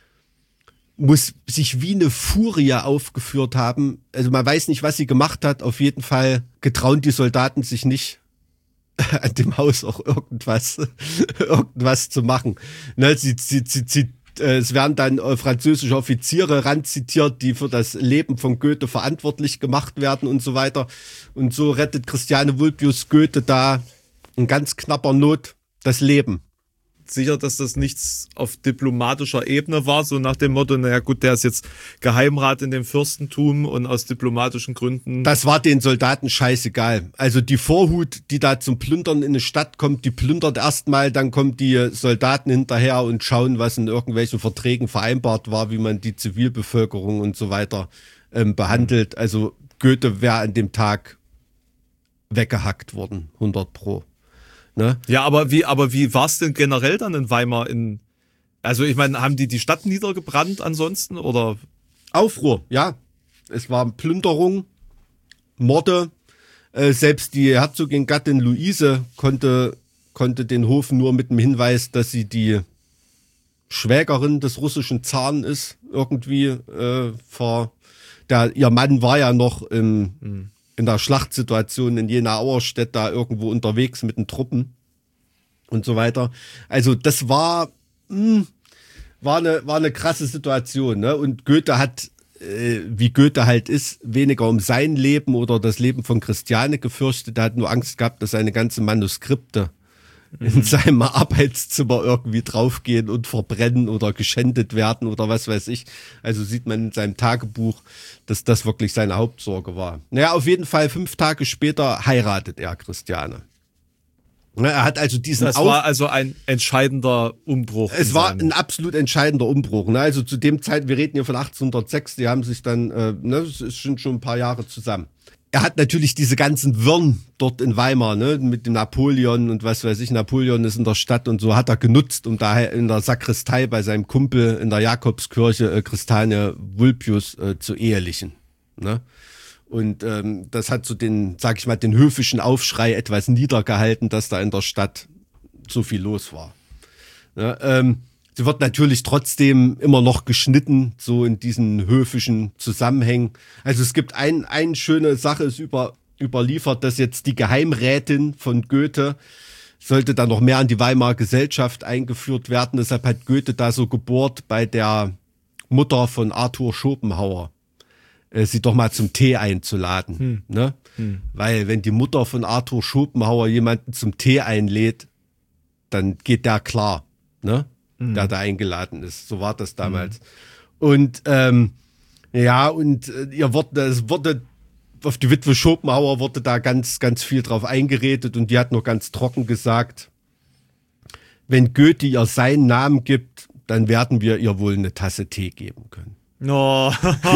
muss sich wie eine Furie aufgeführt haben. Also man weiß nicht, was sie gemacht hat. Auf jeden Fall getrauen die Soldaten sich nicht, an dem Haus auch irgendwas, irgendwas zu machen. Ne, sie, sie, sie, sie, äh, es werden dann äh, französische Offiziere ranzitiert, die für das Leben von Goethe verantwortlich gemacht werden und so weiter. Und so rettet Christiane Vulpius Goethe da in ganz knapper Not das Leben. Sicher, dass das nichts auf diplomatischer Ebene war, so nach dem Motto, naja gut, der ist jetzt Geheimrat in dem Fürstentum und aus diplomatischen Gründen. Das war den Soldaten scheißegal. Also die Vorhut, die da zum Plündern in eine Stadt kommt, die plündert erstmal, dann kommen die Soldaten hinterher und schauen, was in irgendwelchen Verträgen vereinbart war, wie man die Zivilbevölkerung und so weiter ähm, behandelt. Also Goethe wäre an dem Tag weggehackt worden, hundert Pro. Ne? Ja, aber wie, aber wie war es denn generell dann in Weimar? In, also ich meine, haben die die Stadt niedergebrannt ansonsten oder? Aufruhr, ja. Es war Plünderung, Morde. Äh, selbst die Herzogin Gattin Luise konnte, konnte den Hof nur mit dem Hinweis, dass sie die Schwägerin des russischen Zaren ist, irgendwie äh, vor. Der, ihr Mann war ja noch im mhm. in der Schlachtsituation in Jena-Auerstedt da irgendwo unterwegs mit den Truppen und so weiter. Also das war mh, war eine war eine krasse Situation, ne? Und Goethe hat, äh, wie Goethe halt ist, weniger um sein Leben oder das Leben von Christiane gefürchtet. Er hat nur Angst gehabt, dass seine ganzen Manuskripte mhm. in seinem Arbeitszimmer irgendwie draufgehen und verbrennen oder geschändet werden oder was weiß ich. Also sieht man in seinem Tagebuch, dass das wirklich seine Hauptsorge war. Naja, auf jeden Fall fünf Tage später heiratet er Christiane. Er hat also diesen Das Auf- war also ein entscheidender Umbruch. Es war ein absolut entscheidender Umbruch. Ne? Also zu dem Zeit, wir reden hier von achtzehnhundertsechs, die haben sich dann, äh, ne, es ist schon, schon ein paar Jahre zusammen. er hat natürlich diese ganzen Wirren dort in Weimar, ne, mit dem Napoleon und was weiß ich, Napoleon ist in der Stadt und so, hat er genutzt, um da in der Sakristei bei seinem Kumpel in der Jakobskirche äh, Christiane Vulpius äh, zu ehelichen, ne. Und ähm, das hat so den, sag ich mal, den höfischen Aufschrei etwas niedergehalten, dass da in der Stadt so viel los war. Ne, ähm, Sie wird natürlich trotzdem immer noch geschnitten, so in diesen höfischen Zusammenhängen. Also es gibt ein, eine schöne Sache, ist über, überliefert, dass jetzt die Geheimrätin von Goethe sollte dann noch mehr an die Weimarer Gesellschaft eingeführt werden. Deshalb hat Goethe da so gebohrt bei der Mutter von Arthur Schopenhauer, äh, sie doch mal zum Tee einzuladen. Hm. Ne? Hm. Weil wenn die Mutter von Arthur Schopenhauer jemanden zum Tee einlädt, dann geht der klar, ne? Der da eingeladen ist. So war das damals. Mhm. Und ähm, ja, und äh, ihr wurde, es wurde auf die Witwe Schopenhauer wurde da ganz, ganz viel drauf eingeredet und die hat nur ganz trocken gesagt, wenn Goethe ihr seinen Namen gibt, dann werden wir ihr wohl eine Tasse Tee geben können. No.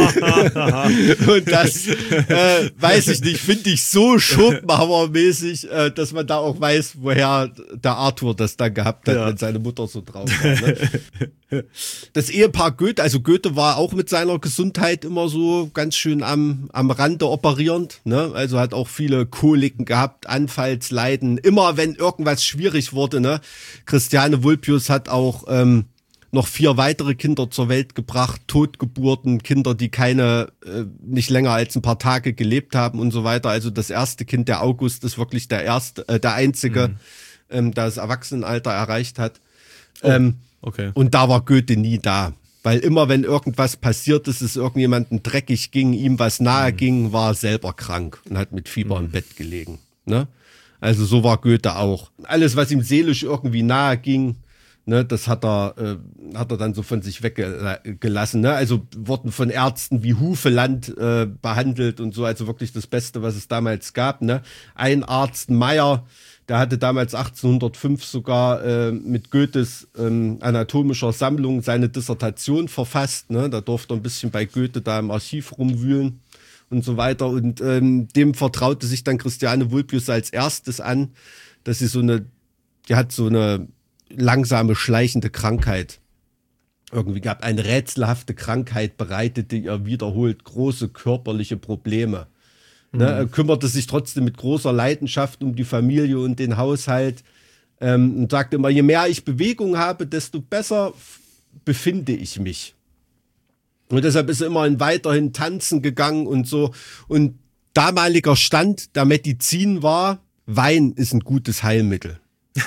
Und das äh, weiß ich nicht, finde ich so Schopenhauer-mäßig, äh, dass man da auch weiß, woher der Arthur das dann gehabt hat, ja. Wenn seine Mutter so drauf war. Ne? Das Ehepaar Goethe, also Goethe war auch mit seiner Gesundheit immer so ganz schön am, am Rande operierend, ne? Also hat auch viele Koliken gehabt, Anfallsleiden, immer wenn irgendwas schwierig wurde, ne? Christiane Vulpius hat auch ähm, noch vier weitere Kinder zur Welt gebracht, Totgeburten, Kinder, die keine, äh, nicht länger als ein paar Tage gelebt haben und so weiter. Also das erste Kind, der August, ist wirklich der erste, äh, der einzige, mhm. ähm, der das Erwachsenenalter erreicht hat. Oh, ähm, okay. Und da war Goethe nie da. Weil immer, wenn irgendwas passiert ist, es irgendjemandem dreckig ging, ihm was nahe mhm. ging, war er selber krank und hat mit Fieber mhm. im Bett gelegen. Ne? Also so war Goethe auch. Alles, was ihm seelisch irgendwie nahe ging, ne, das hat er, äh, hat er dann so von sich weggelassen. Ne? Also wurden von Ärzten wie Hufeland äh, behandelt und so, also wirklich das Beste, was es damals gab. Ne? Ein Arzt, Meyer, der hatte damals achtzehnhundertfünf sogar äh, mit Goethes ähm, anatomischer Sammlung seine Dissertation verfasst. Ne? Da durfte er ein bisschen bei Goethe da im Archiv rumwühlen und so weiter. Und ähm, dem vertraute sich dann Christiane Vulpius als erstes an, dass sie so eine, die hat so eine langsame, schleichende Krankheit irgendwie gehabt. Eine rätselhafte Krankheit bereitete ihr wiederholt große körperliche Probleme. Mhm. Ne, er kümmerte sich trotzdem mit großer Leidenschaft um die Familie und den Haushalt ähm, und sagte immer, je mehr ich Bewegung habe, desto besser befinde ich mich. Und deshalb ist er immer weiterhin tanzen gegangen und so. Und damaliger Stand der Medizin war, Wein ist ein gutes Heilmittel.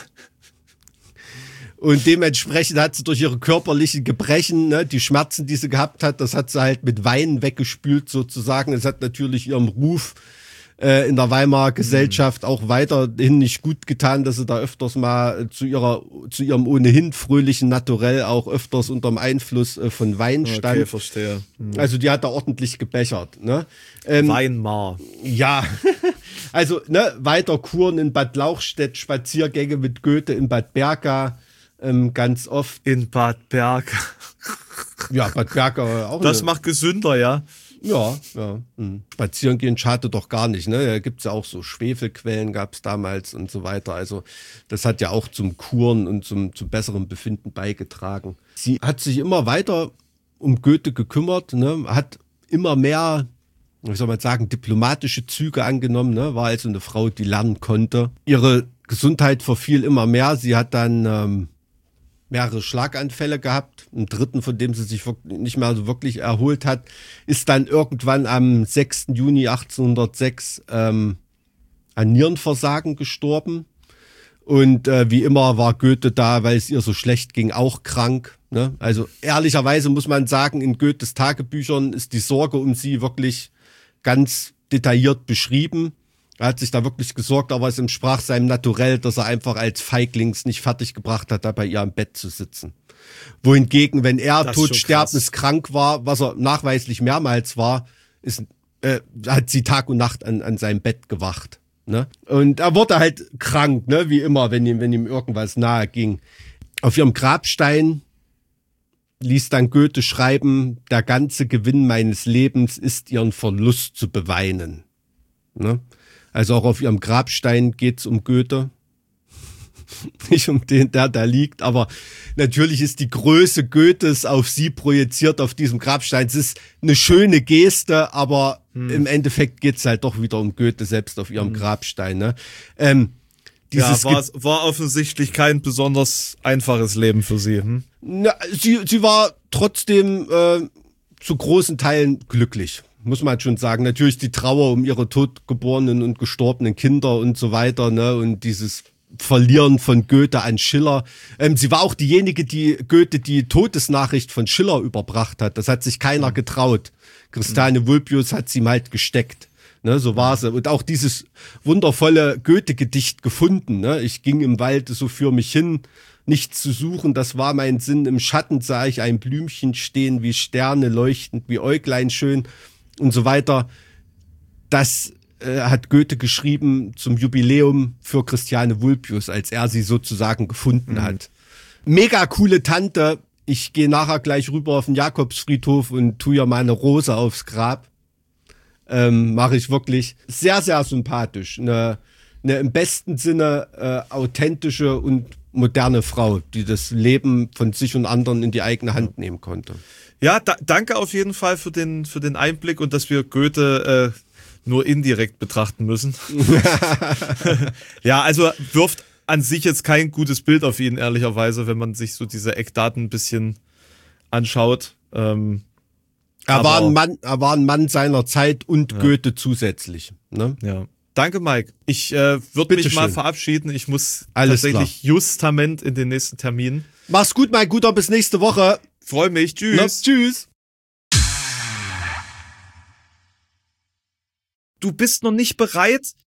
Und dementsprechend hat sie durch ihre körperlichen Gebrechen, ne, die Schmerzen, die sie gehabt hat, das hat sie halt mit Wein weggespült sozusagen. Es hat natürlich ihrem Ruf äh, in der Weimarer Gesellschaft auch weiterhin nicht gut getan, dass sie da öfters mal zu ihrer, zu ihrem ohnehin fröhlichen Naturell auch öfters unterm Einfluss äh, von Wein stand. Okay, verstehe. Mhm. Also die hat da ordentlich gebechert. Ne? Ähm, Weinmar. Ja, also ne, weiter Kuren in Bad Lauchstädt, Spaziergänge mit Goethe in Bad Berka. Ähm, ganz oft. In Bad Berka. Ja, Bad Berka auch. Das eine, macht gesünder, ja. Ja, ja. Hm. Spazieren gehen schadet doch gar nicht, ne? Da gibt's ja auch so Schwefelquellen, gab's damals und so weiter. Also das hat ja auch zum Kuren und zum, zum besseren Befinden beigetragen. Sie hat sich immer weiter um Goethe gekümmert, ne? Hat immer mehr, wie soll man sagen, diplomatische Züge angenommen, ne? War also eine Frau, die lernen konnte. Ihre Gesundheit verfiel immer mehr. Sie hat dann ähm, mehrere Schlaganfälle gehabt. Einen dritten, von dem sie sich nicht mehr so wirklich erholt hat, ist dann irgendwann am sechsten Juni achtzehnhundertsechs ähm, an Nierenversagen gestorben. Und äh, wie immer war Goethe da, weil es ihr so schlecht ging, auch krank. Ne? Also ehrlicherweise muss man sagen, in Goethes Tagebüchern ist die Sorge um sie wirklich ganz detailliert beschrieben. Er hat sich da wirklich gesorgt, aber es entsprach seinem Naturell, dass er einfach als Feiglings nicht fertig gebracht hat, da bei ihr am Bett zu sitzen. Wohingegen, wenn er todsterbenskrank war, was er nachweislich mehrmals war, ist, äh, hat sie Tag und Nacht an, an seinem Bett gewacht. Ne? Und er wurde halt krank, ne? Wie immer, wenn ihm, wenn ihm irgendwas nahe ging. Auf ihrem Grabstein ließ dann Goethe schreiben, der ganze Gewinn meines Lebens ist ihren Verlust zu beweinen. Ne? Also auch auf ihrem Grabstein geht's um Goethe. Nicht um den, der da liegt, aber natürlich ist die Größe Goethes auf sie projiziert auf diesem Grabstein. Es ist eine schöne Geste, aber hm. im Endeffekt geht's halt doch wieder um Goethe selbst auf ihrem hm. Grabstein. Ne? Ähm, Dieses ja, war, war offensichtlich kein besonders einfaches Leben für sie. Hm? Na, sie, sie war trotzdem äh, zu großen Teilen glücklich, muss man schon sagen. Natürlich die Trauer um ihre totgeborenen und gestorbenen Kinder und so weiter, ne, und dieses Verlieren von Goethe an Schiller. Ähm, sie war auch diejenige, die Goethe die Todesnachricht von Schiller überbracht hat. Das hat sich keiner getraut. Christiane Vulpius hat sie ihm halt gesteckt. Ne, so war sie. Und auch dieses wundervolle Goethe-Gedicht gefunden. Ne? Ich ging im Wald so für mich hin, nichts zu suchen, das war mein Sinn. Im Schatten sah ich ein Blümchen stehen, wie Sterne leuchtend, wie Äuglein schön und so weiter. Das äh, hat Goethe geschrieben zum Jubiläum für Christiane Vulpius, als er sie sozusagen gefunden mhm. hat. Mega coole Tante. Ich gehe nachher gleich rüber auf den Jakobsfriedhof und tue ihr meine Rose aufs Grab. Ähm, mache ich wirklich sehr, sehr sympathisch. Eine, eine im besten Sinne äh, authentische und moderne Frau, die das Leben von sich und anderen in die eigene Hand nehmen konnte. Ja, da, danke auf jeden Fall für den, für den Einblick und dass wir Goethe äh, nur indirekt betrachten müssen. Ja, also wirft an sich jetzt kein gutes Bild auf ihn, ehrlicherweise, wenn man sich so diese Eckdaten ein bisschen anschaut. Ähm, Er war, ein Mann, er war ein Mann seiner Zeit und ja. Goethe zusätzlich. Ne? Ja. Danke, Mike. Ich äh, würde mich schön. mal verabschieden. Ich muss Alles tatsächlich klar. justament in den nächsten Termin. Mach's gut, Mike. Guter, bis nächste Woche. Freue mich. Tschüss. Na, tschüss. Du bist noch nicht bereit,